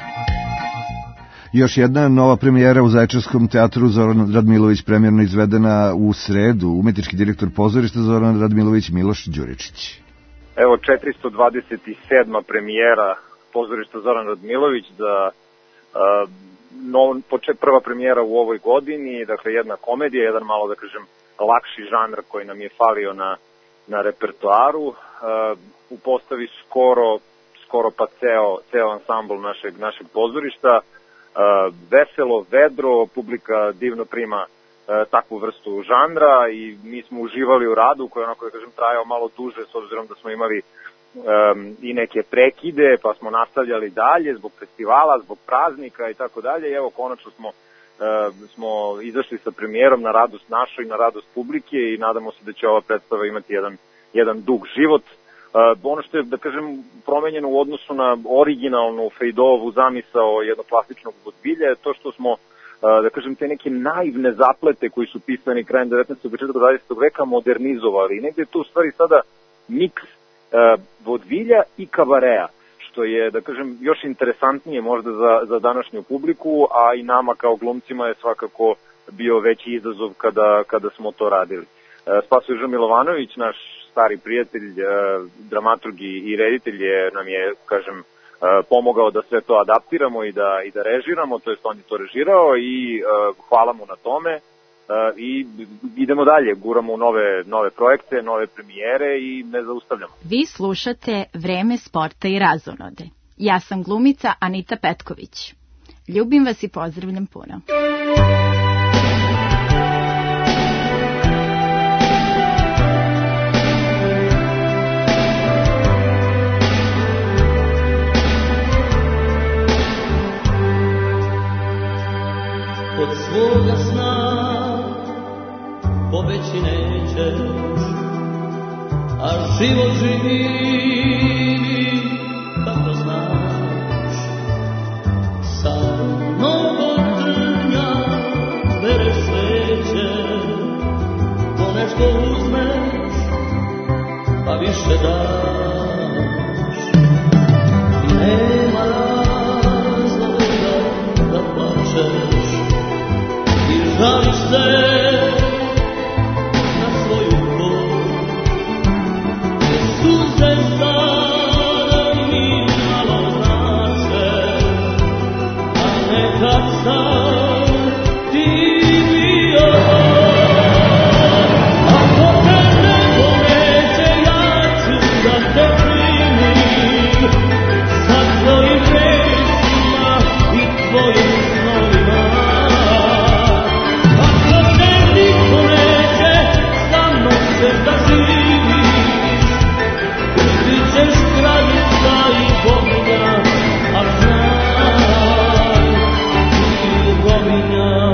Još jedna nova premijera u Zaječarskom teatru, Zoran Radmilović, premijerno izvedena u sredu. Umetnički direktor pozorišta Zoran Radmilović, Miloš Đuričić. Evo četiristo dvadeset sedma premijera pozorišta Zoran Radmilović, za uh, nov, poče, prva premijera u ovoj godini, dakle jedna komedija, jedan malo da kažem lakši žanr koji nam je falio na, na repertoaru. Uh, u postavi skoro, skoro pa ceo, ceo ansambl našeg, našeg pozorišta. Uh, veselo, vedro, publika divno prima uh, takvu vrstu žanra i mi smo uživali u radu koji je onako da kažem trajao malo duže s obzirom da smo imali um, i neke prekide pa smo nastavljali dalje zbog festivala, zbog praznika i tako dalje i evo konačno smo, uh, smo izašli sa premijerom na radost našoj i na radost publike i nadamo se da će ova predstava imati jedan, jedan dug život. Uh, ono što je, da kažem, promenjeno u odnosu na originalnu Fejdovu zamisao jednog klasičnog vodvilja je to što smo, uh, da kažem, te neke naivne zaplete koji su pisani krajem devetnaestog. početkom dvadesetog veka modernizovali. I negde je to u stvari sada miks uh, vodvilja i kabareja, što je, da kažem, još interesantnije možda za, za današnju publiku, a i nama kao glumcima je svakako bio veći izazov kada, kada smo to radili. Uh, Spasoje Milovanović, naš stari prijatelj, eh, dramaturg i reditelj je, nam je, kažem, eh, pomogao da sve to adaptiramo i da, i da režiramo, to jest on je to režirao i eh, hvala mu na tome eh, i idemo dalje, guramo u nove, nove projekte, nove premijere i ne zaustavljamo. Vi slušate Vreme sporta i razonode. Ja sam glumica Anita Petković. Ljubim vas i pozdravljam puno. Od svoga sna pobeći nećeš, a život živi kako znaš. Sa mnogo trnja bereš sveće, po nešto uzmeš, pa više daš. I nema razloga da plačeš, žališ se na svoju bol, jer suze sada mi malo znače, a nekad sam ti bio. Ako te neko neće, ja ću da te primim sa svojim pesima i tvojim snovima. Da živiš, ti ćeš kraljica i boginja, a znaj, ti boginja.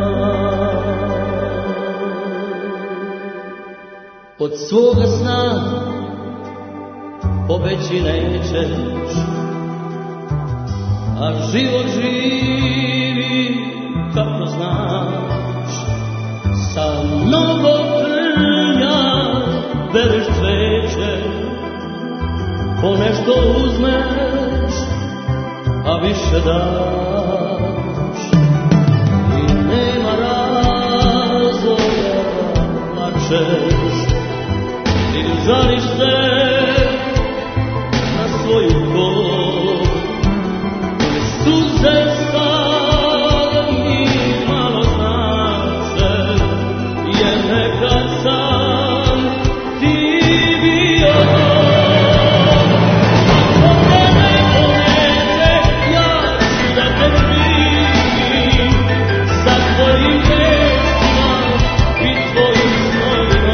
Od svoga sna pobeći nećeš, a život živi kako znaš. Sa mnogo bereš cveće, po nešto uzmeš, a više daš. I nema razloga da plačeš, ili žališ se na svoju bol, jer suze sada mi malo znače, jer nekad sam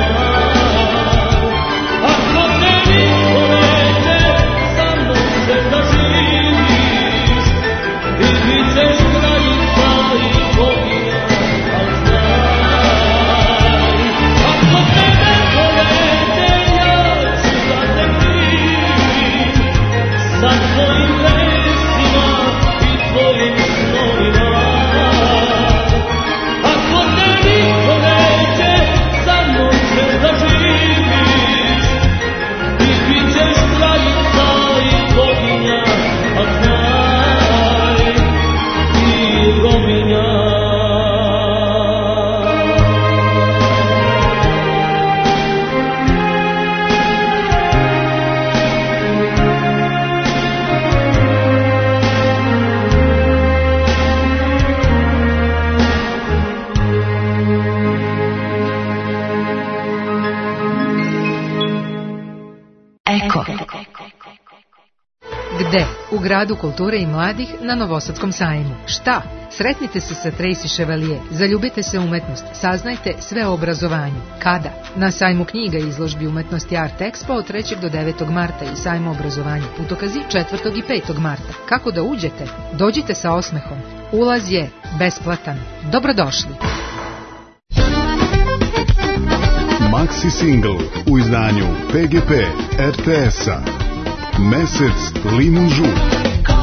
Ako te niko neće, sa mnom se Gde? U Gradu kulture i mladih na Novosadskom sajmu. Šta? Sretnite se sa Tracy Chevalier, zaljubite se u umetnost, saznajte sve o obrazovanju. Kada? Na sajmu knjiga i izložbi umetnosti Art Expo od trećeg do devetog marta i sajmu obrazovanja Putokazi četvrtog i petog marta. Kako da uđete? Dođite sa osmehom. Ulaz je besplatan. Dobrodošli. Maxi single u izdanju P G P R T S-a. Mesec limun žut.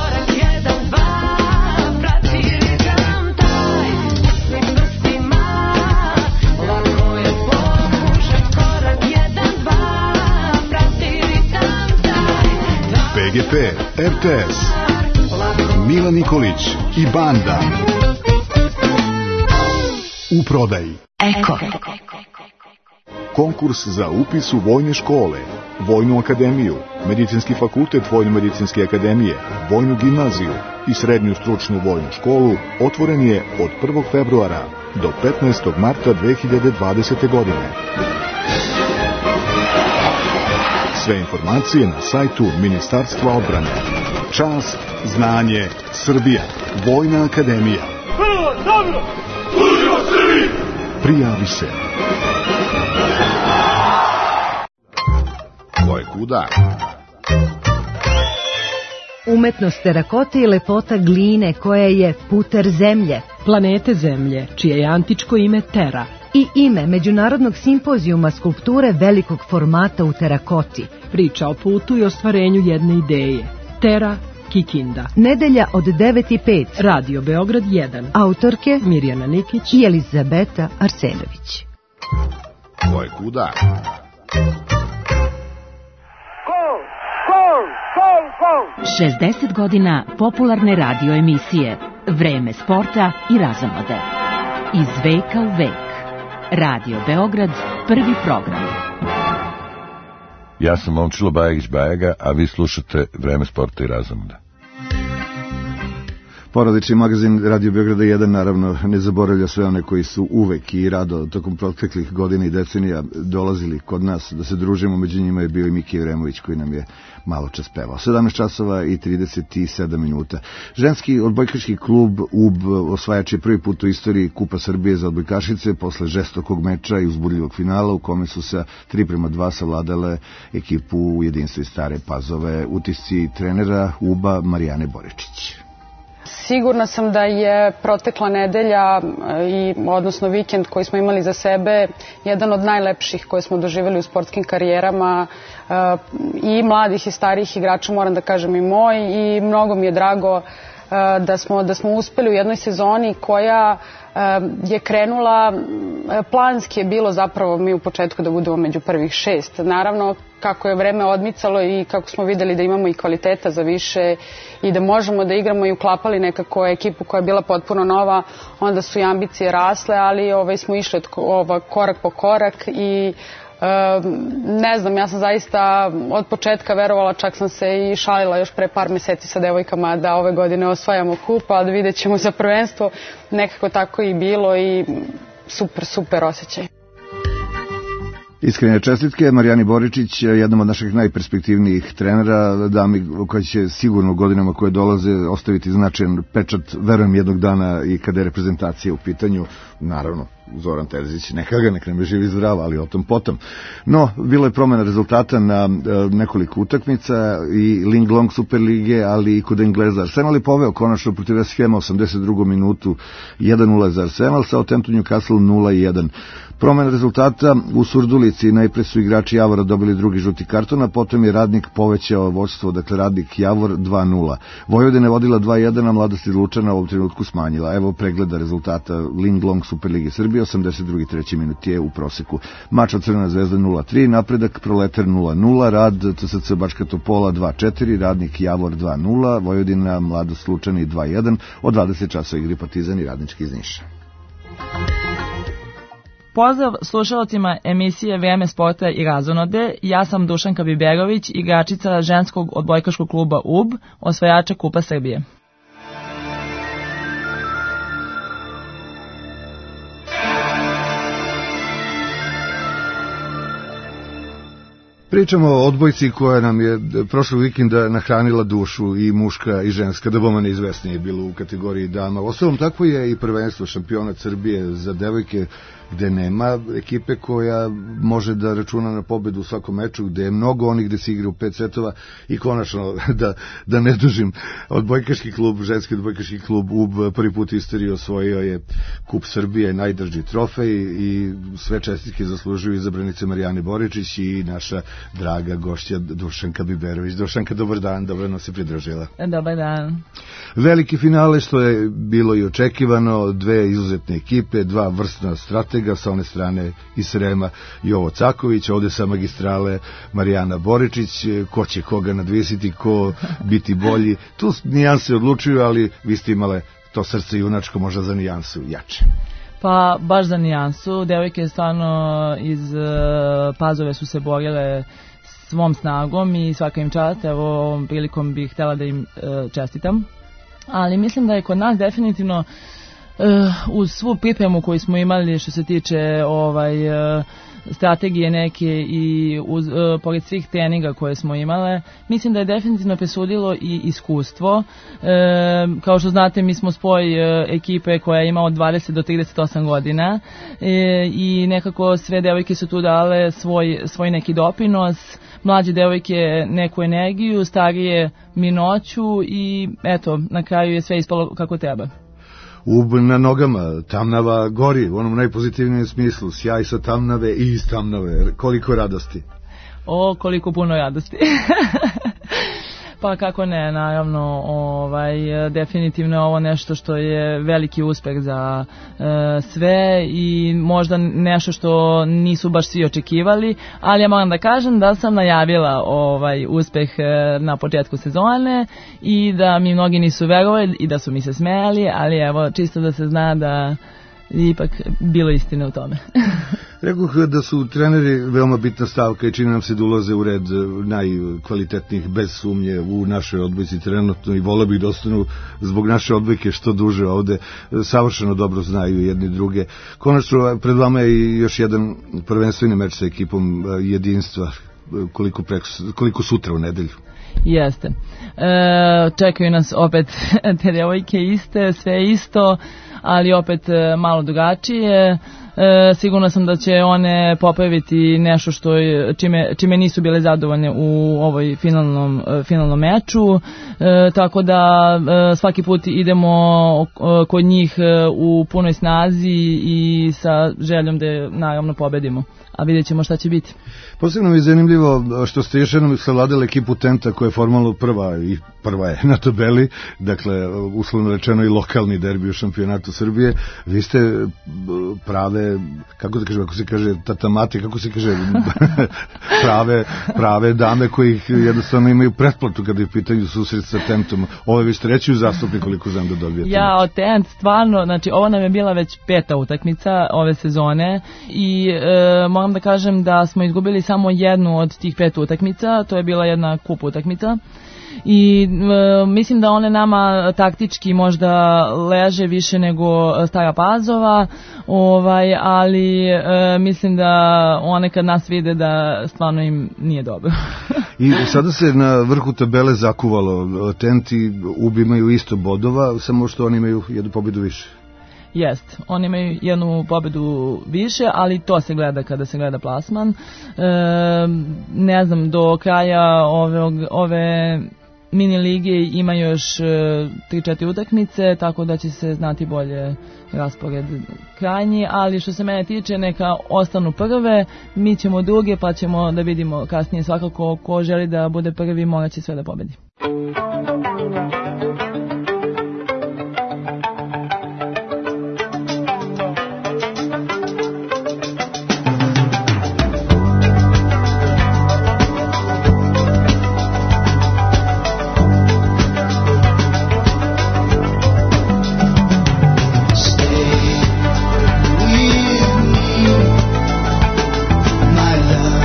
P G P R T S. Mila Nikolić i banda. U prodaji. Eko. Konkurs za upis u vojne škole, Vojnu akademiju, Medicinski fakultet Vojno-medicinske akademije, Vojnu gimnaziju i Srednju stručnu vojnu školu otvoren je od prvog februara do petnaestog marta dve hiljade dvadesete. godine. Sve informacije na sajtu Ministarstva odbrane. Čast, znanje, Srbija, Vojna akademija. Prvo, dobro! Služimo Srbiji! Prijavi se. Ko je kuda? Umetnost terakote i lepota gline koja je puter zemlje. Planete zemlje, čije je antičko ime Tera. I ime Međunarodnog simpozijuma skulpture velikog formata u terakoti. Priča o putu i ostvarenju jedne ideje. Tera Kikinda. Nedelja od devet i pet. Radio Beograd jedan. Autorke Mirjana Nikić i Elizabeta Arsenović. Ko je kuda? šezdeset godina popularne radio emisije, vreme sporta i razonode. Iz veka u vek. Radio Beograd, prvi program. Ja sam Momčilo Bajagić Bajaga, a vi slušate vreme sporta i razonode. Porodični magazin Radio Beograda jedan naravno ne zaboravlja sve one koji su uvek i rado tokom proteklih godina i decenija dolazili kod nas da se družimo. Među njima je bio i Miki Vremović koji nam je malo čas pevao. sedamnaest časova i trideset sedam minuta. Ženski odbojkaški klub U B osvajač je prvi put u istoriji Kupa Srbije za odbojkašice posle žestokog meča i uzbudljivog finala u kome su sa tri prema dva savladale ekipu u jedinstvu iz Stare Pazove. Utisci trenera U B A Marijane Boričić. Sigurna sam da je protekla nedelja i odnosno vikend koji smo imali za sebe jedan od najlepših koje smo doživjeli u sportskim karijerama i mladih i starijih igrača, moram da kažem i moj, i mnogo mi je drago da smo, da smo uspeli u jednoj sezoni koja je krenula, planski je bilo zapravo mi u početku da budemo među prvih šest. Naravno, kako je vreme odmicalo i kako smo videli da imamo i kvaliteta za više i da možemo da igramo i uklapali nekako ekipu koja je bila potpuno nova, onda su i ambicije rasle, ali ovaj, smo išli od, ova, korak po korak i ne znam, ja sam zaista od početka verovala, čak sam se i šalila još pre par meseci sa devojkama da ove godine osvajamo kup, a da vidjet ćemo za prvenstvo. Nekako tako i bilo i super, super osjećaj. Iskrene čestitke Marijani Boričić, jednom od naših najperspektivnijih trenera, dami koja će sigurno godinama koje dolaze ostaviti značajan pečat, verujem jednog dana i kada je reprezentacija u pitanju, naravno Zoran Terzić, neka ga nek nam živi zdrav, ali o tom potom. No, bilo je promjena rezultata na e, nekoliko utakmica i Ling Long Super Lige, ali i kod Engleza. Arsenal je poveo konačno protiv West Hama osamdeset drugom minutu jedan nula za Arsenal, Southampton Newcastle nula jedan. Promjena rezultata u Surdulici, najpre su igrači Javora dobili drugi žuti karton, a potom je Radnik povećao vođstvo, dakle Radnik Javor dva nula. Vojvodina je vodila dva jedan, a Mladost iz Lučana u ovom trenutku smanjila. Evo pregleda rezultata Ling Long Super Lige Srbije, osamdeset drugi treći minut je u proseku. Mačva Crvena zvezda nula tri, Napredak Proletar nula nula, Rad T S C Bačka Topola dva četiri, Radnik Javor dva nula, Vojvodina Mladost Lučani dva jedan, od dvadeset časova igri Partizan i Radnički iz Niša. Pozdrav slušalcima emisije Vrijeme sporta i razonode. Ja sam Dušanka Biberović, igračica ženskog odbojkaškog kluba U B, osvajača Kupa Srbije. Pričamo o odbojci koja nam je prošlog vikenda nahranila dušu, i muška i ženska, da bome neizvesnije bilo u kategoriji dama. Ostalom, tako je i prvenstvo šampionat Srbije za devojke, gde nema ekipe koja može da računa na pobedu u svakom meču, gde je mnogo onih gde se igra u pet setova. I konačno, da, da ne dužim, odbojkaški klub, ženski odbojkaški klub U B prvi put u istoriji osvojio je Kup Srbije, najdrži trofej, i sve čestitke zaslužuju izabranice Marijane Boričić i naša draga gošća Dušanka Biberović. Dušanka, dobar dan, dobro nam se pridružila. Dobar dan. Veliki finale, što je bilo i očekivano, dve izuzetne ekipe, dva vrstna stratega, sa one strane iz Srema Jovo Caković, ovde sa magistrale Marijana Boričić, ko će koga nadvisiti, ko biti bolji. Tu nijanse odlučuju, ali vi ste imale to srce junačko, možda za nijansu jače. Pa baš za nijansu, devojke stvarno iz uh, Pazove su se borile svom snagom i svaka im čast. Evo, ovom prilikom bih htjela da im uh, čestitam. Ali mislim da je kod nas definitivno uh, uz svu pripremu koju smo imali što se tiče ovaj uh, strategije neke i uz, uh, pored svih treninga koje smo imale, mislim da je definitivno presudilo i iskustvo. E, kao što znate, mi smo spoj uh, ekipe koja ima od dvadeset do trideset osam godina e, i nekako sve devojke su tu dale svoj, svoj neki doprinos, mlađe devojke neku energiju, starije minoću, i eto, na kraju je sve ispalo kako treba. U B na nogama, Tamnava gori, u onom najpozitivnijem smislu, sjaj sa Tamnave i iz Tamnave, koliko radosti. O, koliko puno radosti. Pa kako ne, naravno, ovaj, definitivno je ovo nešto što je veliki uspeh za e, sve i možda nešto što nisu baš svi očekivali, ali ja moram da kažem da sam najavila ovaj uspeh e, na početku sezone i da mi mnogi nisu verovali i da su mi se smejali, ali evo, čisto da se zna da ipak bilo istine u tome. Rekoh da su treneri veoma bitna stavka i čini nam se da ulaze u red najkvalitetnijih bez sumnje u našoj odbojci trenutno, i voleo bih da ostanu zbog naše odbojke što duže ovde, savršeno dobro znaju jedni druge. Konačno, pred vama je i još jedan prvenstveni meč sa ekipom Jedinstva, koliko, preko, koliko sutra u nedelju. Jeste. E, čekaju nas opet te devojke iste, sve isto, ali opet e, malo drugačije. E, sigurno sam da će one popraviti nešto što je, čime, čime nisu bile zadovoljne u ovoj finalnom, finalnom meču, e, tako da e, svaki put idemo e, kod njih e, u punoj snazi i sa željom da je, naravno, pobedimo, a vidjet ćemo šta će biti. Posebno mi je zanimljivo što ste još jednom savladali ekipu Tenta koja je formalno prva i prva je na tabeli, dakle uslovno rečeno i lokalni derbi u šampionatu Srbije. Vi ste prave, kako da kažem, kako se kaže tatamate, kako se kaže prave, prave dame koji jednostavno imaju pretplatu kada je u pitanju susret sa Tentom. Ovo vi ste reći u zastupni koliko znam da dobijete. Ja, od Tent, stvarno, znači ovo nam je bila već peta utakmica ove sezone i e, moram da kažem da smo izgubili samo jednu od tih pet utakmica, to je bila jedna kup utakmica. I e, mislim da one nama taktički možda leže više nego Stara Pazova, ovaj, ali e, mislim da one kad nas vide da stvarno im nije dobro. I sada se na vrhu tabele zakuvalo, Tent i U B imaju isto bodova, samo što oni imaju jednu pobedu više. Jest, oni imaju jednu pobedu više, ali to se gleda kada se gleda plasman. E, ne znam, do kraja ove, ove mini lige ima još tri četiri utakmice, tako da će se znati bolje raspored krajnji, ali što se mene tiče, neka ostanu prve, mi ćemo druge, pa ćemo da vidimo kasnije. Svakako ko želi da bude prvi, morat će sve da pobedi.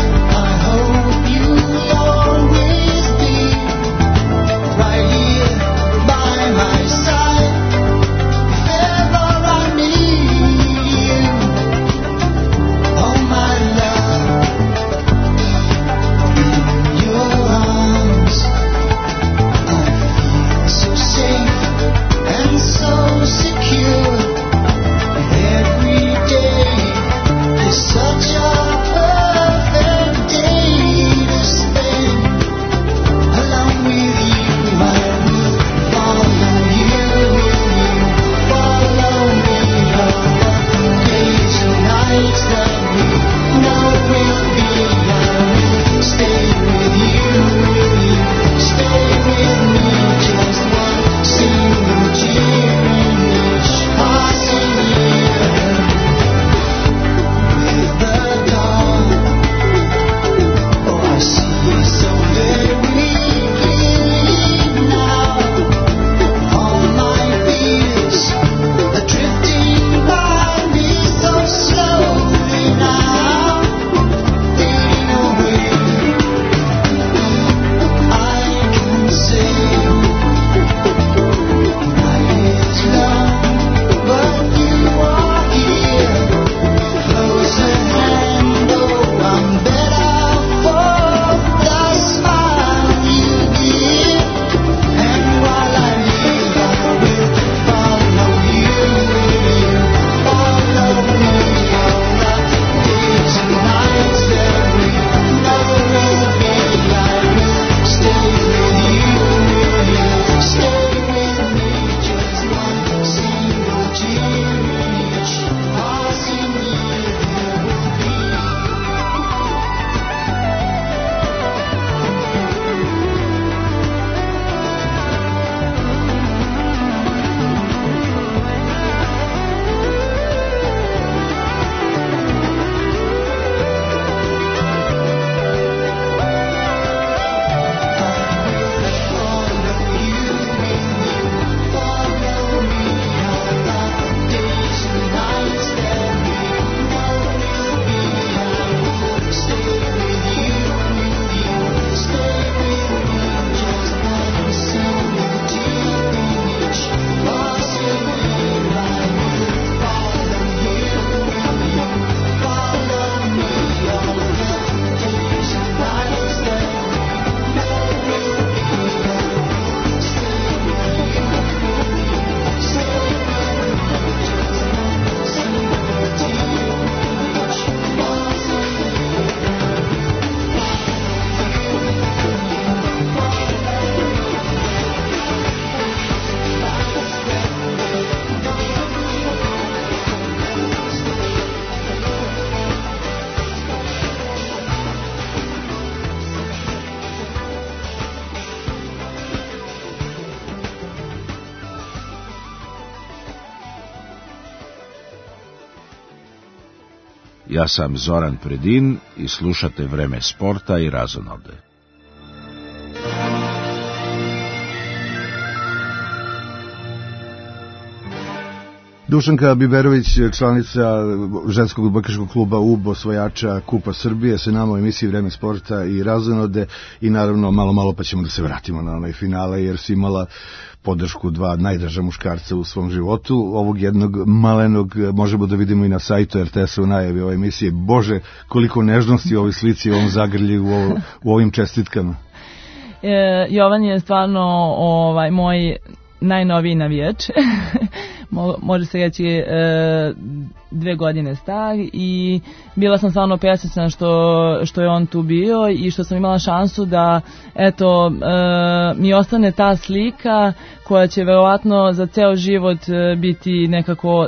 Right here Ja sam Zoran Predin i slušate Vreme sporta i razonode. Dušanka Biberović, članica ženskog odbojkaškog kluba U B O, osvajača Kupa Srbije, se nama u emisiji Vreme sporta i razonode i naravno malo malo pa ćemo da se vratimo na onaj finale jer si imala podršku dva najdraža muškarca u svom životu, ovog jednog malenog, možemo da vidimo i na sajtu R T S-a u najavi ove emisije. Bože, koliko nežnosti u ovoj slici, u ovom zagrlji, u, ovo, u ovim čestitkama. E, Jovan je stvarno ovaj, moj najnoviji navijač. Može se reći e, dve godine star i bila sam stvarno presrećna što, što je on tu bio i što sam imala šansu da eto e, mi ostane ta slika koja će verovatno za ceo život biti nekako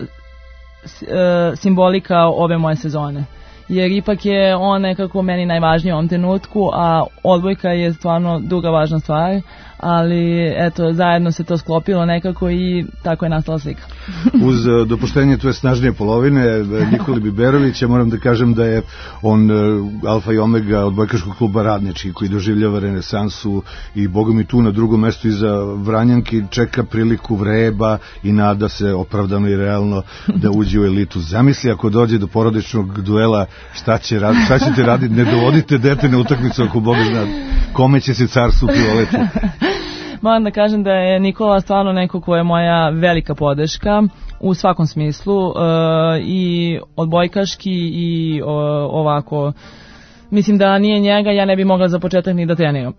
e, simbolika ove moje sezone. Jer ipak je on nekako meni najvažniji u ovom trenutku, a odbojka je stvarno druga važna stvar, ali eto, zajedno se to sklopilo nekako i tako je nastala slika. Uz dopuštenje tvoje snažnije polovine, Nikoli Biberovića, moram da kažem da je on alfa i omega odbojkaškog kluba Radnički, koji doživljava renesansu i boga mi tu na drugom mestu iza Vranjanki čeka priliku, vreba i nada se opravdano i realno da uđe u elitu. Zamisli ako dođe do porodičnog duela, šta, će rad, šta ćete raditi? Ne dovodite dete na utakmicu ako Boga zna kome će se car suti voleti. Moram da kažem da je Nikola stvarno neko ko je moja velika podrška u svakom smislu, e, i odbojkaški i o, ovako. Mislim da nije njega, ja ne bi mogla za početak ni da treniram.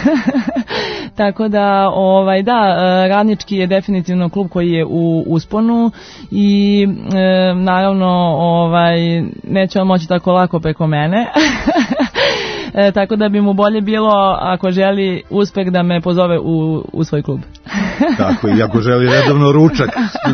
Tako da, ovaj, da, Radnički je definitivno klub koji je u usponu i e, naravno ovaj, neće on moći tako lako preko mene. E, tako da bi mu bolje bilo ako želi uspeh da me pozove u, u svoj klub. Tako, i ako želi redovno ručak.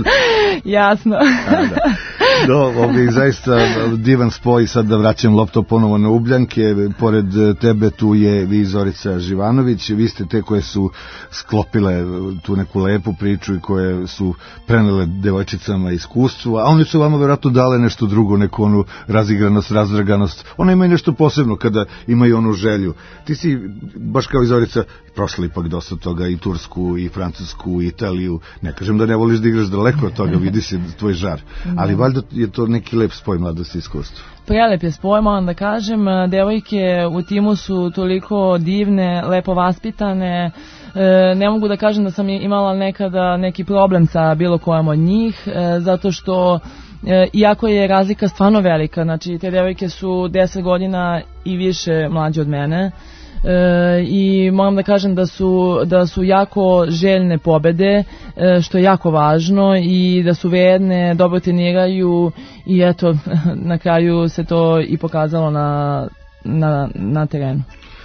Jasno. Da, da. Do, ovdje zaista divan spoj, sad da vraćam lopto ponovo na Ubljanke, pored tebe tu je i Zorica Živanović, vi ste te koje su sklopile tu neku lepu priču i koje su prenele devojčicama iskustvu, a oni su vama vjerojatno dale nešto drugo, neku onu razigranost, razdraganost, ona ima i nešto posebno kada imaju onu želju. Ti si, baš kao i Zorica, prošla ipak dosta toga, i Tursku, i Francusku, i Italiju, ne kažem da ne voliš da igraš daleko od toga, vidi se tvoj žar, ali valjda je to neki lep spoj mladosti i iskustva. Prelep je spoj, moram da kažem, devojke u timu su toliko divne, lepo vaspitane, e, ne mogu da kažem da sam imala nekada neki problem sa bilo kojom od njih, e, zato što e, iako je razlika stvarno velika, znači te devojke su deset godina i više mlađe od mene, E, i moram da kažem da su, da su jako željne pobede, e, što je jako važno, i da su vredne, dobro treniraju i eto, na kraju se to i pokazalo na, na, na terenu.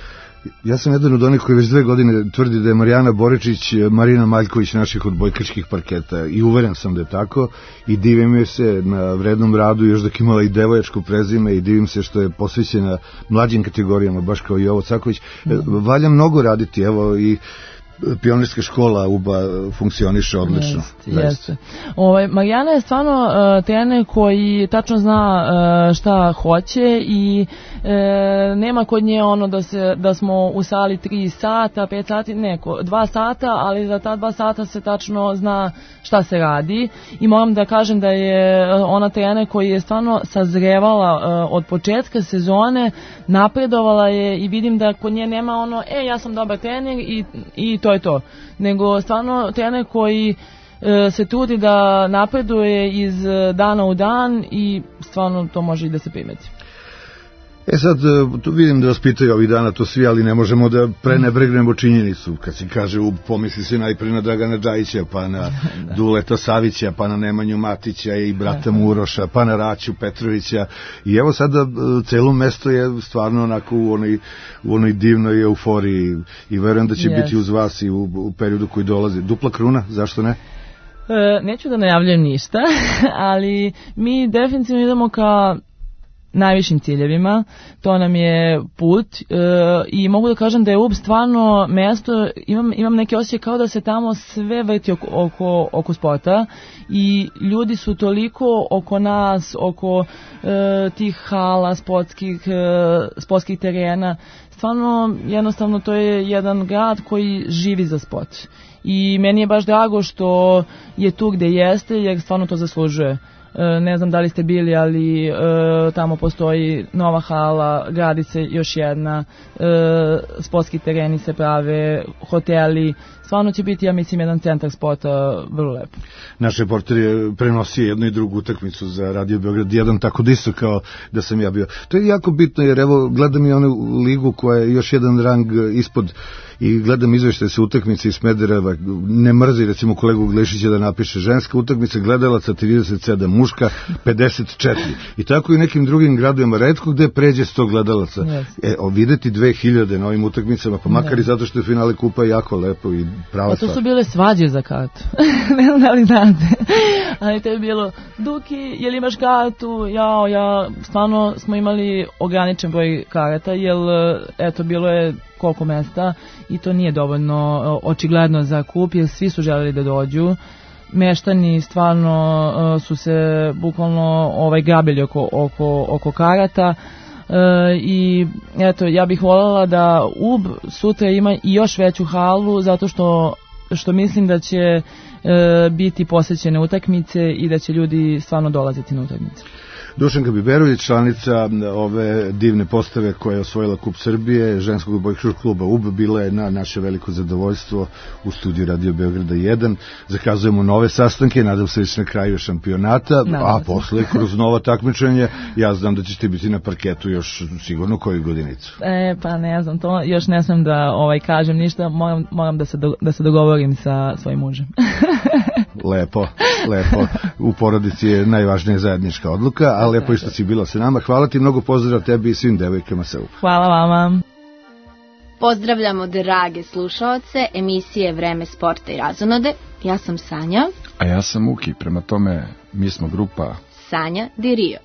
Ja sam jedan od onih koji već dve godine tvrdi da je Marijana Boričić Marina Maljković naših odbojkačkih parketa i uveren sam da je tako i divim je se na vrednom radu, još dok imala i devojačko prezime, i divim se što je posvećena mlađim kategorijama, baš kao i Jovo Caković. Valja mnogo raditi, evo i pionirska škola U B A funkcioniše odlično. Jeste, jeste. Ovaj, Marijana je stvarno uh, trener koji tačno zna uh, šta hoće i uh, nema kod nje ono da, se, da smo u sali tri sata, pet sati, ne, dva sata, ali za ta dva sata se tačno zna šta se radi i moram da kažem da je ona trener koji je stvarno sazrevala uh, od početka sezone, napredovala je i vidim da kod nje nema ono, e, ja sam dobar trener i, i to je to, nego stvarno trener koji e, se trudi da napreduje iz dana u dan i stvarno to može i da se primeti. E sad, tu vidim da vas pitaju ovih dana to svi, ali ne možemo da prenebregnemo činjenicu. Kad se kaže, pomisli se najprije na Dragana Džajića, pa na Duleta Savića, pa na Nemanju Matića i brata Muroša, pa na Raću Petrovića. I evo sada celo mesto je stvarno onako u onoj, u onoj divnoj euforiji i verujem da će yes. biti uz vas i u, u periodu koji dolazi. Dupla kruna, zašto ne? E, neću da najavljujem ništa, ali mi definitivno idemo ka najvišim ciljevima, to nam je put e, i mogu da kažem da je U B stvarno mesto, imam, imam neke osjećaje kao da se tamo sve vrti oko, oko, oko sporta i ljudi su toliko oko nas, oko e, tih hala, sportskih, e, sportskih terena, stvarno jednostavno to je jedan grad koji živi za sport i meni je baš drago što je tu gde jeste jer stvarno to zaslužuje. Ne znam da li ste bili, ali e, tamo postoji nova hala, gradi se još jedna, e, sportski tereni se prave, hoteli, stvarno će biti, ja mislim, jedan centar sporta vrlo lepo. Naš reporter je prenosio jednu i drugu utakmicu za Radio Beograd jedan, tako da isto kao da sam ja bio. To je jako bitno jer evo gledam i onu ligu koja je još jedan rang ispod i gledam izveštaje sa utakmice iz Smedereva, ne mrzi recimo kolegu Glešića da napiše ženska utakmica, gledalaca trideset sedam, muška pedeset četiri i tako i nekim drugim gradovima, retko gde pređe sto gledalaca. Yes. E, o, videti dve hiljade na ovim utakmicama, pa makar yes. i zato što je finale kupa jako lepo i prava pa stvar. To su bile svađe za kartu, ne znam da li znate, ali to je bilo, Duki, jel imaš kartu, jao, ja, stvarno smo imali ograničen broj karata, jer eto, bilo je koliko mesta i to nije dovoljno očigledno za kup jer svi su želeli da dođu. Meštani stvarno uh, su se bukvalno ovaj grabili oko, oko, oko karata uh, i eto ja bih voljela da U B sutra ima i još veću halu zato što, što mislim da će uh, biti posvećene utakmice i da će ljudi stvarno dolaziti na utakmice. Dušanka Biberović, članica ove divne postave koja je osvojila Kup Srbije, ženskog odbojkaškog kluba U B, bila je na naše veliko zadovoljstvo u studiju Radio Beograda jedan. Zakazujemo nove sastanke, nadam se već na kraju šampionata, nadam a se. Posle kroz nova takmičenja, ja znam da ćete biti na parketu još sigurno koju godinicu. E, pa ne znam, to još ne znam da ovaj, kažem ništa, moram, moram da, se do, da se dogovorim sa svojim mužem. Lepo, lepo. U porodici je najvažnija zajednička odluka, a lepo je što si bila sa nama. Hvala ti, mnogo pozdrav tebi i svim devojkama sa U B. Hvala vama. Pozdravljamo drage slušaoce emisije Vreme sporta i razonode. Ja sam Sanja. A ja sam Uki, prema tome mi smo grupa Sanja Di Rio.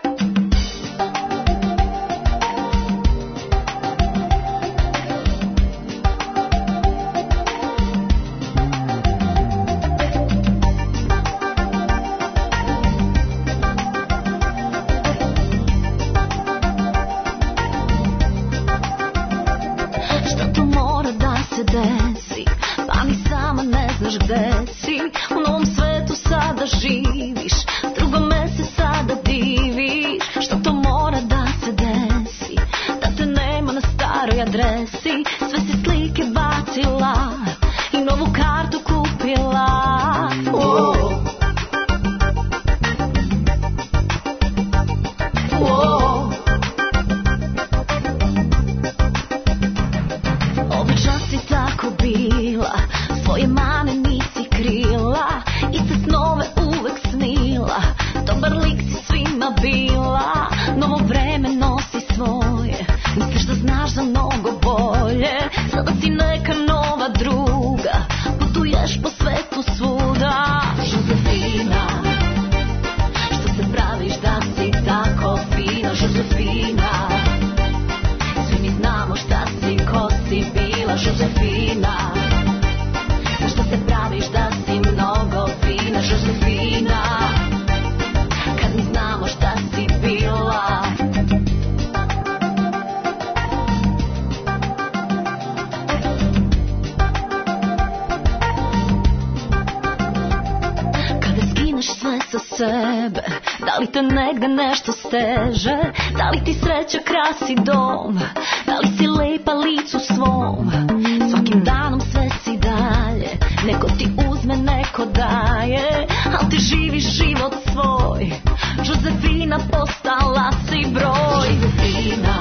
Da li te negde nešto steže, da li ti sreća krasi dom, da li si lepa licu svom, svakim danom sve si dalje, neko ti uzme, neko daje, al ti živiš život svoj, Josefina postala si broj. Josefina,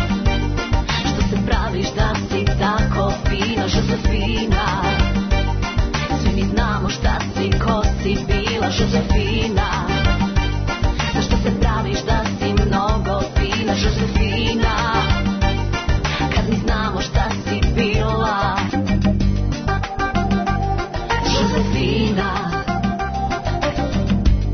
što se praviš da si tako fina, Josefina, svi mi znamo šta si, ko si bila, Josefina. Zašto se praviš da si mnogo fina, Josefina, kad mi znamo šta si bila, Josefina.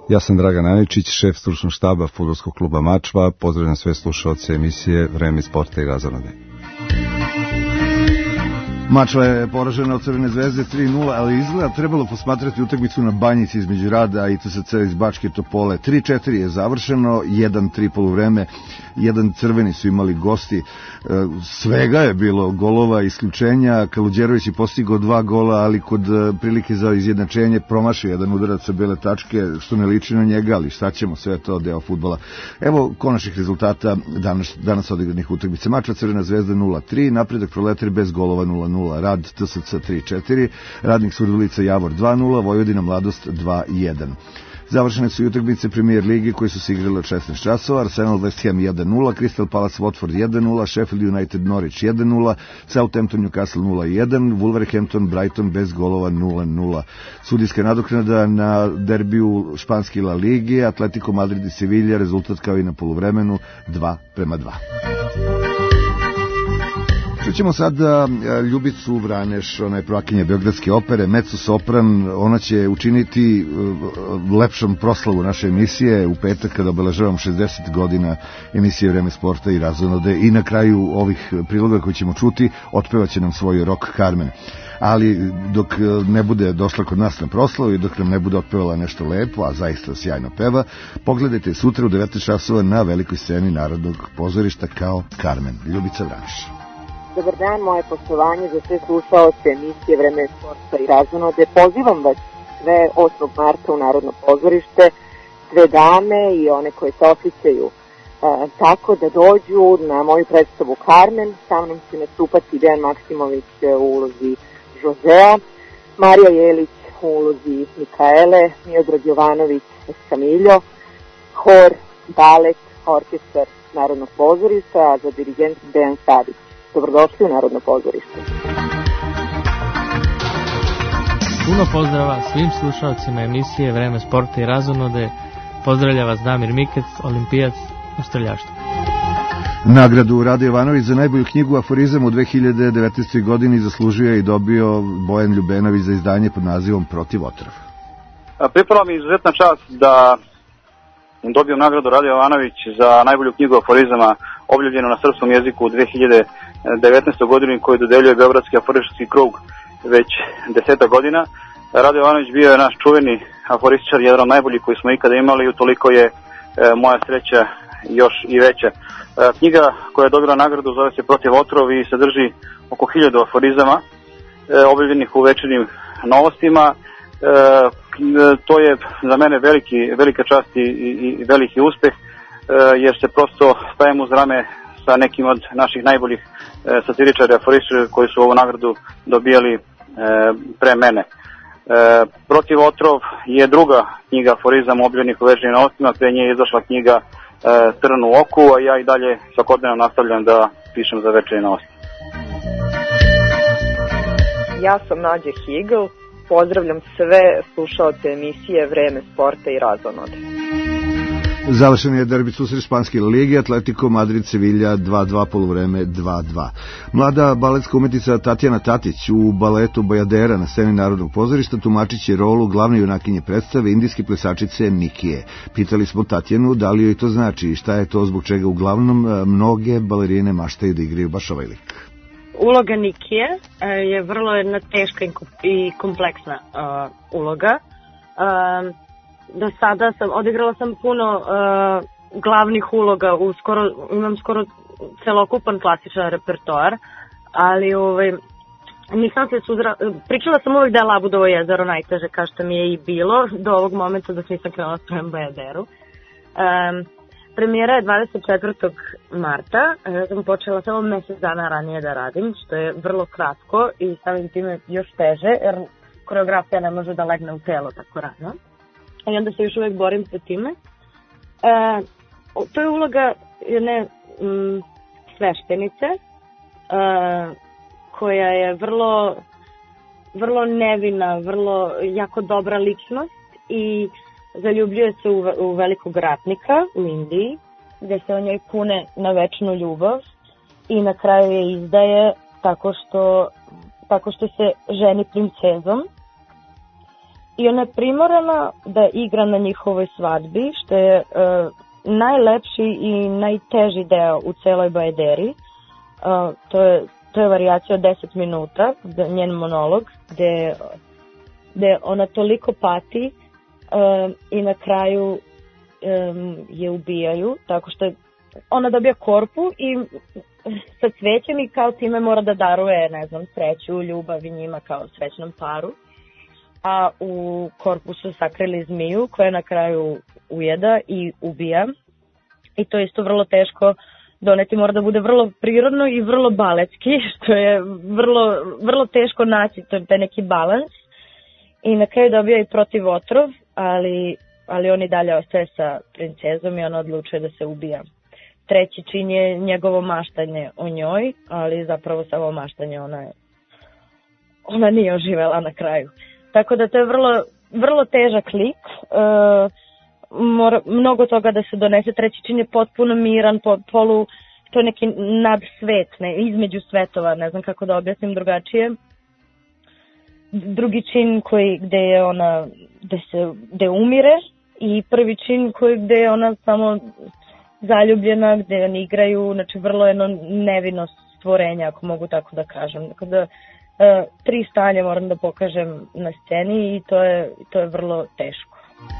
Ja sam Dragan Aničić, šef stručnog štaba fudbalskog kluba Mačva. Pozdravljam sve slušaoce emisije Vreme sporta i razonode. Mačva je poražena od Crvene zvezde tri nula, ali izgleda trebalo posmatrati utakmicu na Banjici između Rada i T S C iz Bačke Topole. tri četiri je završeno, jedan tri poluvreme, jedan crveni su imali gosti. Svega je bilo golova, isključenja. Kaluđerović je postigao dva gola, ali kod prilike za izjednačenje promašio jedan udarac sa bele tačke, što ne liči na njega, ali šta ćemo, sve je to deo fudbala. Evo konačnih rezultata danas, danas odigranih utakmica. Mačva Crvena zvezda nula tri, Napredak Proletar bez golova nula nula, Rad T S C tri četiri, Radnik Surdulica Javor dva nula, Vojvodina Mladost dva jedan. Završene su i utakmice Premier lige koje su se igrale od šesnaest časova. Arsenal West Ham jedan nula, Crystal Palace Watford jedan nula, Sheffield United Norwich jedan nula, Southampton Newcastle nula jedan, Wolverhampton Brighton bez golova nula nula. Sudijska nadoknada na derbiju španske La Lige, Atletico Madrid i Sevilla, rezultat kao i na poluvremenu dva prema dva. Čućemo sada Ljubicu Vraneš, ona je prvakinja Beogradske opere, mezzo sopran. Ona će učiniti lepšom proslavu naše emisije u petak kada obeležavamo šezdeset godina emisije Vreme sporta i razonode, i na kraju ovih priloga koji ćemo čuti otpevaće nam svoj rock Carmen. Ali dok ne bude došla kod nas na proslavu i dok nam ne bude otpevala nešto lepo, a zaista sjajno peva, pogledajte sutra u devetnaest časova na velikoj sceni Narodnog pozorišta kao Carmen. Ljubica Vraneš. Dobar dan, moje poštovanje za sve slušaoce emisije Vreme sporta i razonode. Pozivam vas sve osmog marta u Narodno pozorište, sve dame i one koje se osjećaju e, tako da dođu na moju predstavu Carmen. Sa mnom će nastupati Dejan Maksimović u ulozi Josea, Marija Jelić u ulozi Mikaele, Miodrag Jovanović Camiljo, hor, balet, orkestar Narodnog pozorišta, a za dirigent Dejan Savić. Dobrodošli u Narodno pozorište. Puno pozdrava svim slušalcima emisije Vreme sporta i razonode. Pozdravlja vas Damir Mikec, olimpijac u streljaštvu. Nagradu Rade Jovanović za najbolju knjigu Aforizam u dve hiljade devetnaestoj godini zaslužio je i dobio Bojan Ljubenović za izdanje pod nazivom Protiv otrova. Pripala mi izuzetna čast da dobio nagradu Rade Jovanović za najbolju knjigu aforizama objavljenu na srpskom jeziku u dve hiljade devetnaestoj godini, koju dodeljuje Beogradski aforistički krug već deseta godina. Rade Jovanović bio je naš čuveni aforističar, jedan od najboljih koji smo ikada imali, i utoliko je e, moja sreća još i veća. E, knjiga koja je dobila nagradu zove se Protiv otrova i sadrži oko hiljadu aforizama e, objavljenih u večernjim novostima. E, to je za mene veliki, velika čast i, i, i veliki uspeh, e, jer se prosto stajem uz rame sa nekim od naših najboljih e, satiričara i aforističara koji su ovu nagradu dobijali e, pre mene. E, Protiv otrov je druga knjiga aforizama objavljenih u večernjim novostima, pre nje je izašla knjiga e, Trn u oku, a ja i dalje svakodnevno nastavljam da pišem za večernje novosti. Ja sam Nađa Higl, pozdravljam sve slušaoce emisije Vreme sporta i razonode. Završen je derbi susret španske lige, Atletico Madrid Sevilla dva dva, poluvreme dva dva. Mlada baletska umetnica Tatjana Tatić u baletu Bajadera na sceni Narodnog pozorišta tumačit će rolu glavne junakinje predstave indijske plesačice Nikije. Pitali smo Tatjanu da li joj to znači i šta je to zbog čega uglavnom mnoge balerine maštaju da igraju baš ovaj lik. Uloga Nikije je vrlo jedna teška i kompleksna uh, uloga. Uh, do sada sam, odigrala sam puno uh, glavnih uloga, u skoro, imam skoro celokupan klasičan repertoar, ali ovaj, nisam se sudra, pričala sam uvijek da je Labudovo jezero najteže, kao što mi je i bilo, do ovog momenta da nisam krenula s prvim Bajaderu. Um, Premijera je dvadeset četvrtog marta, ja sam počela samo mjesec dana ranije da radim, što je vrlo kratko i samim time još teže, jer koreografija ne može da legne u telo tako rano. I onda se još uvijek borim sa time. E, to je uloga jedne m, sveštenice, e, koja je vrlo, vrlo nevina, vrlo jako dobra ličnost i zaljubljuje se u, u velikog ratnika u Indiji, gdje se o njoj kune na večnu ljubav i na kraju je izdaje tako što, tako što se ženi princezom. i ona je primorana da igra na njihovoj svadbi, što je e, najlepši i najteži deo u celoj bajderi. E, to je to je varijacija od deset minuta, njen monolog, gde, gde ona toliko pati e, i na kraju e, je ubijaju, tako što ona dobija korpu i sa cvećem i kao time mora da daruje, ne znam, sreću, ljubav i njima kao srećnom paru. A u korpu su sakrili zmiju koja na kraju ujeda i ubija. I to je isto vrlo teško doneti, mora da bude vrlo prirodno i vrlo baletski, što je vrlo, vrlo teško naći taj neki balans. I na kraju dobija i protiv otrov, ali, ali on i dalje ostaje sa princezom i ona odlučuje da se ubija. Treći čin je njegovo maštanje o njoj, ali zapravo samo maštanje ona je, ona nije oživela na kraju. Tako da to je vrlo, vrlo težak lik, e, mora mnogo toga da se donese. Treći čin je potpuno miran, po, polu, to je neki nadsvet, ne, između svetova, ne znam kako da objasnim drugačije. Drugi čin koji, gde je ona, gde se, gde umire, i prvi čin koji, gde je ona samo zaljubljena, gde oni igraju, znači vrlo jedno nevino stvorenje, ako mogu tako da kažem. Tako da, e, tri stanja moram da pokažem na sceni i to je, to je vrlo teško.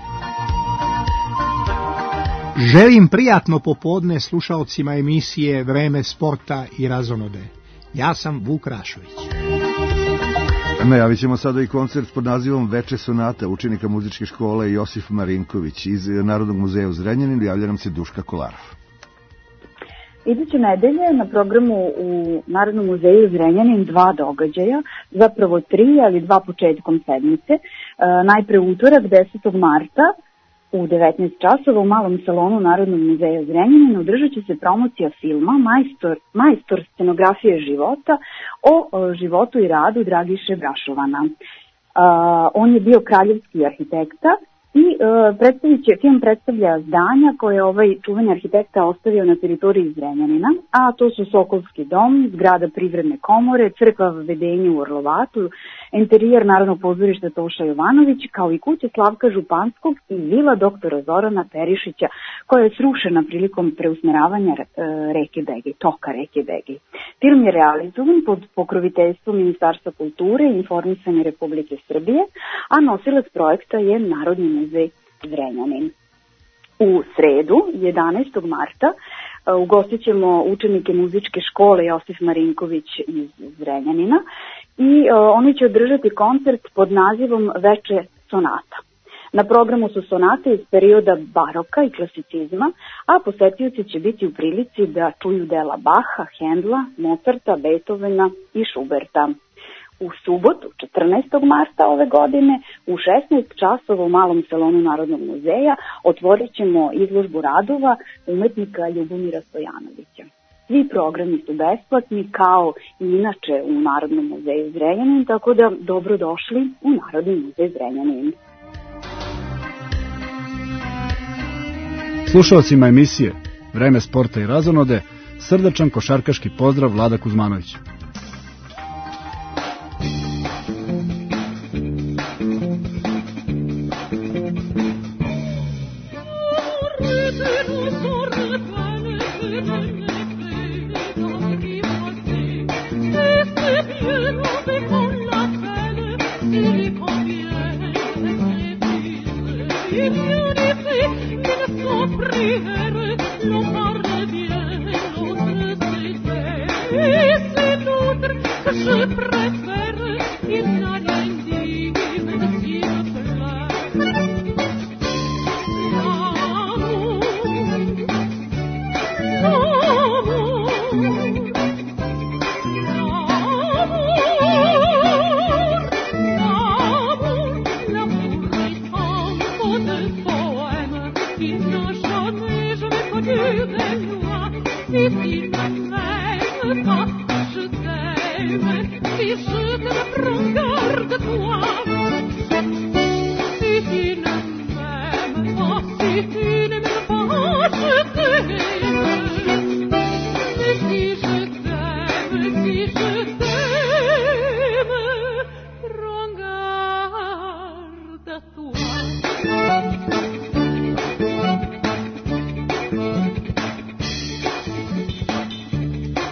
Želim prijatno popodne slušaocima emisije Vreme sporta i razonode. Ja sam Vuk Rašović. Najavit ćemo sada i koncert pod nazivom Veče sonata učenika muzičke škole Josif Marinković iz Narodnog muzeja u Zrenjaninu. Javlja nam se Duška Kolarov. Iduće nedelje na programu u Narodnom muzeju u Zrenjaninu dva događaja, zapravo tri, ali dva početkom sedmice. E, najpre utorak desetog marta u devetnaest časova u malom salonu Narodnog muzeja u Zrenjaninu održat će se promocija filma Majstor, Majstor scenografije života o, o životu i radu Dragiše Brašovana. E, on je bio kraljevski arhitekta i e, predstavit će, film predstavlja zdanja koje je ovaj čuveni arhitekta ostavio na teritoriji Zrenjanina, a to su Sokolski dom, zgrada Privredne komore, crkva Vedenje u Orlovatu, interijer Narodnog pozorišta Toša Jovanović, kao i kuća Slavka Županskog i vila doktora Zorana Perišića, koja je srušena prilikom preusmeravanja e, reke Begej, toka reke Begej. Film je realizovan pod pokroviteljstvom Ministarstva kulture i informisanja Republike Srbije, a nosilac projekta je Narodni muzej Zrenjanin. U sredu, jedanaestog marta, ugostit ćemo učenike muzičke škole Josif Marinković iz Zrenjanina i oni će održati koncert pod nazivom Veče sonata. Na programu su sonate iz perioda baroka i klasicizma, a posetioci će biti u prilici da čuju dela Baha, Hendla, Mozarta, Beethovena i Schuberta. U subotu, četrnaestog marta ove godine, u šesnaest časova u malom salonu Narodnog muzeja otvorit ćemo izložbu radova umetnika Ljubomira Stojanovića. Svi programi su besplatni, kao i inače u Narodnom muzeju Zrenjanin, tako da dobrodošli u Narodni muzej Zrenjanin. Slušalcima emisije Vreme sporta i razonode, srdačan košarkaški pozdrav Vlada Kuzmanović.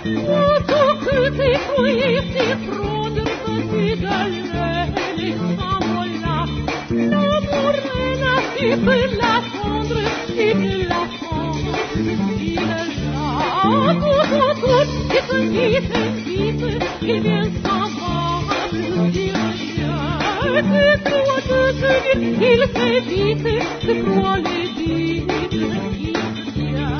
Il fait vite, je crois les vite, il vient.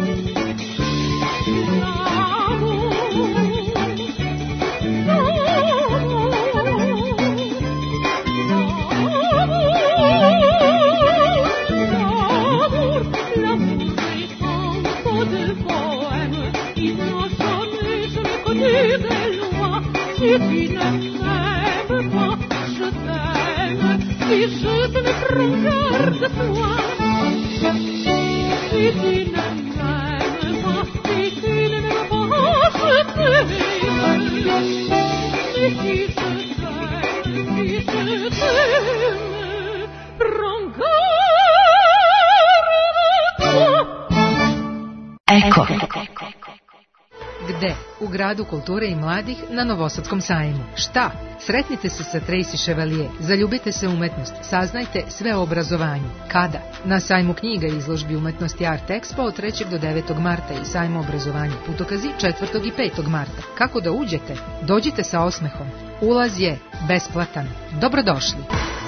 Eko. Gde? U Gradu kulture i mladih na Novosadskom sajmu. Šta? Sretnite se sa Tracy Chevalier, zaljubite se u umetnost, saznajte sve o obrazovanju. Kada? Na sajmu knjiga i izložbi umetnosti Art Expo od trećeg do devetog marta i sajmu obrazovanja Putokazi četvrtog i petog marta. Kako da uđete? Dođite sa osmehom. Ulaz je besplatan. Dobrodošli.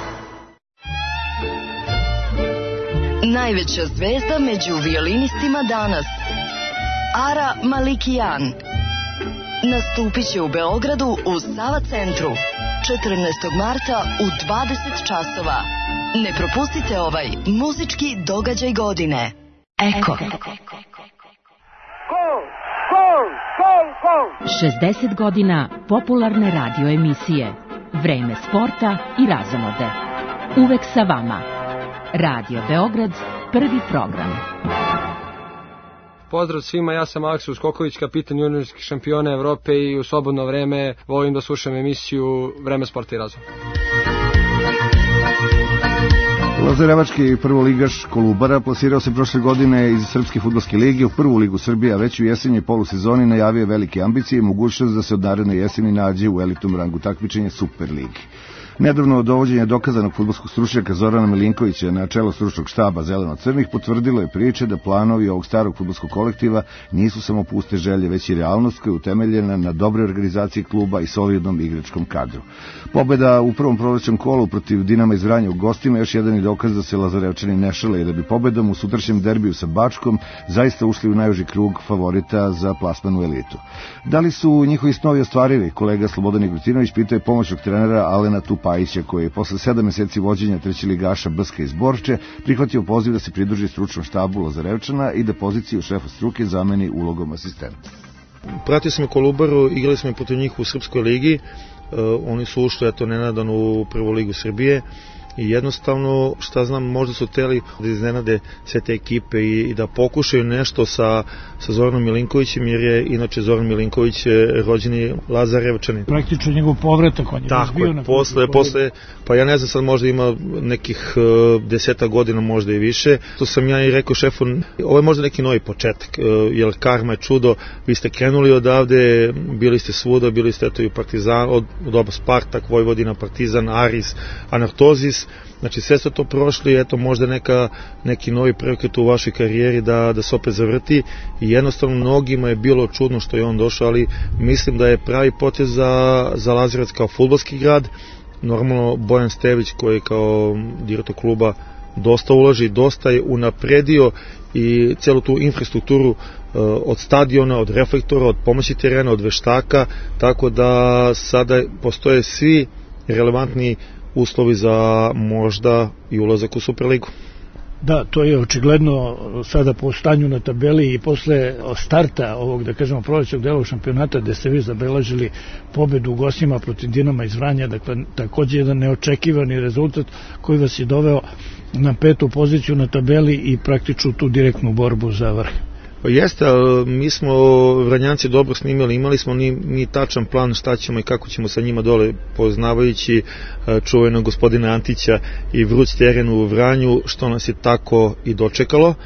Najveća zvezda među violinistima danas, Ara Malikian, nastupit će u Beogradu u Sava centru četrnaestog marta u dvadeset časova. Ne propustite ovaj muzički događaj godine. Eko. šezdeset godina popularne radio emisije. Vreme sporta i razonode. Uvek sa vama. Radio Beograd, prvi program. Pozdrav svima, ja sam Aleksa Uskoković, kapitan juniorskih šampiona Evrope i u slobodno vreme volim da slušam emisiju Vreme sporta i razonode. Lazarevački prvoligaš Kolubara plasirao se prošle godine iz Srpske fudbalske lige u prvu ligu Srbije, a već u jesenjoj polusezoni najavio velike ambicije i mogućnost da se od naredne jeseni nađe u elitnom rangu takmičenja Superligi. Nedavno dovođenje dokazanog fudbalskog stručnjaka Zorana Milinkovića na čelo stručnog štaba Zeleno-crnih potvrdilo je priče da planovi ovog starog fudbalskog kolektiva nisu samo puste želje, već i realnost koja je utemeljena na dobroj organizaciji kluba i solidnom igračkom kadru. Pobeda u prvom prolećnom kolu protiv Dinama iz Vranja u gostima još jedan je dokaz da se Lazarevčani ne šale i da bi pobedom u sutrašnjem derbiju sa Bačkom zaista ušli u najuži krug favorita za plasman u elitu. Da li su njihovi snovi ostvarivi? Kolega Slobodan Igrutinović pitao je pomoćnog trenera Alena Tupajića, koji je posle sedam meseci vođenja trećeligaša Brska iz Borče prihvatio poziv da se pridruži stručnom štabu Lazarevčana i da poziciju šefa struke zameni ulogom asistenta. Pratio sam je Kolubaru, igrali smo je protiv njih u Srpskoj ligi, uh, oni su ušli eto nenadano u prvu ligu Srbije i jednostavno, šta znam, možda su hteli da iznenade sve te ekipe i, i da pokušaju nešto sa, sa Zoranom Milinkovićem, jer je inače Zoran Milinković rođeni Lazarevčanin. Praktično njegov povratak, on je tako bio je, na posle, posle, pa ja ne znam, sad možda ima nekih uh, deseta godina, možda i više. To sam ja i rekao šefu, ovo je možda neki novi početak, uh, jer karma je čudo, vi ste krenuli odavde, bili ste svuda, bili ste eto i Partizan, od, od oba Spartak, Vojvodina, Partizan, Aris, Anartozis. Znači sve ste to prošli, eto možda neka, neki novi prekret u vašoj karijeri da, da se opet zavrti i jednostavno mnogima je bilo čudno što je on došao, ali mislim da je pravi potez za, za Lazarevac kao fudbalski grad. Normalno Bojan Stević koji kao direktor kluba dosta ulaži, dosta je unapredio i celu tu infrastrukturu uh, od stadiona, od reflektora, od pomoći terena, od veštaka, tako da sada postoje svi relevantni uslovi za možda i ulazak u Superligu. Da, to je očigledno sada po stanju na tabeli i posle starta ovog, da kažemo, prolećnog dela šampionata gde ste vi zabeležili pobedu u gostima protiv Dinama iz Vranja, dakle takođe jedan neočekivani rezultat koji vas je doveo na petu poziciju na tabeli i praktično tu direktnu borbu za vrh. Jeste, mi smo Vranjanci dobro snimili, imali smo ni, ni tačan plan šta ćemo i kako ćemo sa njima dole, poznavajući čuvenog gospodina Antića i vruć teren u Vranju, što nas je tako i dočekalo.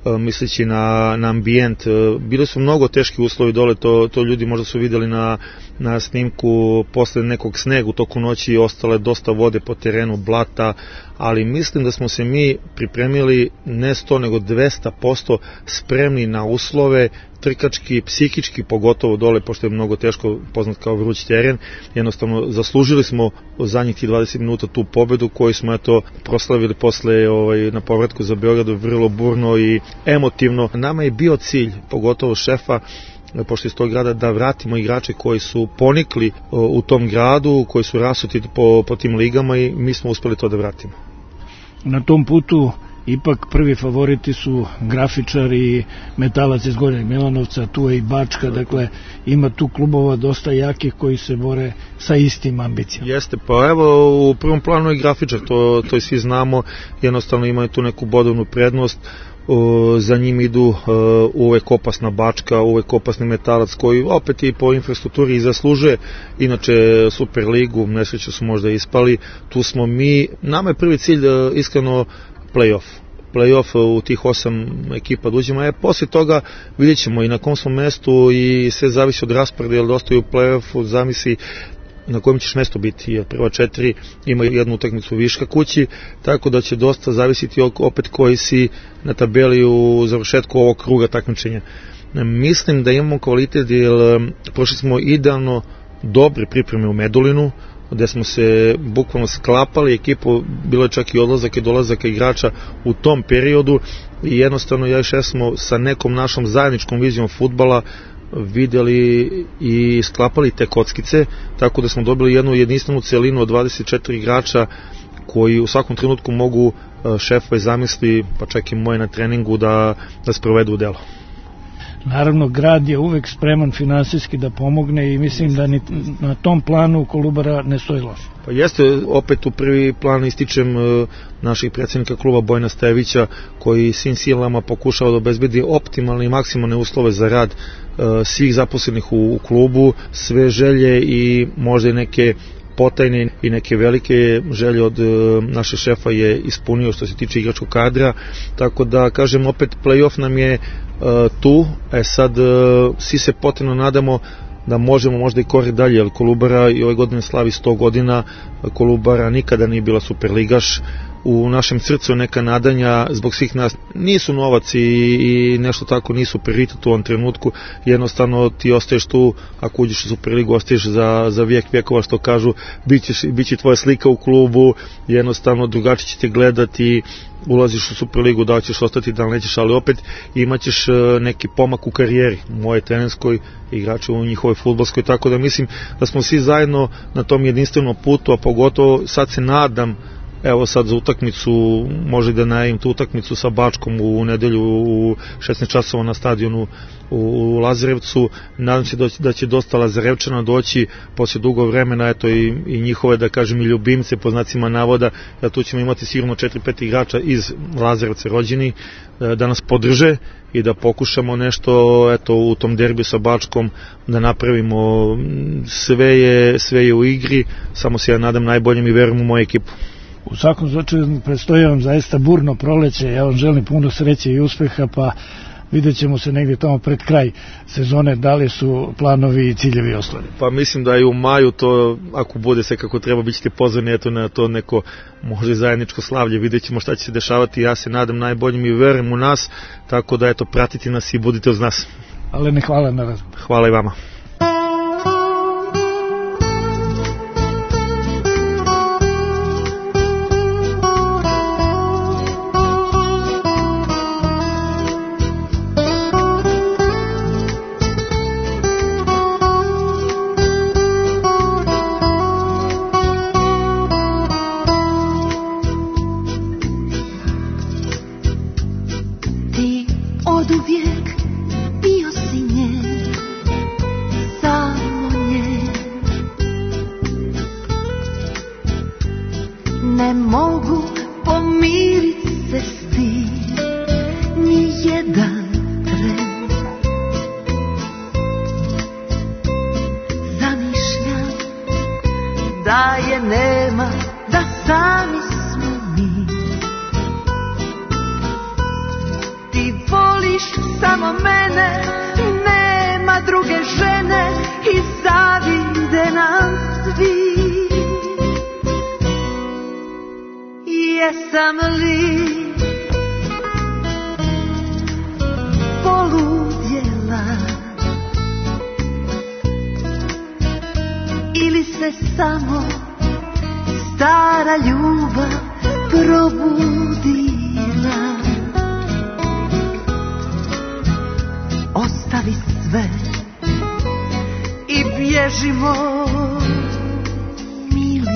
misleći na, na ambijent. Bili su mnogo teški uslovi dole, to, to ljudi možda su videli na, na snimku posle nekog snega u toku noći, ostale dosta vode po terenu, blata, ali mislim da smo se mi pripremili ne sto nego dvesta posto spremni na uslove, trkački, psihički, pogotovo dole, pošto je mnogo teško, poznat kao vruć teren. Jednostavno, zaslužili smo zadnjih tih dvadeset minuta tu pobedu koju smo eto proslavili posle ovaj, na povratku za Beogradu vrlo burno i emotivno. Nama je bio cilj, pogotovo šefa, pošto iz tog grada, da vratimo igrače koji su ponikli u tom gradu, koji su rasuti po, po tim ligama i mi smo uspeli to da vratimo. Na tom putu ipak prvi favoriti su Grafičar i Metalac iz Gornjeg Milanovca, tu je i Bačka, dakle ima tu klubova dosta jakih koji se bore sa istim ambicijama. Jeste, pa evo u prvom planu je Grafičar, to, to i svi znamo, jednostavno imaju tu neku bodovnu prednost. O, za njim idu uh, uvek opasna Bačka, uvek opasni Metalac koji opet i po infrastrukturi i zaslužuje inače Superligu, nesreće su možda ispali, tu smo mi, nama je prvi cilj uh, iskreno play-off play-off u tih osam ekipa da uđemo, a posle toga vidjet ćemo i na kom smo mestu i sve zavisi od rasporeda, jer dosta i u play-offu zavisi na kojem ćeš mesto biti, jer prva četiri ima jednu utakmicu viška kući, tako da će dosta zavisiti opet koji si na tabeli u završetku ovog kruga takmičenja. Mislim da imamo kvalitet, jer prošli smo idealno dobre pripreme u Medulinu, gde smo se bukvalno sklapali ekipu, bilo je čak i odlazak i dolazak igrača u tom periodu i jednostavno ja i šef smo sa nekom našom zajedničkom vizijom fudbala videli i sklapali te kockice, tako da smo dobili jednu jedinstvenu celinu od dvadeset četiri igrača koji u svakom trenutku mogu šefove zamisli, pa čak i moje na treningu, da, da sprovedu u delo. Naravno, grad je uvek spreman finansijski da pomogne i mislim da ni na tom planu Kolubara ne stoji loše. Pa jeste, opet u prvi plan ističem uh, naših predsjednika kluba Bojana Stevića, koji svim silama pokušava da obezbedi optimalne i maksimalne uslove za rad uh, svih zaposlenih u, u klubu, sve želje i možda i neke potajne i neke velike želje od uh, naše šefa je ispunio što se tiče igračkog kadra, tako da kažem opet play-off nam je uh, tu, e sad uh, svi se potrebno nadamo da možemo možda i korak dalje, jer Kolubara i ove godine slavi sto godina, Kolubara nikada nije bila superligaš, u našem srcu neka nadanja zbog svih nas, nisu novac i, i nešto tako, nisu prioritet u ovom trenutku, jednostavno ti ostaješ tu, ako uđeš u Superligu ostaješ za, za vijek vijekova, što kažu, bit će, bit će tvoja slika u klubu, jednostavno drugačije će te gledati, ulaziš u Superligu, da li ćeš ostati, da li nećeš, ali opet imaćeš neki pomak u karijeri, moje trenerskoj, igrače u njihovoj fudbalskoj, tako da mislim da smo svi zajedno na tom jedinstvenom putu, a pogotovo sad se nadam, evo sad za utakmicu, može da najavim tu utakmicu sa Bačkom u nedelju u šesnaest časova na stadionu u Lazarevcu, nadam se da će dosta Lazarevčana doći posle dugo vremena, eto i, i njihove, da kažem, i ljubimce po znacima navoda, da tu ćemo imati sigurno četiri pet igrača iz Lazarevca rođeni, da nas podrže i da pokušamo nešto eto u tom derbiju sa Bačkom da napravimo. Sve je, sve je u igri, samo se ja nadam najboljem i verujem u moju ekipu. U svakom slučaju predstoji vam zaista burno proleće, ja vam želim puno sreće i uspeha, pa vidjet ćemo se negdje tamo pred kraj sezone, da li su planovi i ciljevi ostvareni. Pa mislim da i u maju to, ako bude sve kako treba, bit ćete pozvani eto na to neko možda zajedničko slavlje, vidjet ćemo šta će se dešavati, ja se nadam najboljim i verujem u nas, tako da eto pratite nas i budite uz nas. Ali ne, hvala na razgovor. Hvala i vama. Ti samo mene, nema druge žene i zavide nam svi. Jesam li poludjela ili se samo stara ljubav probudila? Ostavi sve i bježimo, mili.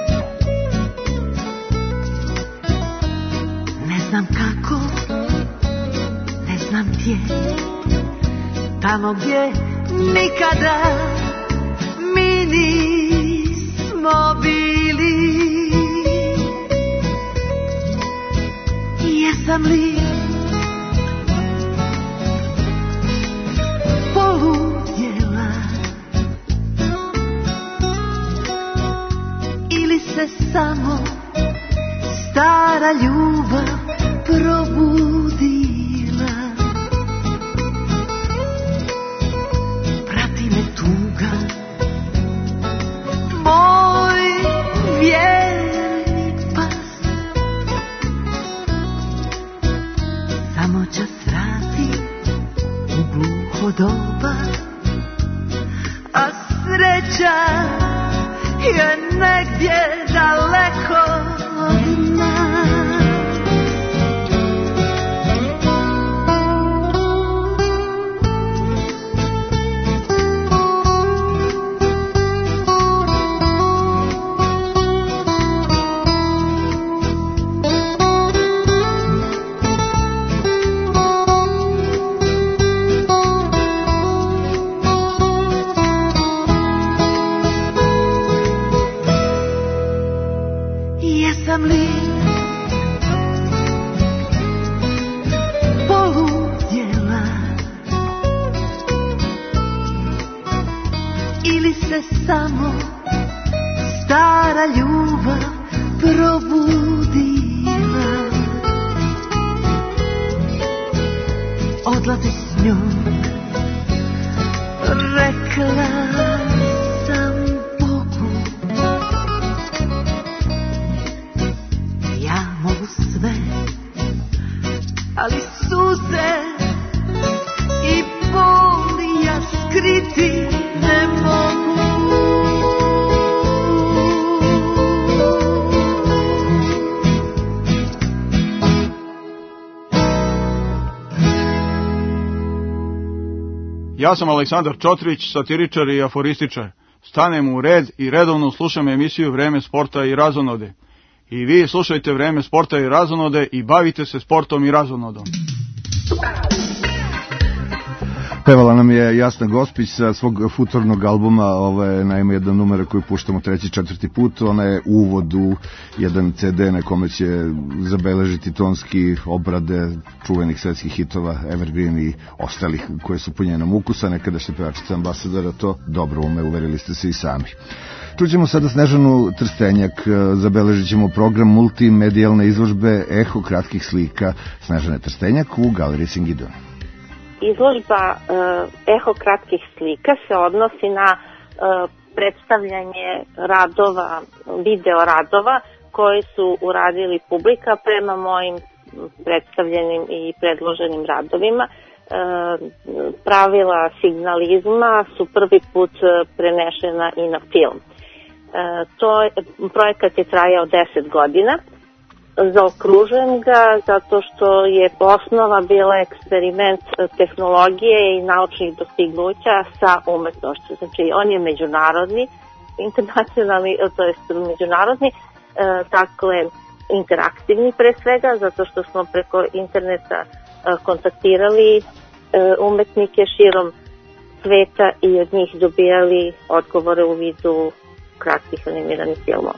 Ne znam kako, ne znam gdje, tamo gdje nikada mi nismo bili. Jesam li poludjela ili se samo stara ljubav probudila? Prati me tuga, moj vjerni pas, samo čas vrati u gluho doba, a sreća je negdje daleko od nas. Jesam li poludjela ili se samo stara ljubav probudila? Odlazi s njom, rekla sam Bogu, ja mogu sve, ali suze i boli ja skriti ne mogu. Ja sam Aleksandar Čotrić, satiričar i aforističar. Stanem u red i redovno slušam emisiju Vreme sporta i razonode. I vi slušajte Vreme sporta i razonode i bavite se sportom i razonodom. Pevala nam je Jasna Gospić sa svog futurnog albuma, ovo je naime jedan numer koji puštamo treći, četvrti put, ona je uvod u jedan ce de na kome će zabeležiti tonski obrade čuvenih svetskih hitova, Evergreen i ostalih koje su po njenom ukusa, nekadašnja pevačica Ambasadora, to dobro ume, uverili ste se i sami. Čućemo sada Snežanu Trstenjak, zabeležit ćemo program multimedijalne izložbe Eho kratkih slika Snežane Trstenjak u Galeriji Singidon. Izložba uh, Eho kratkih slika se odnosi na uh, predstavljanje radova, video radova koje su uradili publika prema mojim predstavljenim i predloženim radovima. Uh, pravila signalizma su prvi put prenešena i na film. Uh, to je, projekat je trajao deset godina. Zaokružujem ga zato što je osnova bila eksperiment tehnologije i naučnih dostignuća sa umetnošću. Znači, on je međunarodni, internacionalni, to je međunarodni, e, dakle, interaktivni pre svega, zato što smo preko interneta e, kontaktirali e, umetnike širom sveta i od njih dobijali odgovore u vidu kratkih animiranih filmova.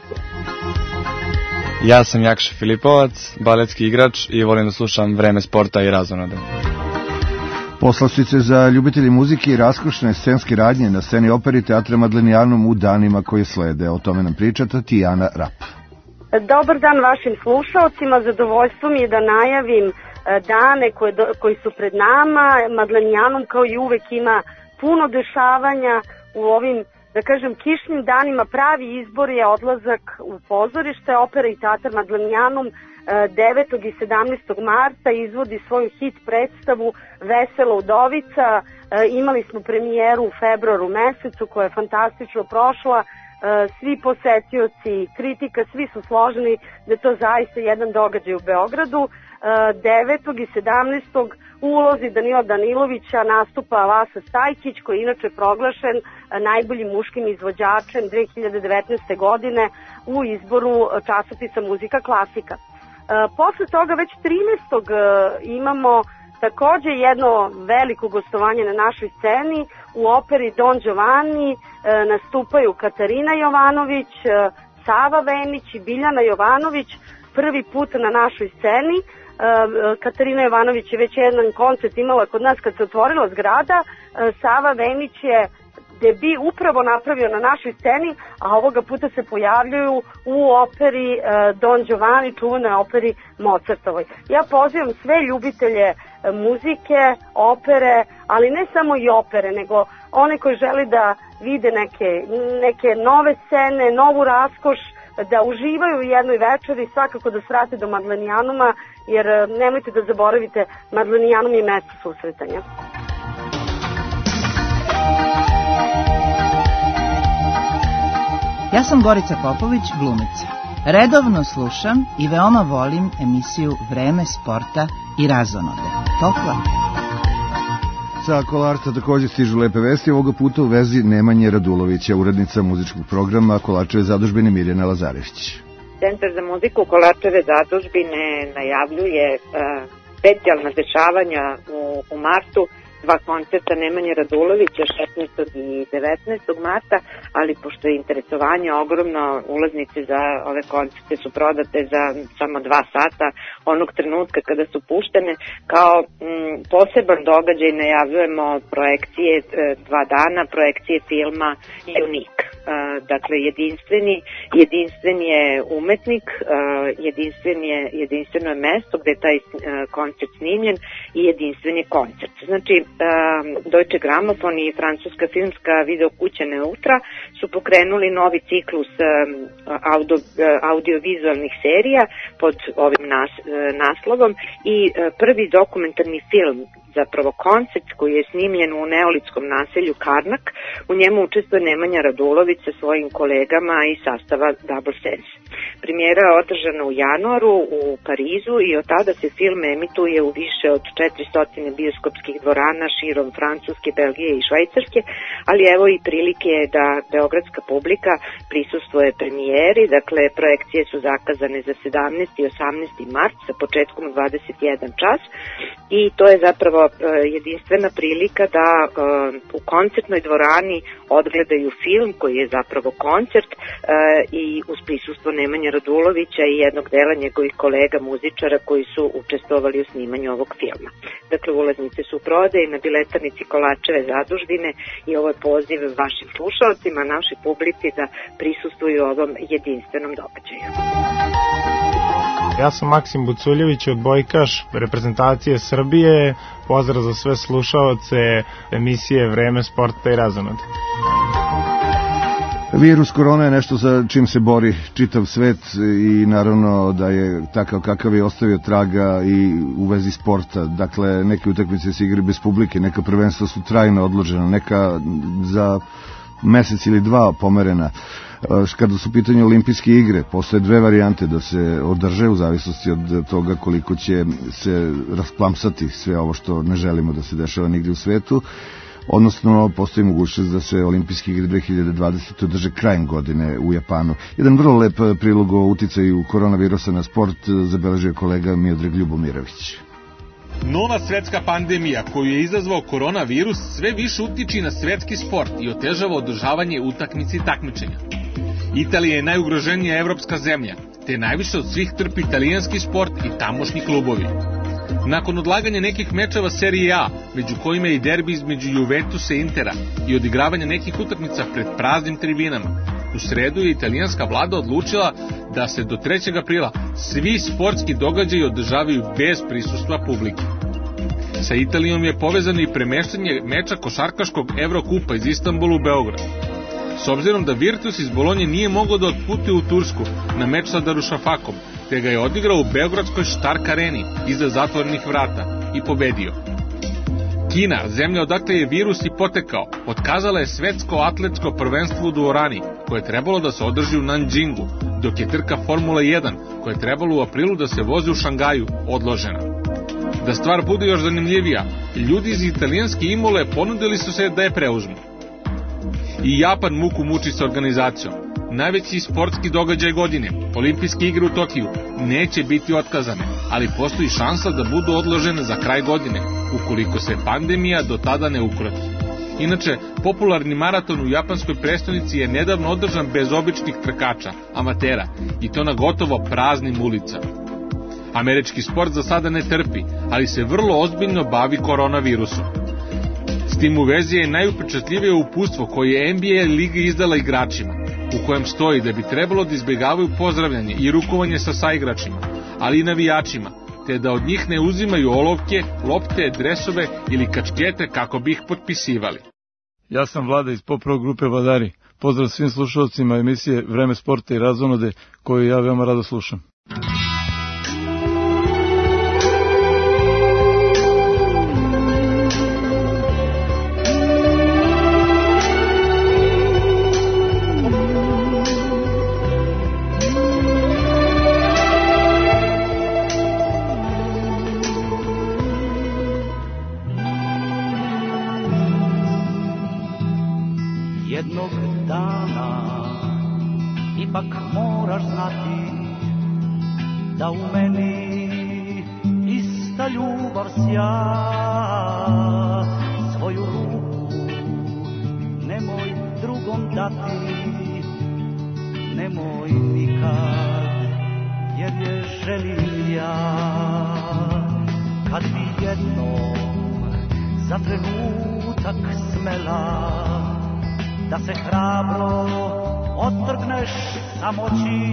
Ja sam Jakša Filipovac, baletski igrač i volim da slušam Vreme sporta i razonode. Poslastica za ljubitelji muzike i raskošne scenske radnje na sceni opere i teatra Madlenijanom u danima koji slede. O tome nam priča Tatjana Rap. Dobar dan vašim slušalcima, zadovoljstvo mi je da najavim dane koje do, koji su pred nama. Madlenijanum kao i uvek ima puno dešavanja u ovim, da kažem, kišnim danima. Pravi izbor je odlazak u pozorište. Opera i teatar Madlenijanum devetog i sedamnaestog marta izvodi svoju hit predstavu Vesela udovica. Imali smo premijeru u februaru mesecu koja je fantastično prošla. Svi posetioci, kritika, svi su složeni da je to zaista jedan događaj u Beogradu. devetog i sedamnaestog u ulozi Danila Danilovića nastupa Vasa Stajkić, koji je inače proglašen najboljim muškim izvođačem dve hiljade devetnaeste. godine u izboru časopisa Muzika klasika. Posle toga već trinaestog imamo takođe jedno veliko gostovanje na našoj sceni. U operi Don Giovanni nastupaju Katarina Jovanović, Sava Venić i Biljana Jovanović prvi put na našoj sceni. Katarina Jovanović je već jedan koncert imala kod nas kad se otvorila zgrada. Sava Venić je debi upravo napravio na našoj sceni, a ovoga puta se pojavljuju u operi Don Giovanni, čuvenoj operi Mozartovoj. Ja pozivam sve ljubitelje muzike, opere, ali ne samo i opere, nego one koji žele da vide neke, neke nove scene, novu raskoš, da uživaju u jednoj večeri, svakako da svrate do Madlenijanuma, jer nemojte da zaboravite, Madlenijanum je mesto susretanja. Ja sam Gorica Popović, glumica. Redovno slušam i veoma volim emisiju Vreme sporta i razonode. Topla. Sa Kolarca takođe stižu lepe vesti, ovoga puta u vezi Nemanje Radulovića, urednica muzičkog programa Kolarčeve zadužbine Mirjana Lazarević. Centar za muziku Kolarčeve zadužbine najavljuje uh, specijalna dešavanja u, u martu, dva koncerta Nemanje Radulovića šesnaestog i devetnaestog marta, ali pošto je interesovanje ogromno, ulaznice za ove koncerte su prodate za samo dva sata onog trenutka kada su puštene. Kao m, poseban događaj najavljujemo projekcije e, dva dana, projekcije filma Unik. E, dakle, jedinstveni, jedinstven je umetnik, e, jedinstven je, jedinstveno je mesto gde je taj e, koncert snimljen i jedinstven je koncert. Znači, Deutsche Grammophon i francuska filmska videokuća Neutra su pokrenuli novi ciklus audio, audiovizualnih serija pod ovim nas, naslovom i prvi dokumentarni film, zapravo koncert koji je snimljen u neolitskom naselju Karnak. U njemu učestvuje Nemanja Radulović sa svojim kolegama iz sastava Double Sense. Premijera je održana u januaru u Parizu i od tada se film emituje u više od četiristo bioskopskih dvorana širom Francuske, Belgije i Švajcarske, ali evo i prilike da beogradska publika prisustvuje premijeri. Dakle, projekcije su zakazane za sedamnaesti i osamnaesti mart sa početkom u dvadeset jedan čas i to je zapravo jedinstvena prilika da u koncertnoj dvorani odgledaju film koji je zapravo koncert i uz prisustvo Nemanje Radulovića i jednog dela njegovih kolega muzičara koji su učestvovali u snimanju ovog filma. Dakle, ulaznice su u prodaji na biletarnici Kolarčeve zadužbine i ovo je poziv vašim slušalcima, našoj publici da prisustvuju ovom jedinstvenom događaju. Ja sam Maksim Buculjević, odbojkaš reprezentacije Srbije. Pozdrav za sve slušaoce emisije Vreme sporta i razonode. Virus korona je nešto sa čim se bori čitav svet i naravno da je takav kakav je ostavio traga i u vezi sporta. Dakle, neke utakmice se igraju bez publike, neka prvenstva su trajno odložena, neka za mesec ili dva pomerena. Kada su u pitanju olimpijske igre, postoje dve varijante da se održe u zavisnosti od toga koliko će se rasplamsati sve ovo što ne želimo da se dešava nigde u svetu, odnosno postoji mogućnost da se olimpijske igre dve hiljade dvadesete održe krajem godine u Japanu. Jedan vrlo lep prilog o uticaju koronavirusa na sport zabeležio kolega Miodrag Ljubomirović. Nova svetska pandemija koju je izazvao koronavirus sve više utiče na svetski sport i otežava održavanje utakmica i takmičenja. Italija je najugroženija evropska zemlja, te najviše od svih trpi italijanski sport i tamošnji klubovi. Nakon odlaganja nekih mečeva serije A, među kojima je i derbi između Juventusa i Intera, i odigravanja nekih utakmica pred praznim tribinama, U sredu je italijanska vlada odlučila da se do trećeg aprila svi sportski događaji održavaju bez prisustva publike. Sa Italijom je povezano i premeštanje meča košarkaškog Evrokupa iz Istanbula u Beograd. S obzirom da Virtus iz Bolonje nije mogao da otputuje u Tursku na meč sa Darušafakom, te ga je odigrao u beogradskoj Štark areni iza zatvorenih vrata i pobedio. Kina, zemlja odakle je virus i potekao, otkazala je svetsko atletsko prvenstvo u dvorani, koje je trebalo da se održi u Nanjingu, dok je trka Formula jedan, koja je trebalo u aprilu da se vozi u Šangaju, odložena. Da stvar bude još zanimljivija, ljudi iz italijanske Imole ponudili su se da je preuzmu. I Japan muku muči sa organizacijom. Najveći sportski događaj godine, olimpijske igre u Tokiju, neće biti otkazane, ali postoji šansa da budu odložene za kraj godine, ukoliko se pandemija do tada ne ukroti. Inače, popularni maraton u japanskoj prestonici je nedavno održan bez običnih trkača, amatera, i to na gotovo praznim ulicama. Američki sport za sada ne trpi, ali se vrlo ozbiljno bavi koronavirusom. S tim u vezi je najupečatljivije uputstvo koje je N B A liga izdala igračima, u kojem stoji da bi trebalo da izbjegavaju pozdravljanje i rukovanje sa saigračima, ali i navijačima, te da od njih ne uzimaju olovke, lopte, dresove ili kačkete kako bi ih potpisivali. Ja sam Vlada iz Pop Rock grupe Vladari. Pozdrav svim slušalcima emisije Vreme sporta i razonode, koju ja veoma rado slušam. Jednog dana ipak moraš znati da u meni ista ljubav sja. Svoju ruku nemoj drugom dati, nemoj nikad, jer je želim ja. Kad bi jednom za trenutak smela da se hrabro otrgneš samoći,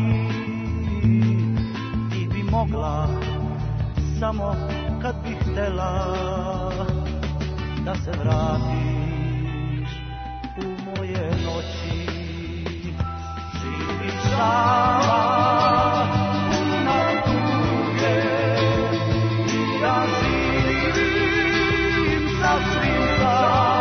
ti bi mogla samo kad bi htela da se vratiš u moje noći. Živiš sama na tuge i ja živim sasvim sam.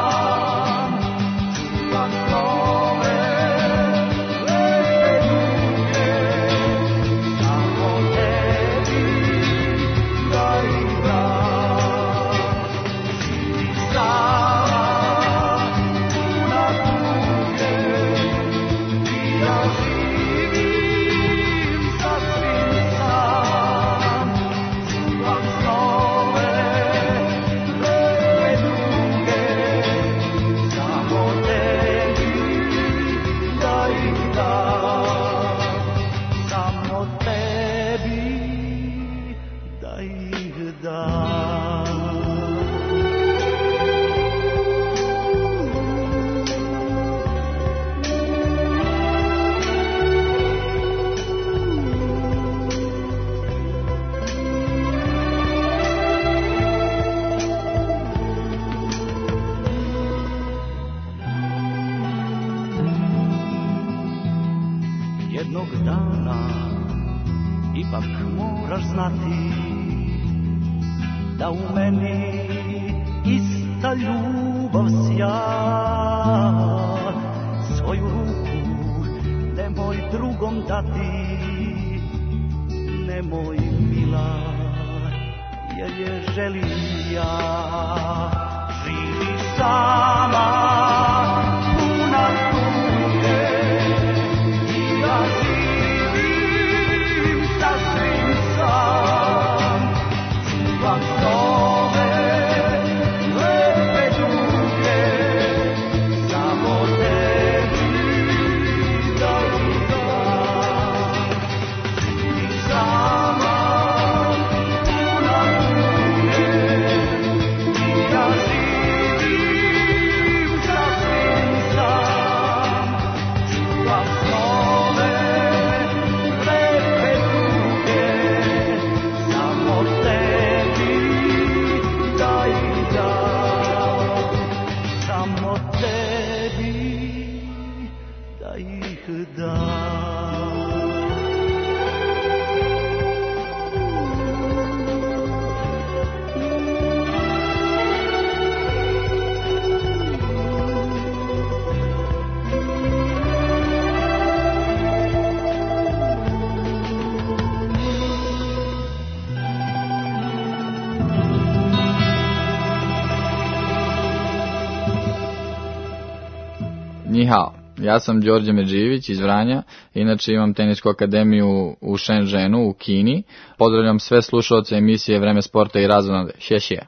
Jednog dana ipak moraš znati da u meni ista ljubav sja. Svoju ruku nemoj drugom dati, nemoj mila, jer je želim ja. Živiš sama puna tuge i ja živim sasvim sam. Čuvam snove lepe duge, samo tebi da dam. Živiš sama puna tuge i ja Njihao, ja sam Đorđe Medživić iz Vranja, inače imam tenisku akademiju u Shenzhenu u Kini. Pozdravljam sve slušalce emisije Vreme sporta i razonode. Šešije.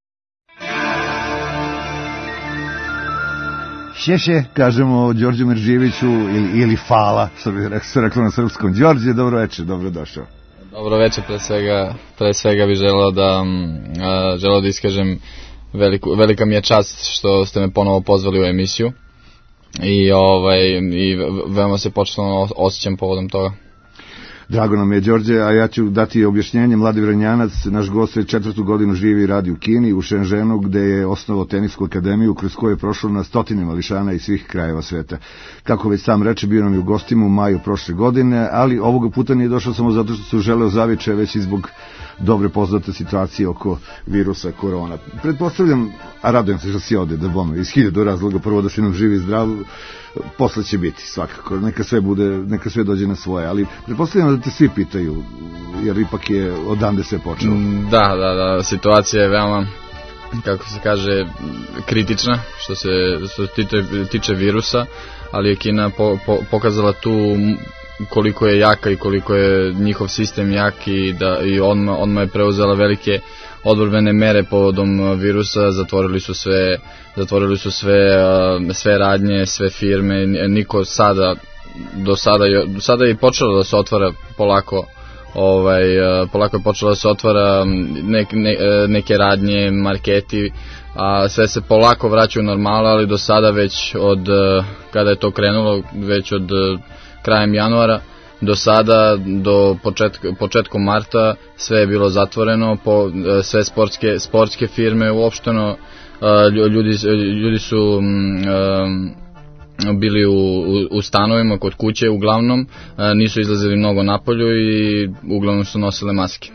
Šeše, kažemo Đorđe Medživiću ili, ili Fala, što bi se reklo na srpskom. Đorđe, dobro večer, dobro došao. Dobro večer, pre svega, pre svega bih želeo da, uh, želeo da iskažem veliku, velika mi je čast što ste me ponovo pozvali u emisiju i, ovaj, i veoma se početno osjećam povodom toga. Drago nam je, Đorđe, a ja ću dati objašnjenje. Mladi Vranjanac, naš gost, već četvrtu godinu živi i radi u Kini, u Shenzhenu, gde je osnovao tenisku akademiju, kroz koju je prošlo na stotine mališana iz svih krajeva sveta. Kako već sam reče, bio nam je u gostima u maju prošle godine, ali ovoga puta nije došao samo zato što se želeo zaviče, već i zbog dobre poznate situacije oko virusa korona. Pretpostavljam, a radujem se što si ovde, da bome, iz hiljadu razloga, prvo da si nam živi i zdrav, posle će biti svakako, neka sve bude, neka sve dođe na svoje, ali pretpostavljam da te svi pitaju, jer ipak je odande sve počelo. Da, da, da, situacija je veoma, kako se kaže, kritična što se, što se tiče, tiče virusa, ali je Kina po, po, pokazala tu koliko je jaka i koliko je njihov sistem jak i, da, i odmah, odmah je preuzela velike odbrambene mere povodom virusa, zatvorili su sve, zatvorili su sve, sve radnje, sve firme, niko sada, do sada, do sada je počelo da se otvara polako, ovaj, polako je počelo da se otvara nek, ne, neke radnje, marketi, a sve se polako vraća u normalu, ali do sada već od, kada je to krenulo, već od krajem januara, do sada, do početka, početkom marta, sve je bilo zatvoreno, po, sve sportske, sportske firme uopšteno, ljudi, ljudi su um, bili u, u, u stanovima, kod kuće uglavnom, nisu izlazili mnogo napolju i uglavnom su nosile maske.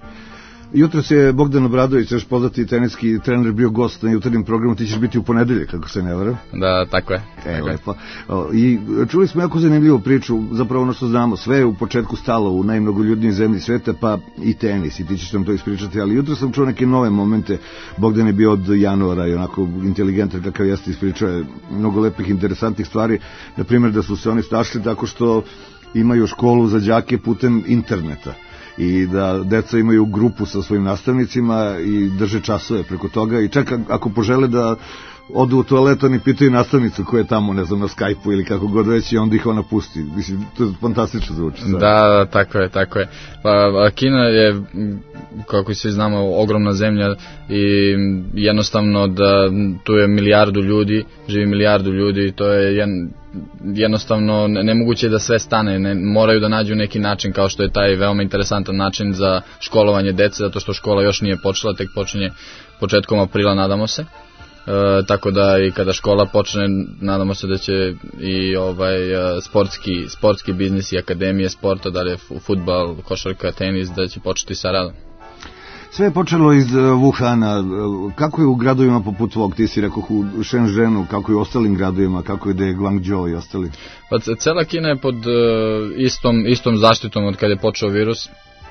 Jutro se Bogdan Obradović, još poznati teniski trener, bio gost na jutarnjem programu, ti ćeš biti u ponedeljak, kako se ne varam. Da, tako je. E, lepo. I čuli smo jako zanimljivu priču, zapravo ono što znamo, sve je u početku stalo u najmnogoljudnijoj zemlji sveta, pa i tenis, i ti ćeš nam to ispričati, ali jutro sam čuo neke nove momente. Bogdan je bio od januara i onako inteligentan kakav jeste, ispričao je mnogo lepih, interesantnih stvari, na primjer da su se oni stašli tako što imaju školu za đake putem interneta i da deca imaju grupu sa svojim nastavnicima i drže časove preko toga i čak ako požele da odu u toalet, oni pitaju nastavnicu koja je tamo, ne znam, na Skype-u ili kako god već i onda ih ona pusti. Mislim, to je fantastično zvuči. Da, da, tako je, tako je. Pa, Kina je, kako svi znamo, ogromna zemlja i jednostavno da tu je milijardu ljudi, živi milijardu ljudi i to je jedan, jednostavno nemoguće da sve stane, ne, moraju da nađu neki način, kao što je taj veoma interesantan način za školovanje dece, zato što škola još nije počela, tek počinje početkom aprila, nadamo se. E, tako da i kada škola počne, nadamo se da će i ovaj sportski, sportski biznis i akademije sporta, da li je fudbal, košarka, tenis, da će početi sa radom. Sve je počelo iz Wuhana. Kako je u gradovima poput tvog, ti si rekao u Shenzhenu, kako je u ostalim gradovima, kako je da je Guangzhou i ostali? Pa cela Kina je pod istom, istom zaštitom od kada je počeo virus.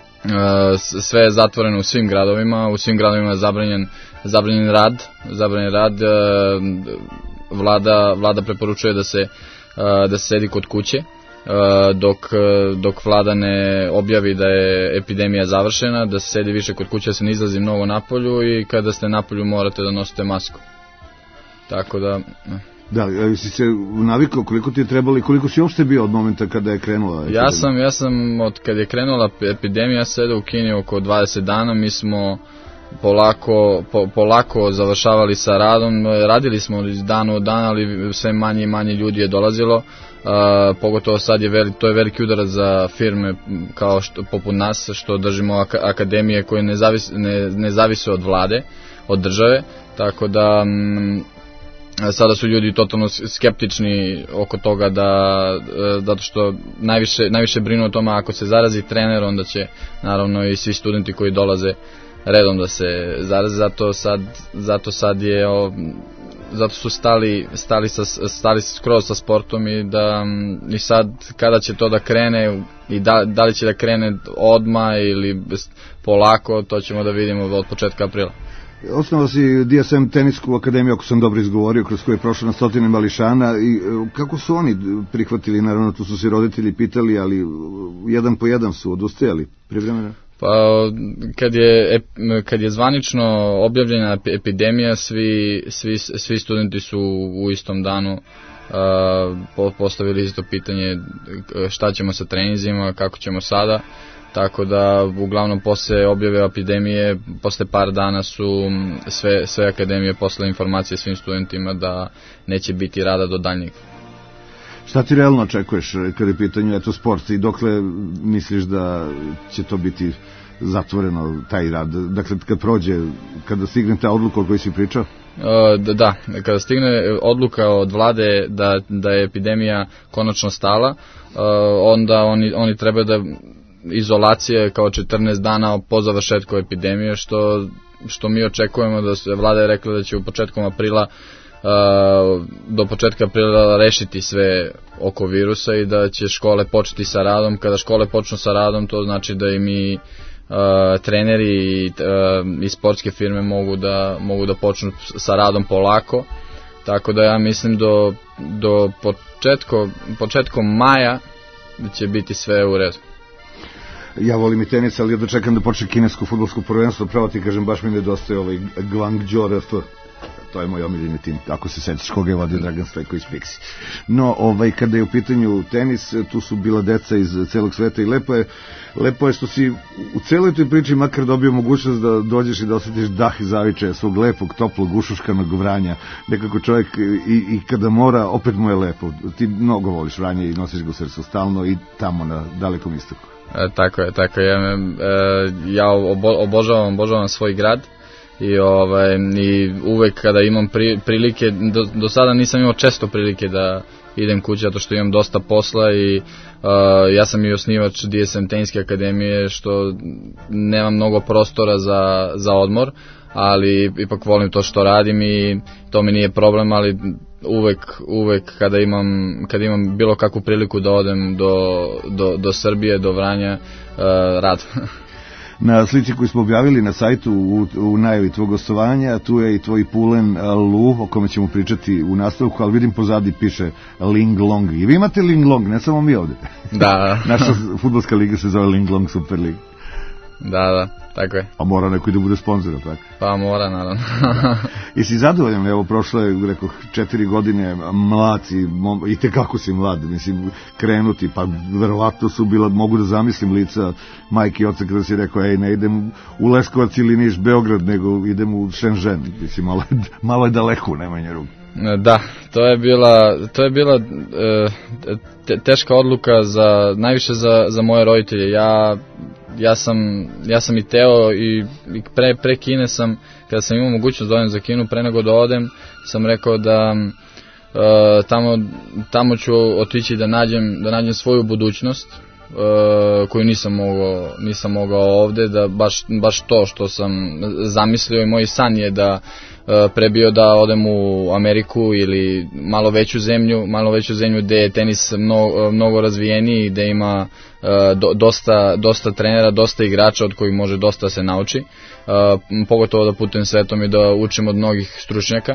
Sve je zatvoreno u svim gradovima, u svim gradovima je zabranjen, zabranjen rad, zabranjen rad, vlada, vlada preporučuje da se, da se sedi kod kuće, dok, dok vlada ne objavi da je epidemija završena, da se sedi više kod kuće, da se ne izlazi mnogo napolju i kada ste napolju morate da nosite masku. Tako da... Da, si se navikao, koliko ti je trebalo i koliko si uopšte bio od momenta kada je krenula epidemija? Ja sam, ja sam od kada je krenula epidemija sedao u Kini oko dvadeset dana, mi smo polako, po, polako završavali sa radom, radili smo iz dana u dan, ali sve manje i manje ljudi je dolazilo, uh, pogotovo sad je veli, to je veliki udarac za firme kao što, poput nas, što držimo ak akademije koje ne zavise, ne, ne zavise od vlade, od države, tako da... Mm, sada su ljudi totalno skeptični oko toga da, zato što najviše, najviše brinu o tome ako se zarazi trener, onda će naravno i svi studenti koji dolaze redom da se zaraze, zato sad, zato sad je, zato su stali, stali, sa, stali skroz sa sportom i da i sad kada će to da krene i da, da li će da krene odmah ili polako, to ćemo da vidimo od početka aprila. Osnovao si D S M tenisku akademiju, ako sam dobro izgovorio, kroz koju je prošlo na stotine mališana. I kako su oni prihvatili? Naravno, tu su se roditelji pitali, ali jedan po jedan su odustajali privremeno. Pa kad je, kad je zvanično objavljena epidemija, svi, svi, svi studenti su u istom danu uh, postavili isto pitanje šta ćemo sa treninzima, kako ćemo sada. Tako da, uglavnom, posle objave epidemije, posle par dana su sve, sve akademije poslale informacije svim studentima da neće biti rada do daljnjeg. Šta ti realno očekuješ kada je pitanju eto sport i dokle misliš da će to biti zatvoreno, taj rad? Dakle, kad prođe, kada stigne ta odluka o kojoj si pričao? Da, da, kada stigne odluka od vlade da, da je epidemija konačno stala, onda oni, oni treba da izolacije kao četrnaest dana po završetku epidemije, što, što mi očekujemo. Da se, vlada je rekla da će u početkom aprila Uh, do početka aprila rešiti sve oko virusa i da će škole početi sa radom. Kada škole počnu sa radom, to znači da i mi uh, treneri i, uh, i sportske firme mogu da, mogu da počnu sa radom polako, tako da ja mislim do, do početko, početkom maja će biti sve u redu. Ja volim i tenis, ali ja da čekam da počne kinesko fudbalsko prvenstvo, pravo ti kažem, baš mi nedostaje ovaj Guangzhou R F. To je moj omiljeni tim, ako se setiš koga je vodio Dragan Stojković Piksi. No, ovaj, kada je u pitanju tenis, tu su bila deca iz celog sveta i lepo je, lepo je što si u celoj toj priči makar dobio mogućnost da dođeš i da osjetiš dah i zavičaja svog lepog, toplog, ušuškanog vranja. Nekako čovjek i, i kada mora, opet mu je lepo. Ti mnogo voliš vranje i nosiš ga u srcu stalno i tamo na dalekom istoku. E, tako je, tako je. Ja, e, ja obo, obožavam, obožavam svoj grad. I, ovaj, i uvek kada imam pri, prilike, do, do sada nisam imao često prilike da idem kući, zato što imam dosta posla i uh, ja sam i osnivač D S M teniske akademije, što nema mnogo prostora za, za odmor, ali ipak volim to što radim i to mi nije problem, ali uvek, uvek kada imam, kada imam bilo kakvu priliku da odem do, do, do Srbije, do Vranja, uh, rad. Na slici koju smo objavili na sajtu u, u najavi tvog gostovanja, tu je i tvoj pulen Lu, o kome ćemo pričati u nastavku, ali vidim pozadi piše Ling Long. I vi imate Ling Long, ne samo mi ovde. Da. Naša fudbalska liga se zove Ling Long Super Liga. Da, da, tako je. A mora neko i da bude sponsor, tako? Pa mora, naravno. I si zadovoljan, evo, prošle, rekao, četiri godine, mlad si, i tekako si mlad, mislim, krenuti, pa verovatno su bila, mogu da zamislim lica majke i oca kada si rekao, ej, ne idem u Leskovac ili Niš, Beograd, nego idem u Šenžen, mislim, malo, malo je daleko u Nemanje Ruge. Da, to je bila, to je bila te, teška odluka, za, najviše za, za moje roditelje. Ja Ja sam, ja sam i teo i pre, pre Kine sam, kada sam imao mogućnost da odem za Kinu, pre nego da odem, sam rekao da uh, tamo, tamo ću otići da nađem, da nađem svoju budućnost, uh, koju nisam mogao, nisam mogao ovde, da baš, baš to što sam zamislio i moj san je da uh, prebio da odem u Ameriku ili malo veću zemlju, malo veću zemlju gde je tenis mnogo, mnogo razvijeniji, gde ima Do, dosta, dosta trenera, dosta igrača od kojih može dosta se nauči, uh, pogotovo da putujem svetom i da učim od mnogih stručnjaka,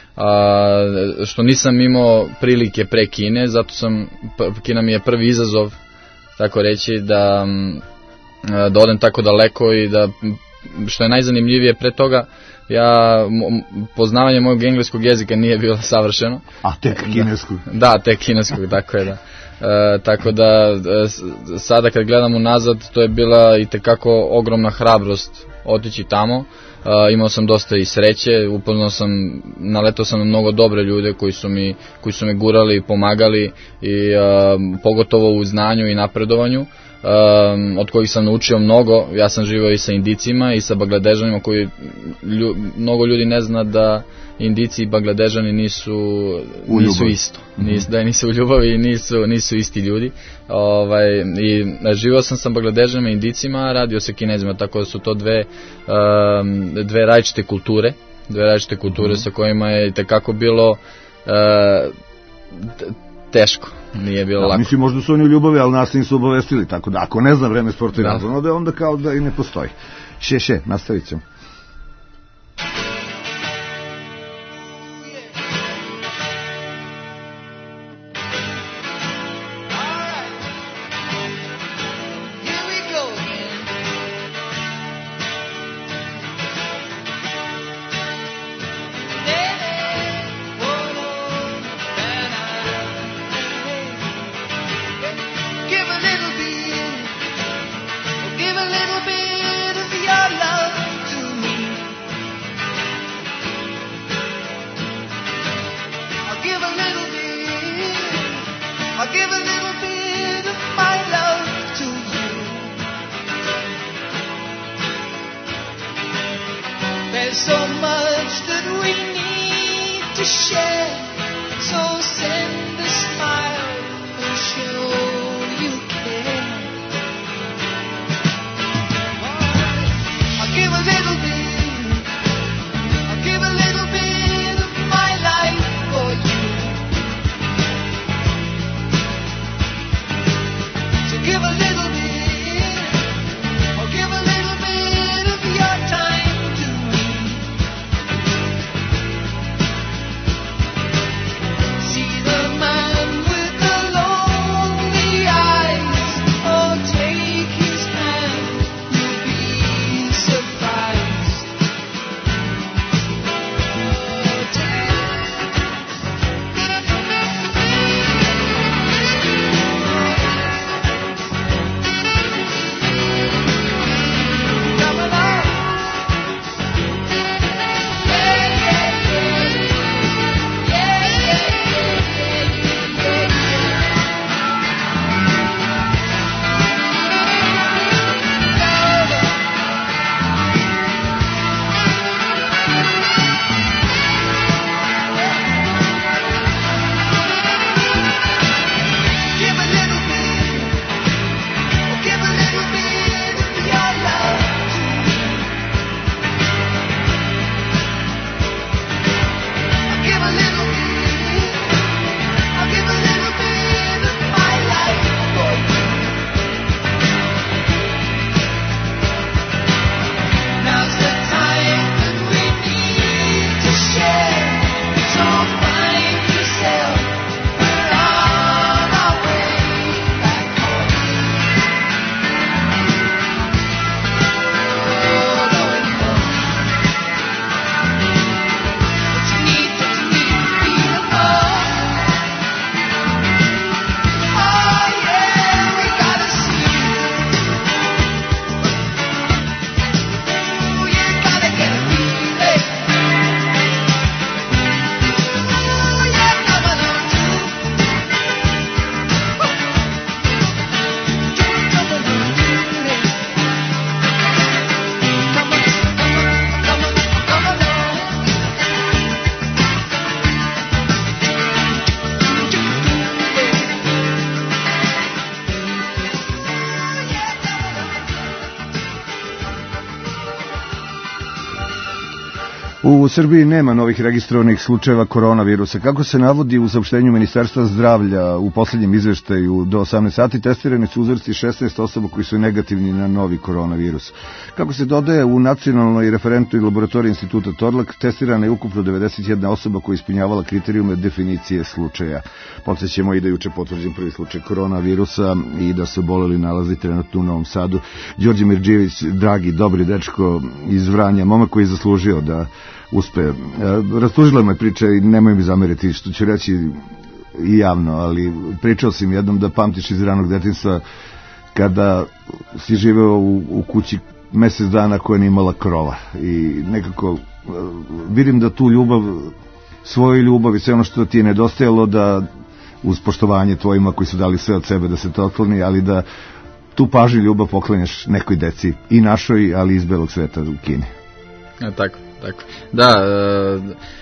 uh, što nisam imao prilike pre Kine, zato sam, Kina mi je prvi izazov, tako reći, da, da odem tako daleko i da, što je najzanimljivije pre toga, ja, poznavanje mojeg engleskog jezika nije bilo savršeno. A tek kineskog? Da, tek kineskog, tako je, da. E, tako da e, sada kad gledam unazad, to je bila i tekako ogromna hrabrost otići tamo. E, imao sam dosta i sreće, upoznao sam, naletao sam na mnogo dobre ljude koji su mi, koji su me gurali, pomagali i e, pogotovo u znanju i napredovanju. Um, od kojih sam naučio mnogo. Ja sam živio i sa Indicima i sa Bangladežanima, koji lju, mnogo ljudi ne zna da Indici i Bangladežani nisu, nisu isto, Nis, da nisu u ljubavi i nisu, nisu isti ljudi. Ovaj, i živio sam sa Bangladežanima i Indicima, radio sa Kinezima, tako da su to dve, um, dve različite kulture, dve različite kulture mm-hmm. sa kojima je tekako bilo uh, teško, nije bilo da, lako. Mislim, možda su oni u ljubavi, ali nas nisu obavestili, tako da ako ne zna vreme sporta i razonode, onda kao da i ne postoji. Še, še, nastavit ćemo. to share. So send a smile and show you care. I'll give a little bit, I'll give a little bit of my life for you. So give a little bit, I'll give a little bit of your time to me. See the man with the lonely eyes, oh take his hand, you'll be surprised. Oh, take come along. Yeah, yeah, yeah. Yeah, yeah, yeah, yeah, give a little bit, oh, give a little bit of your love to me. I'll give a little bit, I'll give a little bit of my life for you. Now's the time that we need to share. So find yourself, we're on our way back home. Oh, going home. What you need, what you need to feel love. Oh yeah, we gotta see it. Oh, you gotta get a feeling. Oh yeah, come along too. Come along, do it. Come on, come on, come on, come U Srbiji nema novih registrovanih slučajeva koronavirusa. Kako se navodi u saopštenju Ministarstva zdravlja u poslednjem izveštaju do osamnaest sati, testirani su uzorci šesnaest osoba koji su negativni na novi koronavirus. Kako se dodaje u nacionalnoj referentnoj laboratoriji Instituta Torlak, testirana je ukupno devedeset jedna osoba koja je ispunjavala kriterijume definicije slučaja. Podsećamo i da je juče potvrđen prvi slučaj koronavirusa i da se oboleli nalazi trenutno u Novom Sadu. Đorđe Mirđević, dragi, dobri dečko iz Vranja, momak koji je zaslužio da uspe. Rastužila me priča i nemoj mi zameriti što ću reći i javno, ali pričao si mi jednom da pamtiš iz ranog detinjstva kada si živeo u, u kući mesec dana koja nije imala krova i nekako vidim da tu ljubav, svoju ljubav i sve ono što ti je nedostajalo, da uz poštovanje tvojima koji su dali sve od sebe da se to otkloni, ali da tu pažnju i ljubav poklanjaš nekoj deci i našoj, ali iz belog sveta u Kini. Ja, tako, tako. Da, uh,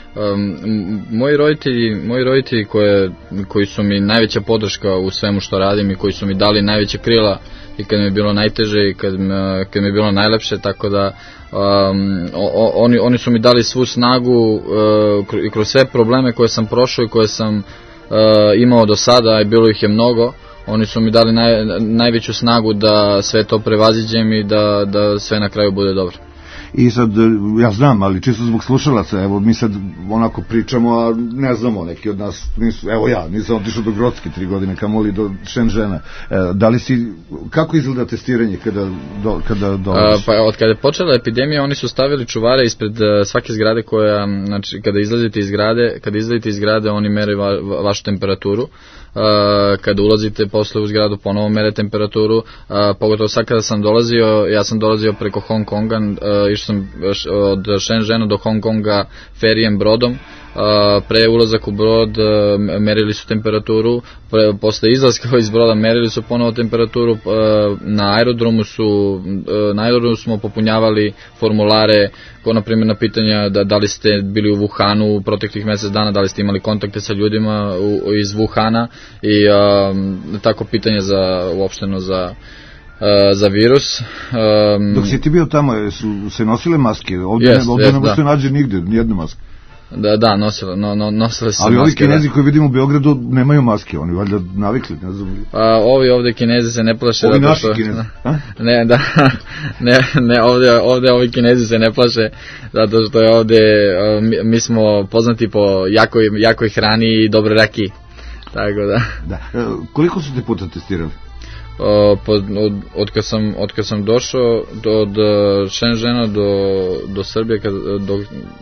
um, moji roditelji, moji roditelji koje, koji su mi najveća podrška u svemu što radim i koji su mi dali najveće krila i kad mi je bilo najteže i kad, kad mi je bilo najlepše, tako da um, o, oni, oni su mi dali svu snagu uh, kroz sve probleme koje sam prošao i koje sam uh, imao do sada, i bilo ih je mnogo. Oni su mi dali naj, najveću snagu da sve to prevaziđem i da, da sve na kraju bude dobro. I sad, ja znam, ali čisto zbog slušalaca, evo mi sad onako pričamo, a ne znamo, neki od nas nisu, evo ja, nisam otišao do Grocke tri godine, kamoli do Šenžena. E, da li si, kako izgleda testiranje kada, do, kada dolaziš? Pa od kada je počela epidemija, oni su stavili čuvare ispred svake zgrade koja, znači kada izlazite iz zgrade, kada izlazite iz zgrade, oni mere va, va, vašu temperaturu. Uh, kada ulazite posle u zgradu ponovo mere temperaturu, uh, pogotovo sad kada sam dolazio, ja sam dolazio preko Hong Konga, uh, išao sam od Shenzhena do Hong Konga ferijem brodom. Pre ulazak u brod merili su temperaturu, pre, posle izlaska iz broda merili su ponovo temperaturu, na aerodromu su na aerodromu smo popunjavali formulare, kao na primjer na pitanja da, da li ste bili u Wuhanu u proteklih mjesec dana, da li ste imali kontakte sa ljudima u, iz Wuhana i um, tako pitanje za uopšteno za Uh, za virus. Um, Dok si ti bio tamo, su se nosile maske? Ovdje yes, ne, ovdje yes, ne možete da. nađe nigde, nijedne maske. Da, da, nosile, no, no, nosile se ali maske. Ali ovi Kinezi da. koji vidimo u Beogradu nemaju maske, oni valjda navikli, ne znam. Uh, ovi ovdje Kinezi se ne plaše. Ovi naši što, Kinezi? Ne, da, ne, ne, ovdje, ovdje ovi Kinezi se ne plaše, zato što je ovdje, uh, mi, mi smo poznati po jakoj, jakoj hrani i dobre rakiji. Tako da. Da. E, koliko su te puta testirali? Uh, pod, od, od, kad sam, od kad sam došao do, od Shenzhena do, do Srbije, kad, do,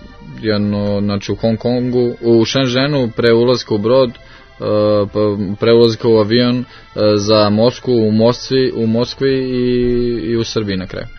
jedno, znači u Hong Kongu, u Shenzhenu pre ulazka u brod, uh, pre ulazka u avion uh, za Moskvu, u Moskvi, u Moskvi i, i u Srbiji na kraju.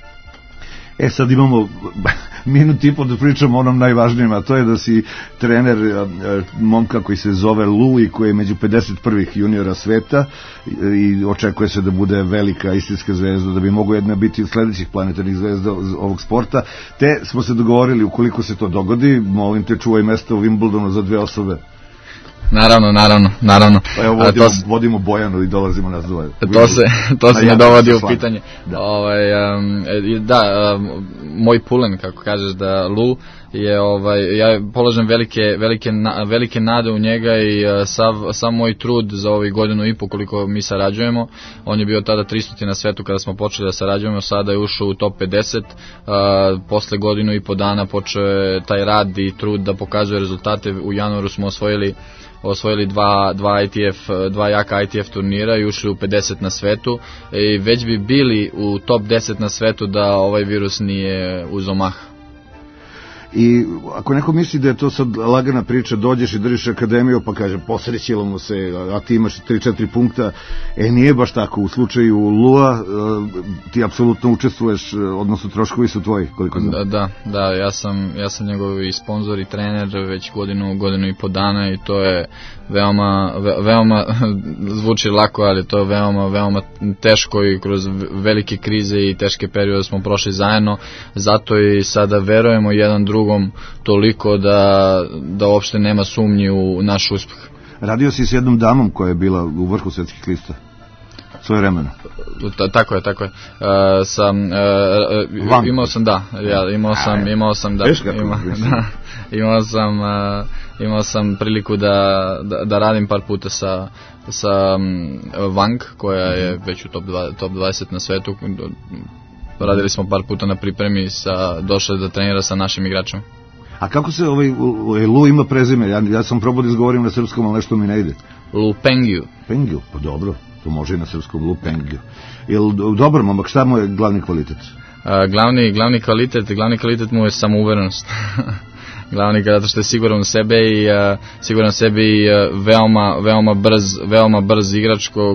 E sad imamo minut i po da pričamo o onom najvažnijem, a to je da si trener momka koji se zove Lu i koji je među pedeset prvih juniora sveta i očekuje se da bude velika istinska zvezda, da bi mogo jedna biti od sledećih planetarnih zvezda ovog sporta. Te smo se dogovorili, ukoliko se to dogodi, molim te, čuvaj mesto u Wimbledonu za dve osobe. Naravno, naravno, naravno. Pa evo vodimo, to, vodimo Bojanu i dolazimo nas dvoje. To se, to se ne dovodi u pitanje. Da, ovaj, um, da um, moj pulen, kako kažeš, da Lu je, ovaj, ja polažem velike, velike, na, velike nade u njega i uh, sav, sav moj trud za ovih godinu i po koliko mi sarađujemo. On je bio tada tristo na svetu kada smo počeli da sarađujemo, sada je ušao u top pedeset. Uh, posle godinu i po dana počeo je taj rad i trud da pokazuje rezultate. U januaru smo osvojili osvojili dva, dva, I T F, dva jaka I T F turnira i ušli u pedeset na svetu i već bi bili u top deset na svetu da ovaj virus nije uzeo maha. I ako neko misli da je to sad lagana priča, dođeš i držiš akademiju pa kaže posrećilo mu se, a ti imaš tri četiri punkta, e nije baš tako. U slučaju Lua ti apsolutno učestvuješ, odnosno troškovi su tvoji, koliko znam. Da, da, da, ja sam, ja sam njegov i sponsor i trener već godinu, godinu i po dana i to je veoma, ve, veoma zvuči lako, ali to je veoma, veoma teško i kroz velike krize i teške periode smo prošli zajedno, zato i sada verujemo jedan drugom toliko da, da uopšte nema sumnji u naš uspeh. Radio si s jednom damom koja je bila u vrhu svetskih lista svoje vremena. Tako je, tako je. Uh, sam, uh, imao sam, da, ja, imao sam, imao sam, da, ima, da imao sam, uh, imao sam priliku da, da, da radim par puta sa, sa um, Wang, koja je već u top, dva, top dvadeset na svetu. Radili smo par puta na pripremi, sa, došli da trenira sa našim igračima. A kako se ovaj Lu ima prezime? Ja, ja sam probao da izgovorim na srpskom, ali nešto mi ne ide. Lu Pengju. Pengju, pa dobro, to može i na srpskom, Lu Pengju. Jel dobar momak, šta mu je glavni kvalitet? A, glavni, glavni kvalitet, glavni kvalitet mu je samouverenost. Glavni zato što je siguran u sebe i uh, siguran u sebe i uh, veoma, veoma brz, veoma brz igrač ko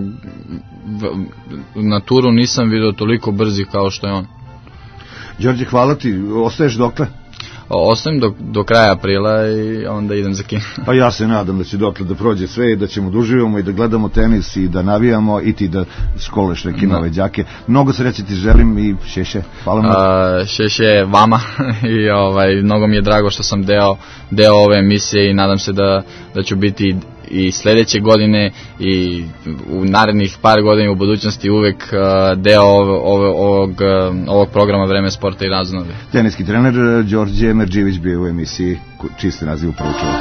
na turu nisam vidio toliko brzi kao što je on. Đorđe, hvala ti, ostaješ dokle? Ostajem do, do kraja aprila i onda idem za Kinu. Pa ja se nadam da će dokle da prođe sve i da ćemo da uživamo i da gledamo tenis i da navijamo i ti da školeš neke nove đake. Mnogo sreće ti želim i šeše. Hvala mu. Uh, šeše vama i ovaj, mnogo mi je drago što sam deo, deo ove emisije i nadam se da, da ću biti i sledeće godine i u narednih par godina u budućnosti uvek uh, deo ovog, ovog, ovog programa Vreme sporta i razonode. Teniski trener Đorđe Merđević bio u emisiji čist naziv proučava.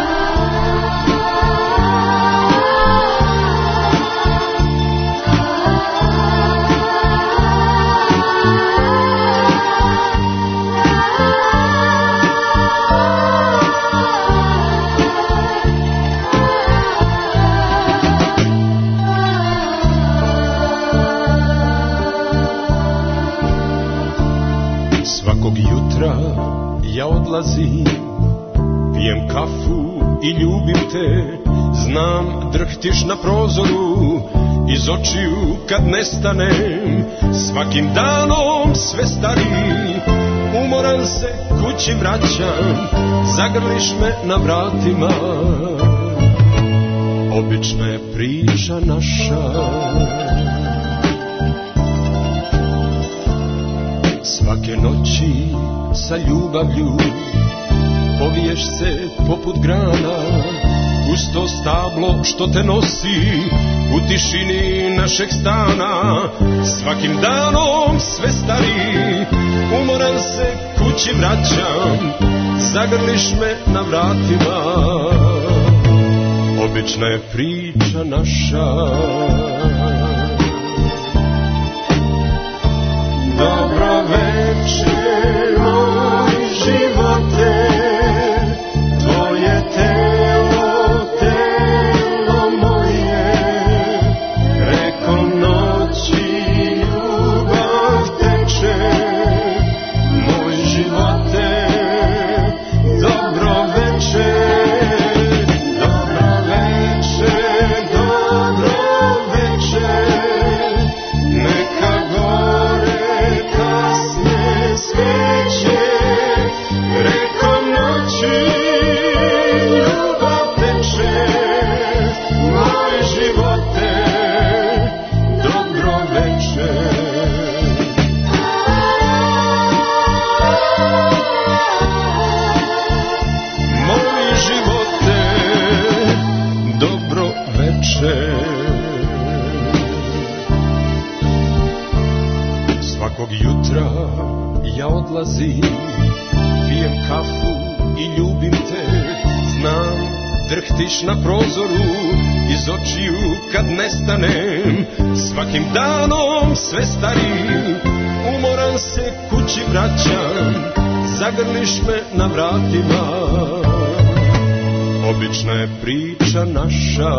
Svakog jutra ja odlazim, pijem kafu i ljubim te. Znam, drhtiš na prozoru, iz očiju kad nestanem. Svakim danom sve stariji, umoran umoran se kući vraćam, zagrliš me na vratima. Obična je priča naša, svake noći sa ljubavlju poviješ se poput grana, uz to stablo što te nosi u tišini našeg stana. Svakim danom sve stariji, umoran se kući vraćam, zagrliš me na vratima. Obična je priča naša. Dobro večer, moj živote, tvoje telo, telo moje, preko noći ljubav teče. Moj živote, dobro večer, dobro večer, dobro večer, neka gore kasne sveće, preko noći ljubav teče. Moj živote, dobro večer. Moj živote, dobro večer. Svakog jutra ja odlazim, pijem kafu i ljubim te. Znam, drhtiš na prozoru, iz očiju kad nestanem. Svakim danom sve stariji, umoran se kući vraćam, zagrliš me na vratima. Obična je priča naša.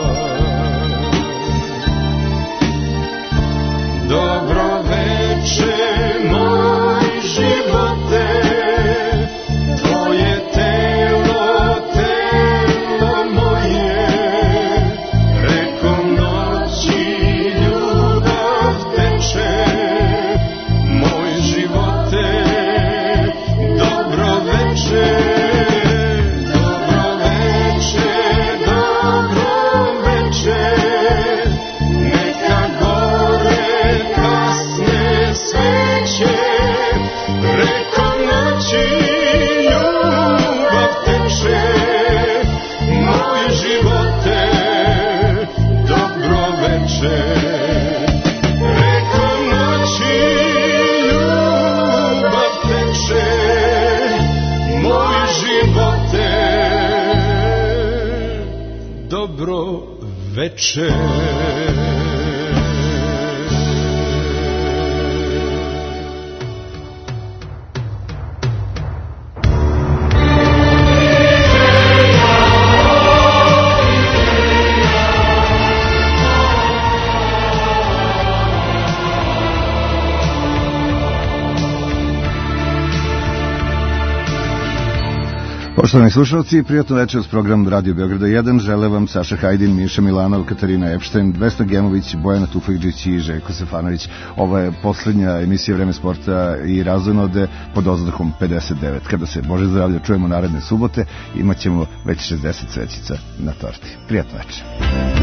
Dobro večer, moj živote, tvoje telo, telo moje, preko noći ljubav teče. Moj živote, dobro večer, dobro večer, dobro večer, neka gore kasne sveće, preko noći ljubav teče. Moj živote, dobro večer, preko noći ljubav teče. Moj živote, dobro večer. Poštovani slušalci, prijatno večer s programom Radio Beograda jedan. Žele vam Saša Hajdin, Miša Milanov, Katarina Epštajn, Vesna Gemović, Bojana Tufekđić i Željko Stefanović. Ovo je poslednja emisija Vreme sporta i razonode pod oznahom pedeset devet. Kada se Bože zdravlja čujemo naredne subote, imat ćemo već šezdeset svećica na torti. Prijatno večer.